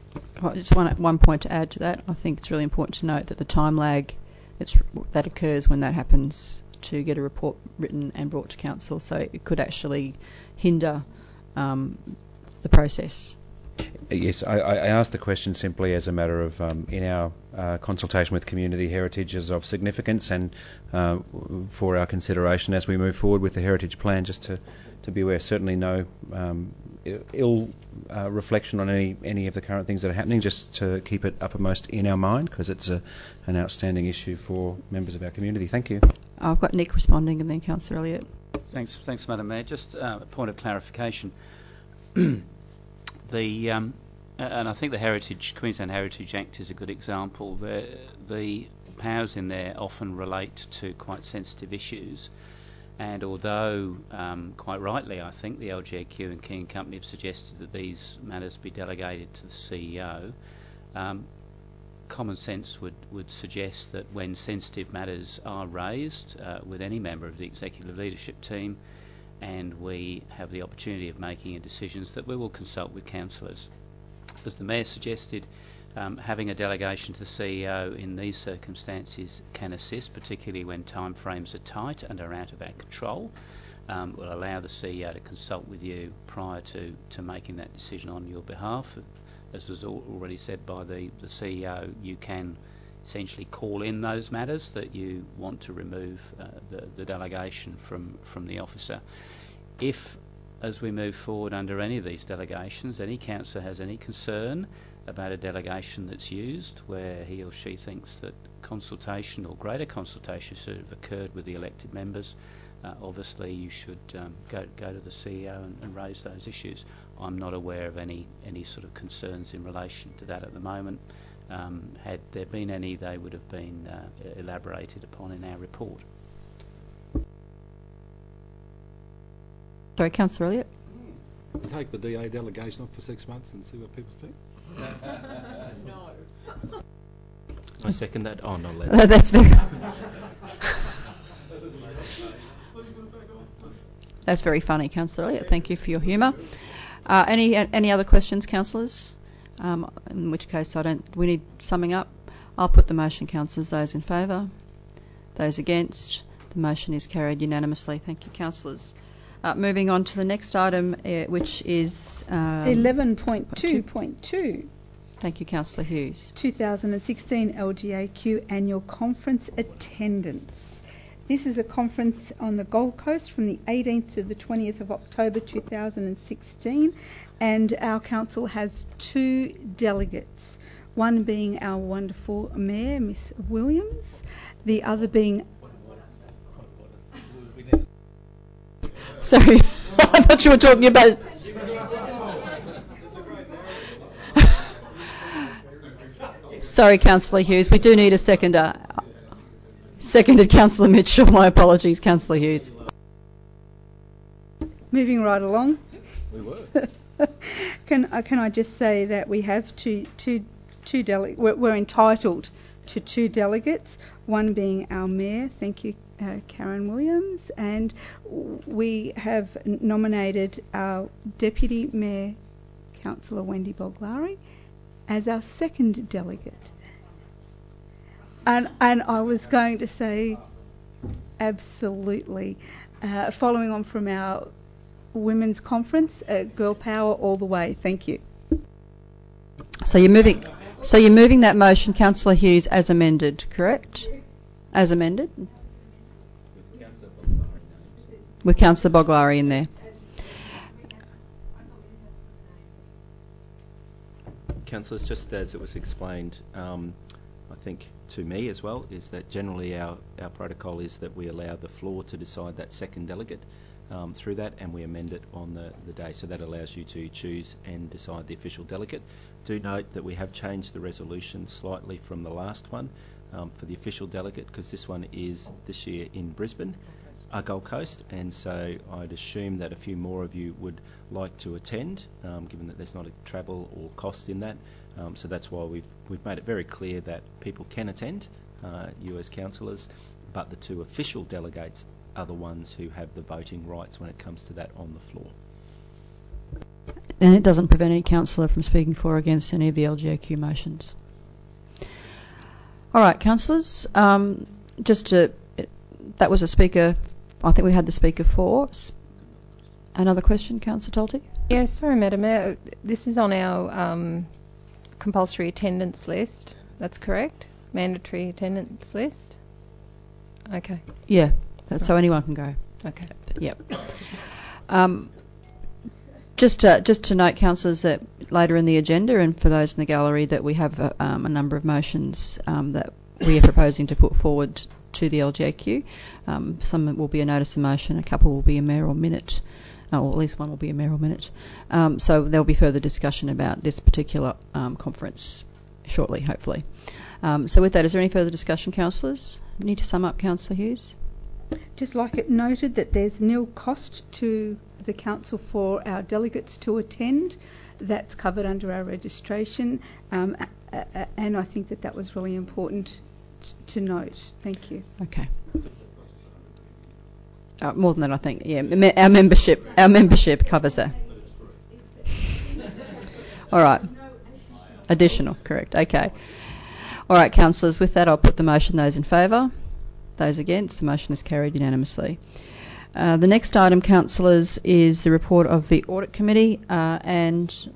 [SPEAKER 1] Well, just one one point to add to that. I think it's really important to note that the time lag it's, that occurs when that happens to get a report written and brought to council, so it could actually hinder um, the process.
[SPEAKER 3] Yes, I, I asked the question simply as a matter of, um, in our uh, consultation with community heritage is of significance, and uh, for our consideration as we move forward with the heritage plan, just to, to be aware, certainly no um, ill uh, reflection on any, any of the current things that are happening, just to keep it uppermost in our mind, because it's a, an outstanding issue for members of our community. Thank you.
[SPEAKER 1] I've got Nick responding and then Councillor Elliott.
[SPEAKER 11] Thanks, thanks, Madam Mayor. Just uh, a point of clarification. The um, and I think the Heritage Queensland Heritage Act is a good example. The, the powers in there often relate to quite sensitive issues, and although um, quite rightly I think the L G A Q and King and Company have suggested that these matters be delegated to the C E O, um, common sense would, would suggest that when sensitive matters are raised uh, with any member of the executive leadership team, and we have the opportunity of making decisions, that we will consult with councillors. As the Mayor suggested, um, having a delegation to the C E O in these circumstances can assist, particularly when timeframes are tight and are out of our control. Um, will allow the C E O to consult with you prior to, to making that decision on your behalf. As was al- already said by the, the C E O, you can essentially call in those matters that you want to remove uh, the, the delegation from, from the officer. If, as we move forward under any of these delegations, any councillor has any concern about a delegation that's used where he or she thinks that consultation or greater consultation should have occurred with the elected members, uh, obviously you should um, go, go to the C E O and, and raise those issues. I'm not aware of any, any sort of concerns in relation to that at the moment. Um, had there been any, they would have been uh, elaborated upon in our report.
[SPEAKER 1] Sorry, Councillor Elliott.
[SPEAKER 14] Take the D A delegation off for six months and see what people think.
[SPEAKER 4] No. I second that. Oh, no, let
[SPEAKER 1] Uh, that's very. That's very funny, Councillor Elliott. Thank you for your humour. Uh, any any other questions, councillors? Um, in which case, I don't. We need summing up. I'll put the motion, councillors. Those in favour, those against. The motion is carried unanimously. Thank you, councillors. Uh, moving on to the next item, uh, which is um,
[SPEAKER 8] eleven point two point two.
[SPEAKER 1] Thank you, Councillor Hughes.
[SPEAKER 8] two thousand sixteen L G A Q Annual Conference Attendance. This is a conference on the Gold Coast from the eighteenth to the twentieth of October two thousand sixteen, and our council has two delegates, one being our wonderful Mayor, Miss Williams, the other being...
[SPEAKER 1] Sorry, I thought you were talking about... Sorry, Councillor Hughes, we do need a seconder. Seconded, Councillor Mitchell. My apologies, Councillor Hughes.
[SPEAKER 8] Moving right along.
[SPEAKER 14] We were.
[SPEAKER 8] Can uh, can I just say that we have two two two delegates. We're, we're entitled to two delegates. One being our mayor. Thank you, uh, Karen Williams, and we have nominated our deputy mayor, Councillor Wendy Boglari, as our second delegate. And and I was going to say, absolutely, uh, following on from our women's conference, uh, girl power all the way. Thank you.
[SPEAKER 1] So you're moving. So you're moving that motion, Councillor Hughes, as amended, correct? As amended. With Councillor Boglari in there.
[SPEAKER 4] Councillors, just as it was explained, um, I think to me as well, is that generally our, our protocol is that we allow the floor to decide that second delegate um, through that, and we amend it on the, the day. So that allows you to choose and decide the official delegate. Do note that we have changed the resolution slightly from the last one um, for the official delegate, because this one is this year in Brisbane, uh, Gold Coast, and so I'd assume that a few more of you would like to attend, um, given that there's not a travel or cost in that. Um, so that's why we've we've made it very clear that people can attend, uh, you as councillors, but the two official delegates are the ones who have the voting rights when it comes to that on the floor.
[SPEAKER 1] and it doesn't prevent any councillor from speaking for or against any of the L G A Q motions. All right, councillors, um, just to, that was a speaker, I think we had the speaker for. Another question, Councillor Tolte?
[SPEAKER 12] Yeah, sorry, Madam Mayor. This is on our um, compulsory attendance list. That's correct? Mandatory attendance list? Okay.
[SPEAKER 1] Yeah, that's so anyone can go.
[SPEAKER 12] Okay.
[SPEAKER 1] Yep. Um, just to, just to note, councillors, that later in the agenda, and for those in the gallery, that we have a, um, a number of motions um, that we are proposing to put forward to the L G A Q. Um, some will be a notice of motion, a couple will be a mayoral minute, uh, or at least one will be a mayoral minute. Um, so there will be further discussion about this particular um, conference shortly, hopefully. Um, so with that, is there any further discussion, councillors? Need to sum up, Councillor Hughes?
[SPEAKER 8] Just like it noted that there's nil cost to the council for our delegates to attend. That's covered under our registration, um, a- a- and I think that that was really important t- to note. Thank you.
[SPEAKER 1] Okay. Uh, more than that, I think. Yeah, me- our membership, our membership covers that. All right. Additional, correct. Okay. All right, councillors. With that, I'll put the motion. Those in favour. Those against, the motion is carried unanimously. Uh, the next item, councillors, is the report of the Audit Committee, uh, and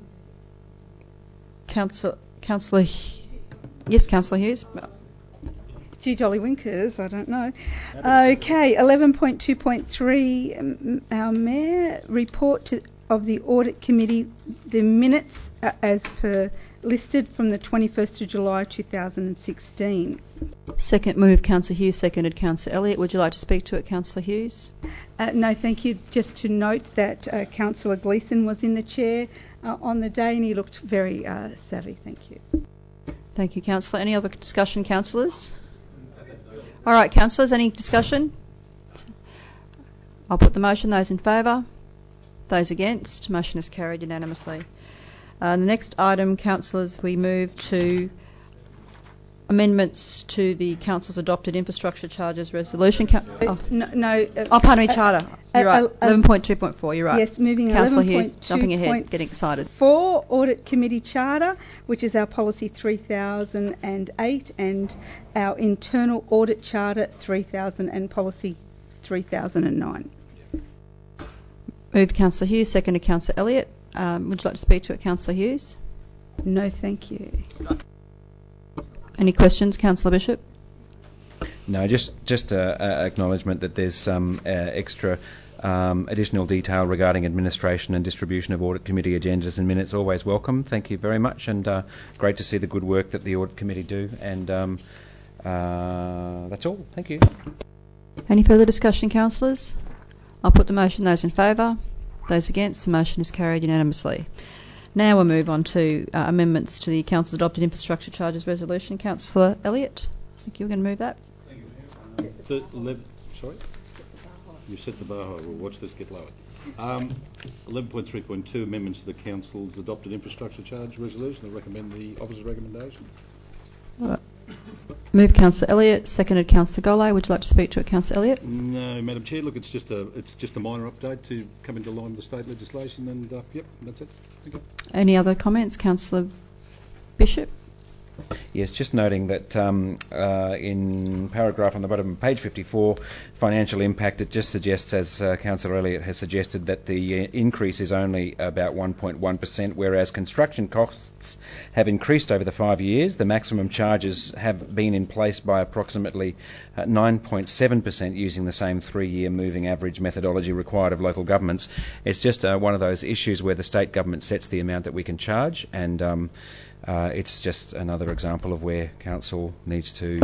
[SPEAKER 1] Councillor, Councillor, yes, Councillor Hughes.
[SPEAKER 8] Gee, jolly winkers, I don't know. Okay, eleven point two point three, um, our Mayor, report to, of the Audit Committee, the minutes uh, as per listed from the twenty-first of July two thousand sixteen.
[SPEAKER 1] Second move, Councillor Hughes, seconded Councillor Elliott. Would you like to speak to it, Councillor Hughes?
[SPEAKER 8] Uh, no, thank you. Just to note that uh, Councillor Gleeson was in the chair uh, on the day and he looked very uh, savvy. Thank you.
[SPEAKER 1] Thank you, Councillor. Any other discussion, councillors? All right, councillors, any discussion? I'll put the motion. Those in favour? Those against? Motion is carried unanimously. Uh, the next item, councillors, we move to amendments to the council's adopted infrastructure charges resolution. Ca- oh.
[SPEAKER 8] No, no uh,
[SPEAKER 1] oh, pardon me, charter.
[SPEAKER 8] Uh,
[SPEAKER 1] you're right.
[SPEAKER 8] uh,
[SPEAKER 1] eleven point two point four. You're right.
[SPEAKER 8] Yes, moving
[SPEAKER 1] Councillor
[SPEAKER 8] eleven point two.
[SPEAKER 1] Hughes, jumping ahead, getting excited.
[SPEAKER 8] For Audit Committee Charter, which is our policy three thousand eight, and our internal audit charter three thousand and policy three thousand nine.
[SPEAKER 1] Moved Councillor Hughes, seconded Councillor Elliott. Um, would you like to speak to it, Councillor Hughes?
[SPEAKER 8] No, thank you.
[SPEAKER 1] Any questions, Councillor Bishop?
[SPEAKER 3] No, just just a, a acknowledgement that there's some uh, extra um, additional detail regarding administration and distribution of Audit Committee agendas and minutes. Always welcome. Thank you very much, and uh, great to see the good work that the Audit Committee do. And um, uh, that's all. Thank you.
[SPEAKER 1] Any further discussion, councillors? I'll put the motion. Those in favour? Those against? The motion is carried unanimously. Now we'll move on to uh, amendments to the Council's adopted infrastructure charges resolution. Councillor Elliott, I think you were going to move that.
[SPEAKER 14] The le- sorry? You've set the bar high. We'll watch this get lower. Um, eleven point three point two, amendments to the Council's adopted infrastructure charge resolution. I recommend the officer's recommendation.
[SPEAKER 1] Uh, move Councillor Elliott, seconded Councillor Golay. Would you like to speak to it, Councillor Elliott?
[SPEAKER 14] No, Madam Chair. Look, it's just a it's just a minor update to come into line with the state legislation, and uh, yep, that's it. Thank you.
[SPEAKER 1] Any other comments, Councillor Bishop?
[SPEAKER 3] Yes, just noting that um, uh, in paragraph on the bottom of page fifty-four, financial impact, it just suggests, as uh, Councillor Elliott has suggested, that the uh, increase is only about one point one percent, whereas construction costs have increased over the five years. The maximum charges have been in place by approximately uh, nine point seven percent using the same three-year moving average methodology required of local governments. It's just uh, one of those issues where the state government sets the amount that we can charge, and um, Uh, it's just another example of where council needs to,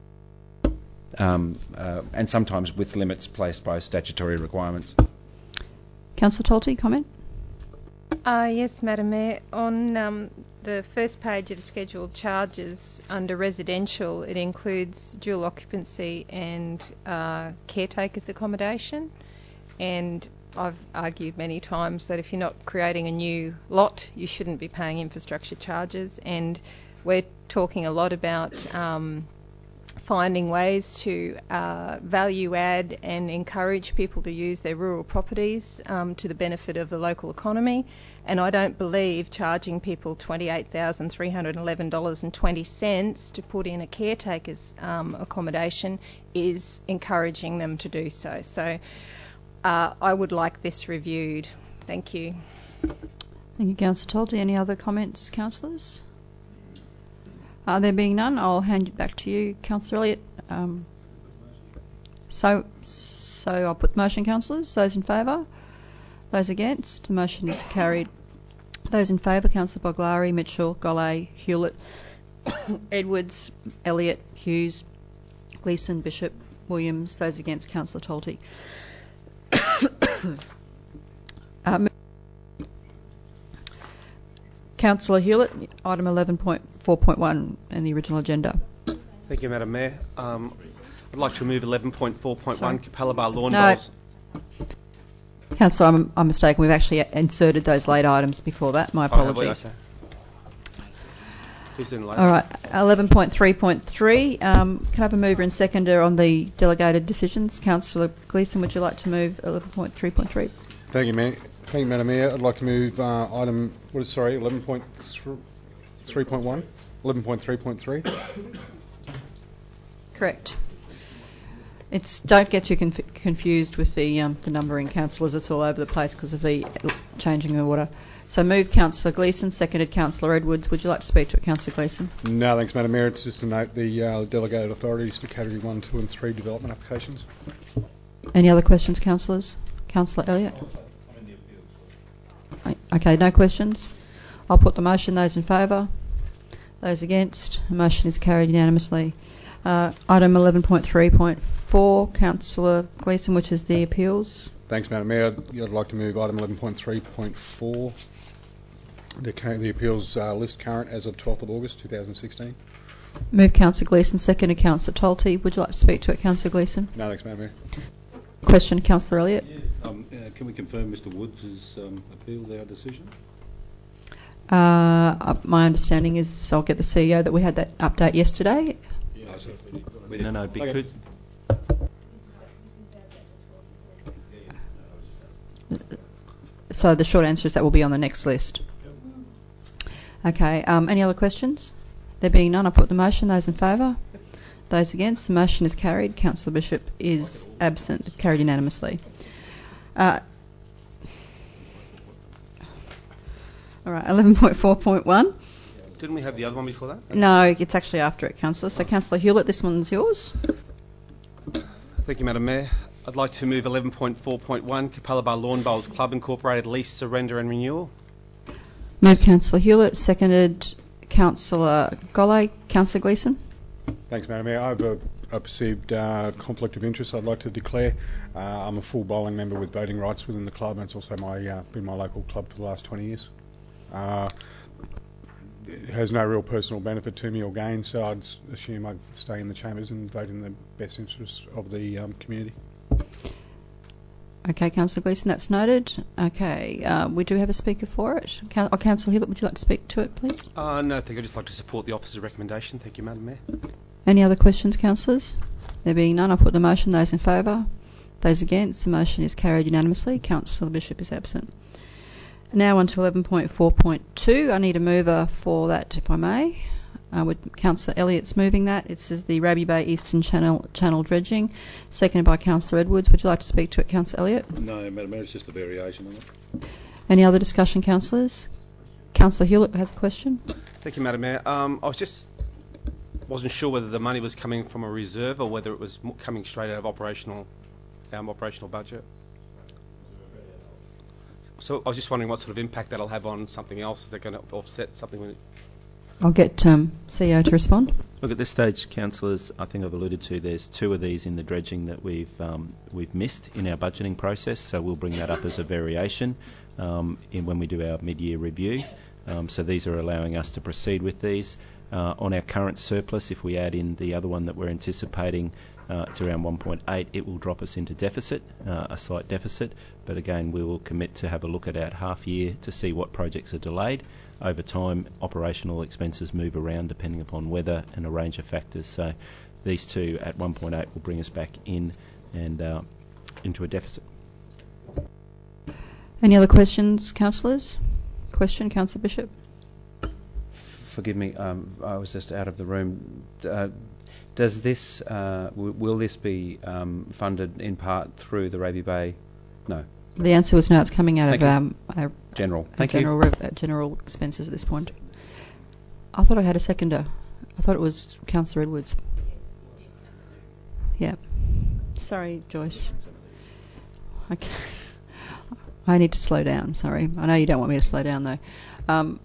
[SPEAKER 3] um, uh, and sometimes with limits placed by statutory requirements.
[SPEAKER 1] Councillor Tolte, comment?
[SPEAKER 12] Uh, yes, Madam Mayor. On um, the first page of the scheduled charges under residential, it includes dual occupancy and uh, caretakers accommodation, and I've argued many times that if you're not creating a new lot, you shouldn't be paying infrastructure charges, and we're talking a lot about um, finding ways to uh, value add and encourage people to use their rural properties um, to the benefit of the local economy. And I don't believe charging people twenty-eight thousand three hundred eleven dollars and twenty cents to put in a caretaker's um, accommodation is encouraging them to do so. So uh, I would like this reviewed. Thank you.
[SPEAKER 1] Thank you, Councillor Talty. Any other comments, councillors? Uh, there being none, I'll hand it back to you, Councillor Elliott. Um, so, so I'll put the motion, councillors. Those in favour? Those against? The motion is carried. Those in favour, Councillor Boglari, Mitchell, Golay, Hewlett, Edwards, Elliott, Hughes, Gleeson, Bishop, Williams. Those against, Councillor Talty. um, Councillor Hewlett, item eleven point four point one in the original agenda.
[SPEAKER 13] Thank you, Madam Mayor. Um, I'd like to remove eleven point four point one Capella Lawn
[SPEAKER 1] No.
[SPEAKER 13] Bowls.
[SPEAKER 1] Councillor, I'm, I'm mistaken. We've actually inserted those late items before that. My apologies.
[SPEAKER 13] Oh, have we? Okay. Who's doing late?
[SPEAKER 1] All right, eleven point three point three. Um, can I have a mover and seconder on the delegated decisions? Councillor Gleeson, would you like to move eleven point three point three?
[SPEAKER 10] Thank you, Mayor. Thank you, Madam Mayor. I'd like to move uh, item, what is, sorry, eleven point three point one? eleven point three point three?
[SPEAKER 1] Correct. It's don't get too conf- confused with the um, the numbering, councillors. It's all over the place because of the changing of order. So moved, Councillor Gleeson, seconded Councillor Edwards. Would you like to speak to it, Councillor Gleeson?
[SPEAKER 10] No, thanks, Madam Mayor. It's just to note the uh, delegated authorities for Category one, two and three development applications.
[SPEAKER 1] Any other questions, councillors? Councillor Elliott? Okay, no questions. I'll put the motion. Those in favour? Those against? The motion is carried unanimously. Uh, item eleven point three point four, Councillor Gleeson, which is the appeals.
[SPEAKER 10] Thanks, Madam Mayor. I'd, I'd like to move item eleven point three point four, the, the appeals uh, list current as of twelfth of August two thousand sixteen.
[SPEAKER 1] Move Councillor Gleeson, seconded Councillor Talty. Would you like to speak to it, Councillor Gleeson?
[SPEAKER 10] No, thanks, Madam Mayor.
[SPEAKER 1] Question, Councillor Elliott.
[SPEAKER 14] Yes. Um, uh, can we confirm Mister Woods has um, appealed our decision?
[SPEAKER 1] Uh, my understanding is I'll get the C E O that we had that update yesterday.
[SPEAKER 14] Yeah, so
[SPEAKER 4] no, no, because
[SPEAKER 1] so the short answer is that will be on the next list. Okay. Um, any other questions? There being none, I put the motion. Those in favour? Those against? The motion is carried. Councillor Bishop is absent. It's carried unanimously. Uh, all right, eleven point four point one.
[SPEAKER 13] Didn't we have the other one before that?
[SPEAKER 1] No, it's actually after it, Councillor. So, Councillor Hewlett, this one's yours.
[SPEAKER 13] Thank you, Madam Mayor. I'd like to move eleven point four point one Capella Bar Lawn Bowls Club Incorporated lease surrender and renewal.
[SPEAKER 1] Move Councillor Hewlett, seconded Councillor Golay. Councillor Gleeson.
[SPEAKER 10] Thanks, Madam Mayor. I have a, a perceived uh, conflict of interest I'd like to declare. Uh, I'm a full bowling member with voting rights within the club, and it's also my uh, been my local club for the last twenty years. Uh, it has no real personal benefit to me or gain, so I'd assume I'd stay in the chambers and vote in the best interests of the um, community.
[SPEAKER 1] Okay, Councillor Gleeson, that's noted. Okay, uh, we do have a speaker for it. Coun- oh, Councillor Hewlett, would you like to speak to it, please?
[SPEAKER 13] Uh, no, thank you. I'd just like to support the officer's recommendation. Thank you, Madam Mayor.
[SPEAKER 1] Any other questions, councillors? There being none, I'll put the motion. Those in favour? Those against? The motion is carried unanimously. Councillor Bishop is absent. Now on to eleven point four point two. I need a mover for that, if I may. Uh, with Councillor Elliott's moving that. It says the Raby Bay Eastern Channel Channel dredging, seconded by Councillor Edwards. Would you like to speak to it, Councillor Elliott?
[SPEAKER 14] No, Madam Mayor, it's just a variation on it.
[SPEAKER 1] Any other discussion, councillors? Councillor Hewlett has a question.
[SPEAKER 13] Thank you, Madam Mayor. Um, I was just wasn't sure whether the money was coming from a reserve or whether it was coming straight out of operational um, operational budget. So I was just wondering what sort of impact that'll have on something else. Is they're going to offset something with it?
[SPEAKER 1] I'll get um, C E O to respond.
[SPEAKER 4] Look, at this stage, councillors, I think I've alluded to, there's two of these in the dredging that we've um, we've missed in our budgeting process, so we'll bring that up as a variation um, in when we do our mid-year review. Um, so these are allowing us to proceed with these. Uh, on our current surplus, if we add in the other one that we're anticipating, uh, it's around one point eight, it will drop us into deficit, uh, a slight deficit. But again, we will commit to have a look at our half year to see what projects are delayed. over time, operational expenses move around depending upon weather and a range of factors. So these two at one point eight will bring us back in and uh, into a deficit.
[SPEAKER 1] Any other questions, councillors? Question, Councillor Bishop?
[SPEAKER 3] Forgive me, um, I was just out of the room. Uh, does this, uh, w- will this be um, funded in part through the Raby Bay? No.
[SPEAKER 1] The answer was no. It's coming out
[SPEAKER 3] Thank
[SPEAKER 1] of
[SPEAKER 3] you.
[SPEAKER 1] um, our
[SPEAKER 3] general.
[SPEAKER 1] our
[SPEAKER 3] Thank
[SPEAKER 1] general,
[SPEAKER 3] you.
[SPEAKER 1] rev- uh, general expenses at this point. I thought I had a seconder. I thought it was Councillor Edwards. Yeah. Sorry, Joyce. Okay. I need to slow down. Sorry. I know you don't want me to slow down though. Um,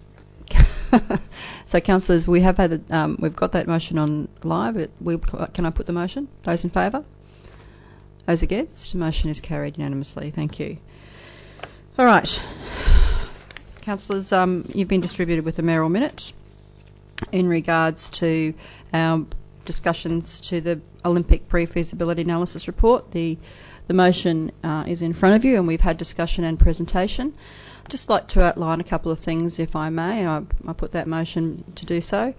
[SPEAKER 1] so, councillors, we have had the, um, we've got that motion on live. It, we, can I put the motion? Those in favour? Those against? The motion is carried unanimously. Thank you. All right. Councillors, um, you've been distributed with a mayoral minute in regards to our discussions to the Olympic pre-feasibility analysis report. The the motion uh, is in front of you, and we've had discussion and presentation. I'd just like to outline a couple of things, if I may, and I, I put that motion to do so.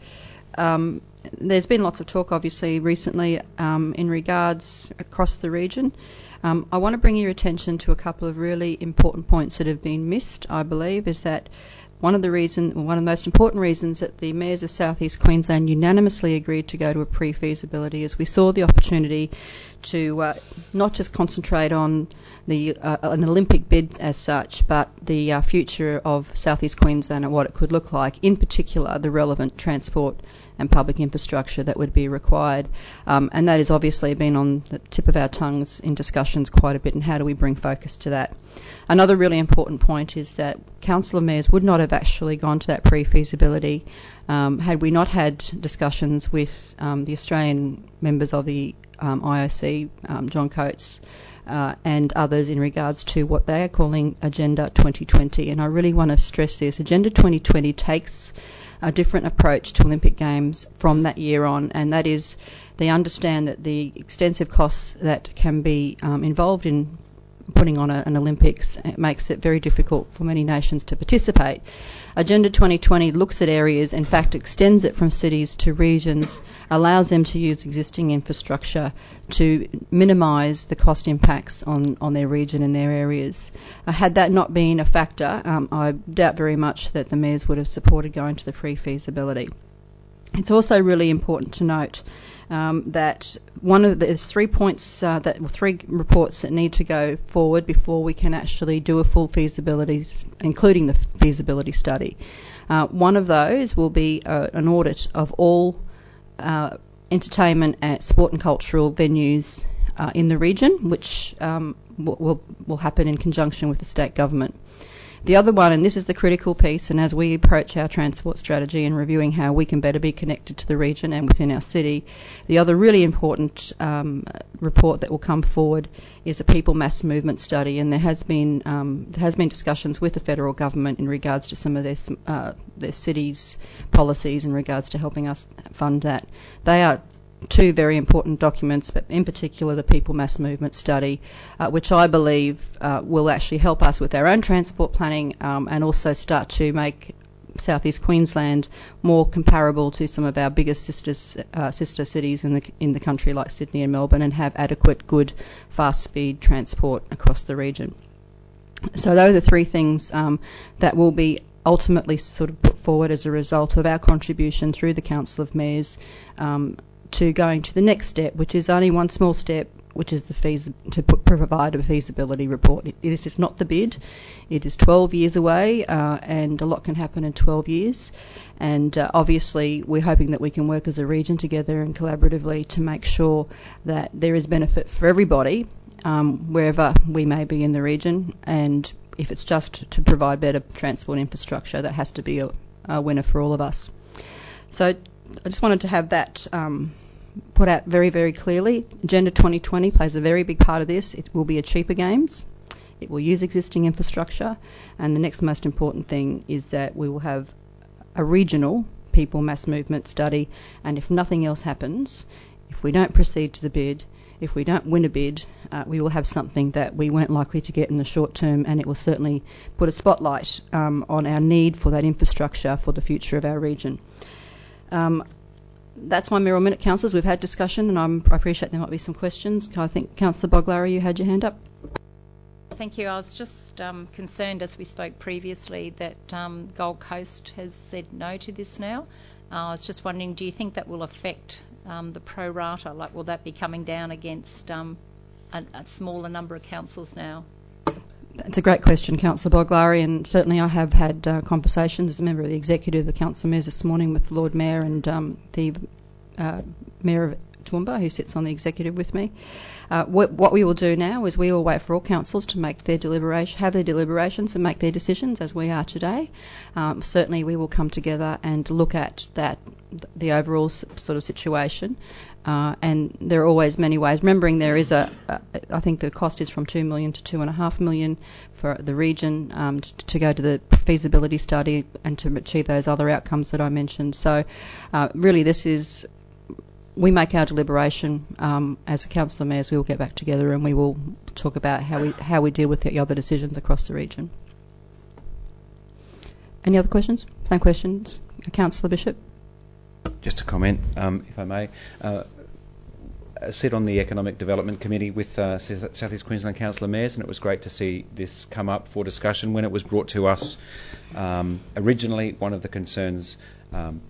[SPEAKER 1] Um, there's been lots of talk, obviously, recently um, in regards across the region. Um, I want to bring your attention to a couple of really important points that have been missed, I believe, is that one of the reason, one of the most important reasons that the mayors of South East Queensland unanimously agreed to go to a pre-feasibility is we saw the opportunity to uh, not just concentrate on the uh, an Olympic bid as such, but the uh, future of South East Queensland and what it could look like, in particular the relevant transport and public infrastructure that would be required. Um, and that has obviously been on the tip of our tongues in discussions quite a bit, and how do we bring focus to that? Another really important point is that councillor mayors would not have actually gone to that pre-feasibility um, had we not had discussions with um, the Australian members of the um, I O C, um, John Coates, uh, and others in regards to what they are calling Agenda twenty twenty. And I really want to stress this. Agenda twenty twenty takes a different approach to Olympic Games from that year on, and that is they understand that the extensive costs that can be um, involved in putting on a, an Olympics, it makes it very difficult for many nations to participate. Agenda twenty twenty looks at areas, in fact extends it from cities to regions, allows them to use existing infrastructure to minimise the cost impacts on, on their region and their areas. Uh, had that not been a factor, um, I doubt very much that the mayors would have supported going to the pre-feasibility. It's also really important to note um, that one of the, there's three points uh, that well, three reports that need to go forward before we can actually do a full feasibility, including the feasibility study. Uh, one of those will be uh, an audit of all uh, entertainment, and sport and cultural venues uh, in the region, which um, will will happen in conjunction with the state government. The other one, and this is the critical piece, and as we approach our transport strategy and reviewing how we can better be connected to the region and within our city, the other really important um, report that will come forward is a people mass movement study, and there has been um, there has been discussions with the federal government in regards to some of their uh, their cities' policies in regards to helping us fund that. They are two very important documents, but in particular the People Mass Movement Study, uh, which I believe uh, will actually help us with our own transport planning um, and also start to make South East Queensland more comparable to some of our biggest sisters, uh, sister cities in the in the country like Sydney and Melbourne, and have adequate, good, fast-speed transport across the region. So those are three things um, that will be ultimately sort of put forward as a result of our contribution through the Council of Mayors um, to going to the next step, which is only one small step, which is the feas- to put, provide a feasibility report. It, this is not the bid. It is twelve years away, uh, and a lot can happen in twelve years. And uh, obviously, we're hoping that we can work as a region together and collaboratively to make sure that there is benefit for everybody, um, wherever we may be in the region. And if it's just to provide better transport infrastructure, that has to be a, a winner for all of us. So I just wanted to have that um, put out very, very clearly. Agenda twenty twenty plays a very big part of this. It will be a cheaper Games. It will use existing infrastructure. And the next most important thing is that we will have a regional people mass movement study. And if nothing else happens, if we don't proceed to the bid, if we don't win a bid, uh, we will have something that we weren't likely to get in the short term, and it will certainly put a spotlight um, on our need for that infrastructure for the future of our region. Um, that's my mayoral minute, councillors. We've had discussion, and I'm, I appreciate there might be some questions. I think Councillor Boglary, you had your hand up.
[SPEAKER 9] Thank you. I was just um, concerned, as we spoke previously, that um, Gold Coast has said no to this now. Uh, I was just wondering, do you think that will affect um, the pro rata? Like, will that be coming down against um, a, a smaller number of councils now?
[SPEAKER 1] That's a great question, Councillor Boglary, and certainly I have had uh, conversations as a member of the executive of the Council of Mayors this morning with the Lord Mayor and um, the uh, Mayor of Toowoomba, who sits on the executive with me. Uh, what, what we will do now is we will wait for all councils to make their deliberation, have their deliberations and make their decisions, as we are today. Um, certainly we will come together and look at that, the overall s- sort of situation. Uh, and there are always many ways. Remembering there is a, a, I think the cost is from two million to two and a half million for the region um, to, to go to the feasibility study and to achieve those other outcomes that I mentioned. So, uh, really, this is. We make our deliberation um, as a council of mayors. We will get back together and we will talk about how we how we deal with the other decisions across the region. Any other questions? Same questions, Councillor Bishop.
[SPEAKER 3] Just a comment, um, if I may. Uh, I sit on the Economic Development Committee with uh, South East Queensland Council of Mayors, and it was great to see this come up for discussion. When it was brought to us um, originally, one of the concerns um,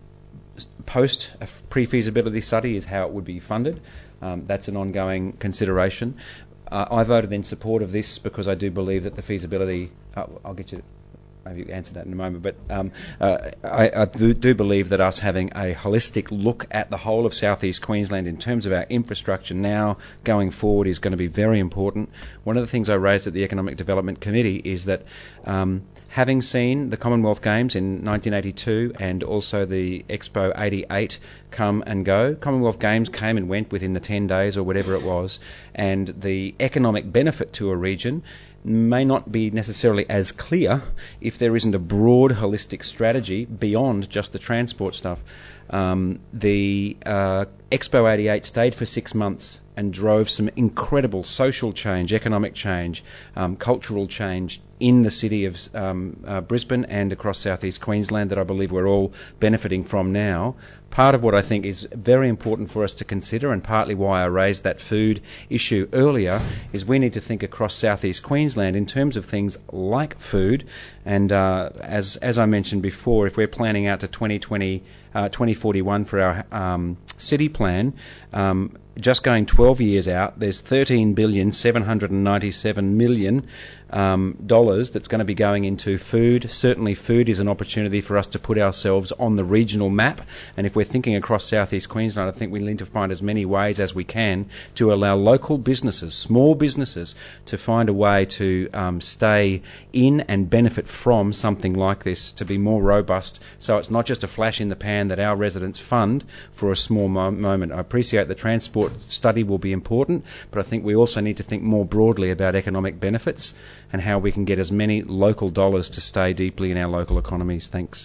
[SPEAKER 3] post a pre-feasibility study is how it would be funded. Um, that's an ongoing consideration. Uh, I voted in support of this because I do believe that the feasibility... Uh, I'll get you... maybe answer that in a moment, but um, uh, I, I do, do believe that us having a holistic look at the whole of South East Queensland in terms of our infrastructure now going forward is going to be very important. One of the things I raised at the Economic Development Committee is that um, having seen the Commonwealth Games in nineteen eighty-two and also the Expo eighty-eight come and go, Commonwealth Games came and went within the ten days or whatever it was, and the economic benefit to a region may not be necessarily as clear if there isn't a broad holistic strategy beyond just the transport stuff. Um, the uh, Expo eighty-eight stayed for six months and drove some incredible social change, economic change, um, cultural change in the city of um, uh, Brisbane and across South East Queensland that I believe we're all benefiting from now. Part of what I think is very important for us to consider, and partly why I raised that food issue earlier, is we need to think across South East Queensland in terms of things like food. And uh, as as I mentioned before, if we're planning out to twenty twenty, uh, twenty forty-one for our um, city plan, um, just going twelve years out, there's thirteen billion seven hundred ninety-seven million um, dollars that's going to be going into food. Certainly food is an opportunity for us to put ourselves on the regional map, and if we're thinking across South East Queensland, I think we need to find as many ways as we can to allow local businesses, small businesses, to find a way to um, stay in and benefit from something like this, to be more robust, so it's not just a flash in the pan that our residents fund for a small mo- moment. I appreciate the transport study will be important, but I think we also need to think more broadly about economic benefits and how we can get as many local dollars to stay deeply in our local economies. Thanks.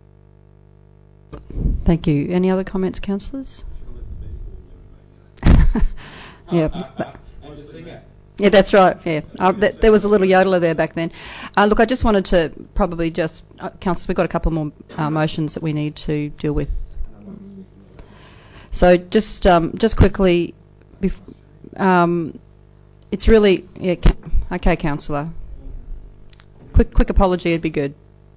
[SPEAKER 1] Thank you. Any other comments, councillors? yeah. Yeah, that's right. Yeah, uh, th- there was a little yodeler there back then. Uh, look, I just wanted to probably just, uh, councillors, we've got a couple more uh, motions that we need to deal with. So just um, just quickly, bef- um, it's really yeah. Ca- okay, councillor. Quick quick apology would be good.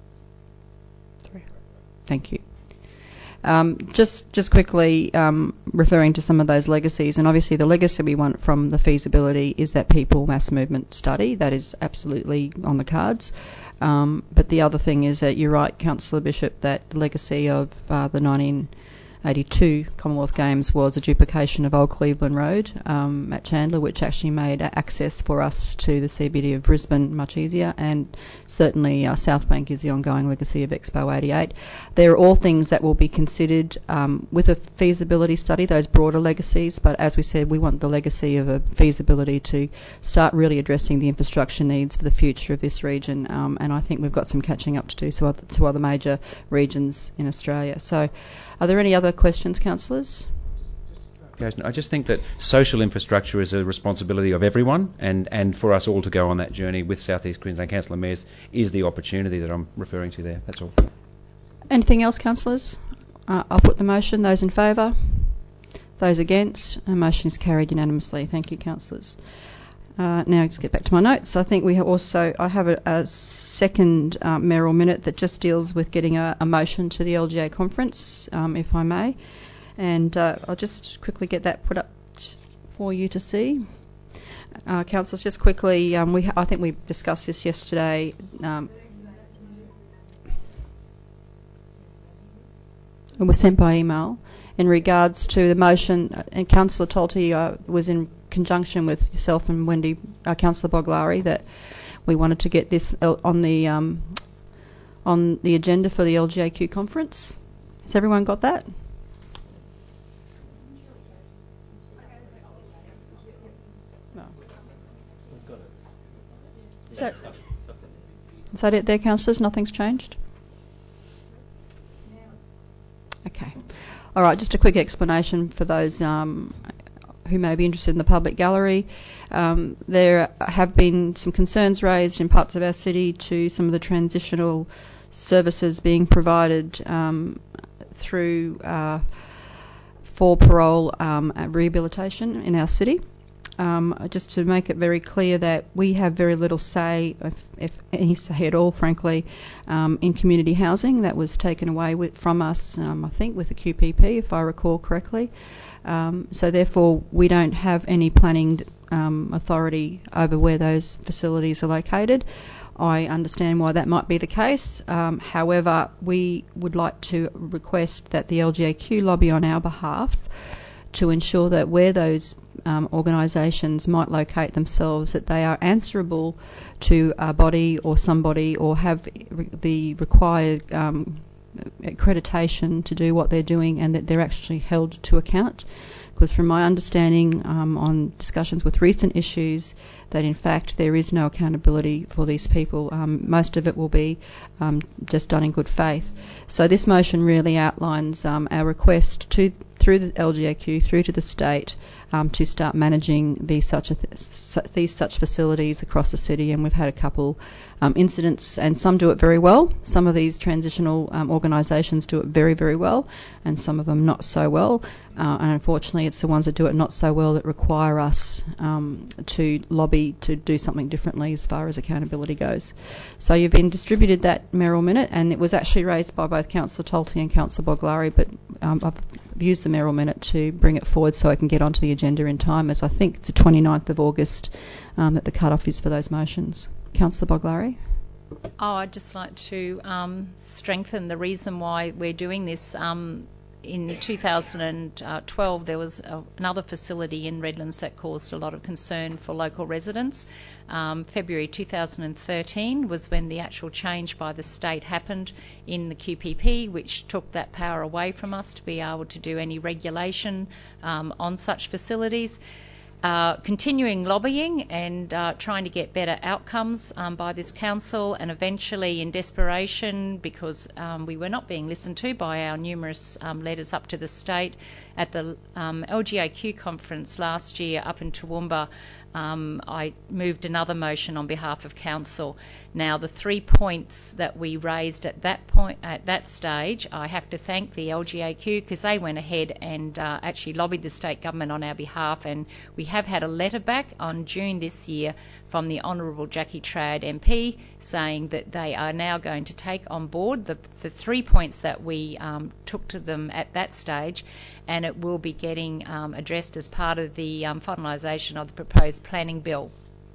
[SPEAKER 1] Thank you. Um, just just quickly um, referring to some of those legacies, and obviously the legacy we want from the feasibility is that people mass movement study. That is absolutely on the cards. Um, but the other thing is that you're right, Councillor Bishop, that the legacy of uh, the nineteen eighty-two Commonwealth Games was a duplication of Old Cleveland Road um, at Chandler, which actually made access for us to the C B D of Brisbane much easier, and certainly uh, South Bank is the ongoing legacy of Expo eighty-eight. They're all things that will be considered um, with a feasibility study, those broader legacies, but as we said, we want the legacy of a feasibility to start really addressing the infrastructure needs for the future of this region, um, and I think we've got some catching up to do to other, to other major regions in Australia. So are there any other questions, councillors?
[SPEAKER 3] I just think that social infrastructure is a responsibility of everyone, and, and for us all to go on that journey with South East Queensland Council of Mayors is the opportunity that I'm referring to there. That's all.
[SPEAKER 1] Anything else, councillors? Uh, I'll put the motion. Those in favour? Those against? The motion is carried unanimously. Thank you, councillors. Uh, now let's get back to my notes. I think we have also, I have a, a second uh, mayoral minute that just deals with getting a, a motion to the L G A conference, um, if I may. And uh, I'll just quickly get that put up t- for you to see. Uh, councillors, just quickly, um, we ha- I think we discussed this yesterday. Um, it was sent by email in regards to the motion, uh, and Councillor Tolte uh, was in conjunction with yourself and Wendy, uh, Councillor Boglari, that we wanted to get this L- on the um, on the agenda for the L G A Q conference. Has everyone got that? No. Is that, is that it there, councillors? Nothing's changed? Okay. All right, just a quick explanation for those um, who may be interested in the public gallery. Um, there have been some concerns raised in parts of our city to some of the transitional services being provided um, through uh, for parole um, rehabilitation in our city. Um, just to make it very clear that we have very little say, if, if any say at all, frankly, um, in community housing. That was taken away with, from us, um, I think, with the Q P P, if I recall correctly. Um, so therefore, we don't have any planning um, authority over where those facilities are located. I understand why that might be the case. Um, however, we would like to request that the L G A Q lobby on our behalf to ensure that where those um, organisations might locate themselves, that they are answerable to a body or somebody, or have re- the required um, accreditation to do what they're doing, and that they're actually held to account. Because from my understanding um, on discussions with recent issues, that in fact there is no accountability for these people. Um, most of it will be um, just done in good faith. So this motion really outlines um, our request to through the L G A Q, through to the state, um, to start managing these such a th- these such facilities across the city. And we've had a couple um, incidents, and some do it very well. Some of these transitional um, organisations do it very, very well, and some of them not so well. Uh, and unfortunately, it's the ones that do it not so well that require us um, to lobby to do something differently as far as accountability goes. So you've been distributed that mayoral minute, and it was actually raised by both Councillor Tolte and Councillor Boglari, but um, I've used the mayoral minute to bring it forward so I can get onto the agenda in time, as I think it's the twenty-ninth of August um, that the cut-off is for those motions. Councillor Boglari?
[SPEAKER 9] Oh, I'd just like to um, strengthen the reason why we're doing this. Um, in two thousand twelve, there was a, another facility in Redlands that caused a lot of concern for local residents. Um, February two thousand thirteen was when the actual change by the state happened in the Q P P, which took that power away from us to be able to do any regulation um, on such facilities. Uh, continuing lobbying and uh, trying to get better outcomes um, by this council, and eventually in desperation, because um, we were not being listened to by our numerous um, letters up to the state, at the um, L G A Q conference last year up in Toowoomba, um, I moved another motion on behalf of council. Now, the three points that we raised at that point, at that stage, I have to thank the L G A Q, because they went ahead and uh, actually lobbied the state government on our behalf, and we have had a letter back on June this year from the Honourable Jackie Trad M P saying that they are now going to take on board the, the three points that we um, took to them at that stage, and it will be getting um, addressed as part of the um, finalisation of the proposed planning bill.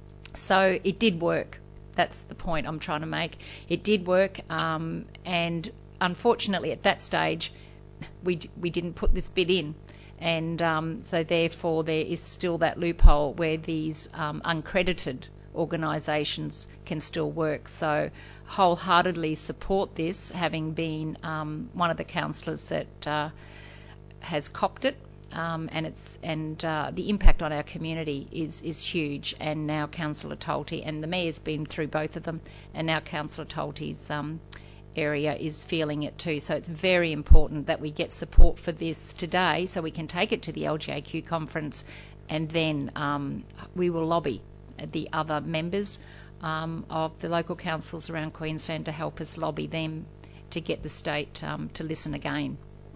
[SPEAKER 9] So it did work. That's the point I'm trying to make. It did work, um, and unfortunately at that stage we d- we didn't put this bit in. And um, so therefore there is still that loophole where these um, uncredited organisations can still work. So wholeheartedly support this, having been um, one of the councillors that uh, has copped it, um, and it's and uh, the impact on our community is is huge. And now Councillor Tolte, and the mayor's been through both of them, and now Councillor Tolte's um, area is feeling it too. So it's very important that we get support for this today so we can take it to the L G A Q conference, and then um, we will lobby the other members um, of the local councils around Queensland to help us lobby them to get the state um, to listen again.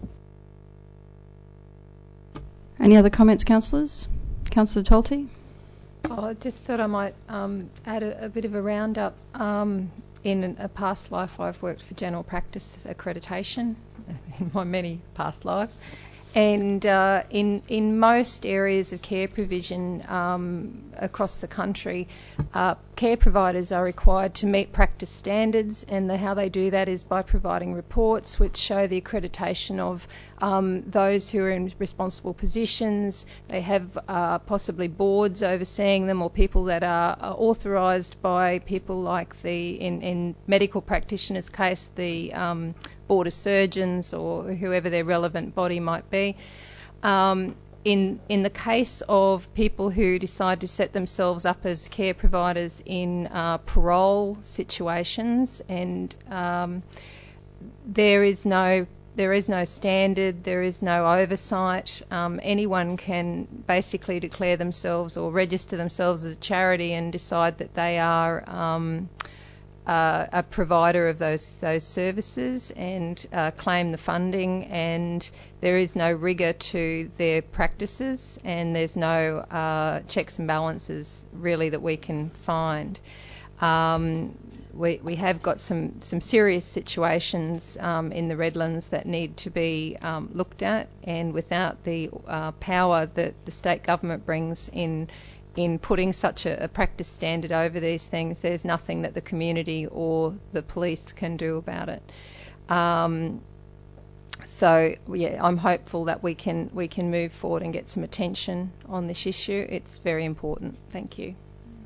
[SPEAKER 1] Any other comments, councillors? Councillor Tolti?
[SPEAKER 12] Oh, I just thought I might um, add a, a bit of a roundup. Um, in a past life, I've worked for general practice accreditation in my many past lives. And uh, in in most areas of care provision um, across the country, uh, care providers are required to meet practice standards, and the, how they do that is by providing reports which show the accreditation of um, those who are in responsible positions. They have uh, possibly boards overseeing them, or people that are, are authorised by people like the, in, in medical practitioners' case, the um, Board of Surgeons or whoever their relevant body might be. Um, in in the case of people who decide to set themselves up as care providers in uh, parole situations, and um, there is no there is no standard, there is no oversight. Um, anyone can basically declare themselves or register themselves as a charity and decide that they are um, Uh, a provider of those those services and uh, claim the funding, and there is no rigour to their practices, and there's no uh, checks and balances really that we can find. Um, we we have got some some serious situations um, in the Redlands that need to be um, looked at, and without the uh, power that the state government brings in in putting such a, a practice standard over these things, there's nothing that the community or the police can do about it. Um, so yeah, I'm hopeful that we can we can move forward and get some attention on this issue. It's very important. Thank you.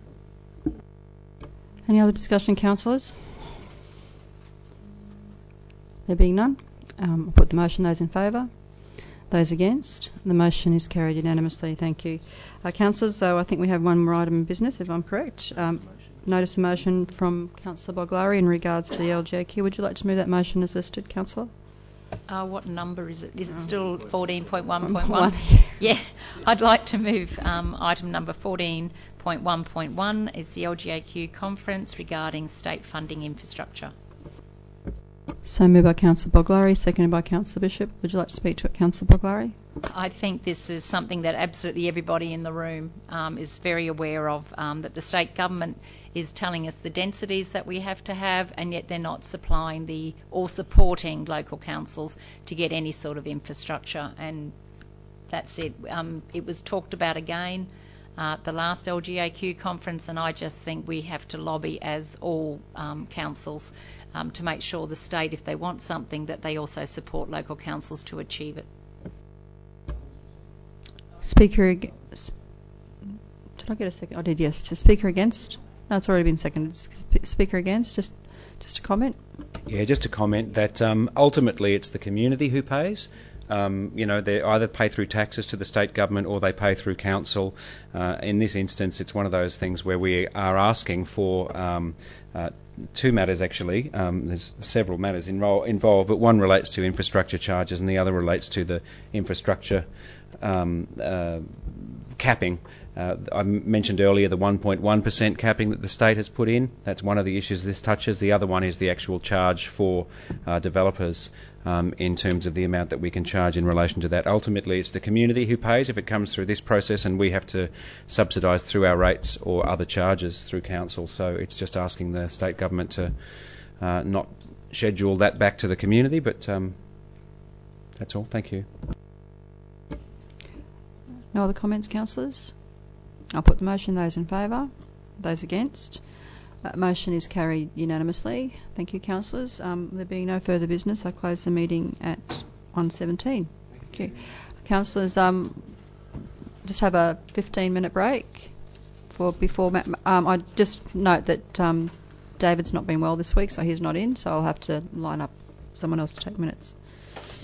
[SPEAKER 1] Any other discussion, councillors? There being none, um, I'll put the motion. Those in favour? Those against? The motion is carried unanimously. Thank you. Uh, councillors, so I think we have one more item of business, if I'm correct. Um, notice a motion from Councillor Boglari in regards to the L G A Q. Would you like to move that motion as listed, councillor?
[SPEAKER 9] Uh, what number is it? Is it still fourteen point one point one? Yeah, I'd like to move um, item number fourteen point one point one is the L G A Q conference regarding state funding infrastructure.
[SPEAKER 1] So moved by Councillor Boglari, seconded by Councillor Bishop. Would you like to speak to it, Councillor Boglari?
[SPEAKER 9] I think this is something that absolutely everybody in the room um, is very aware of, um, that the state government is telling us the densities that we have to have, and yet they're not supplying the or supporting local councils to get any sort of infrastructure. And that's it. Um, it was talked about again uh, at the last L G A Q conference, and I just think we have to lobby as all um, councils Um, to make sure the state, if they want something, that they also support local councils to achieve it.
[SPEAKER 1] Speaker, ag- did I get a second? I did, yes. To speaker against? No, it's already been seconded. Sp- speaker against? Just, just a comment.
[SPEAKER 3] Yeah, just a comment that um, ultimately it's the community who pays. Um, you know, they either pay through taxes to the state government or they pay through council. Uh, in this instance, it's one of those things where we are asking for um, uh, two matters, actually. Um, there's several matters enro- involved, but one relates to infrastructure charges and the other relates to the infrastructure um, uh, capping. Uh, I mentioned earlier the one point one percent capping that the state has put in. That's one of the issues this touches. The other one is the actual charge for uh, developers um, in terms of the amount that we can charge in relation to that. Ultimately, it's the community who pays if it comes through this process, and we have to subsidise through our rates or other charges through council. So it's just asking the state government to uh, not schedule that back to the community, but um, that's all. Thank you.
[SPEAKER 1] No other comments, councillors? I'll put the motion. Those in favour? Those against? Uh, motion is carried unanimously. Thank you, councillors. Um, there being no further business, I close the meeting at one seventeen. Thank you. Councillors, um, just have a fifteen minute break for before. Ma- um, I just note that um, David's not been well this week, so he's not in, so I'll have to line up someone else to take minutes.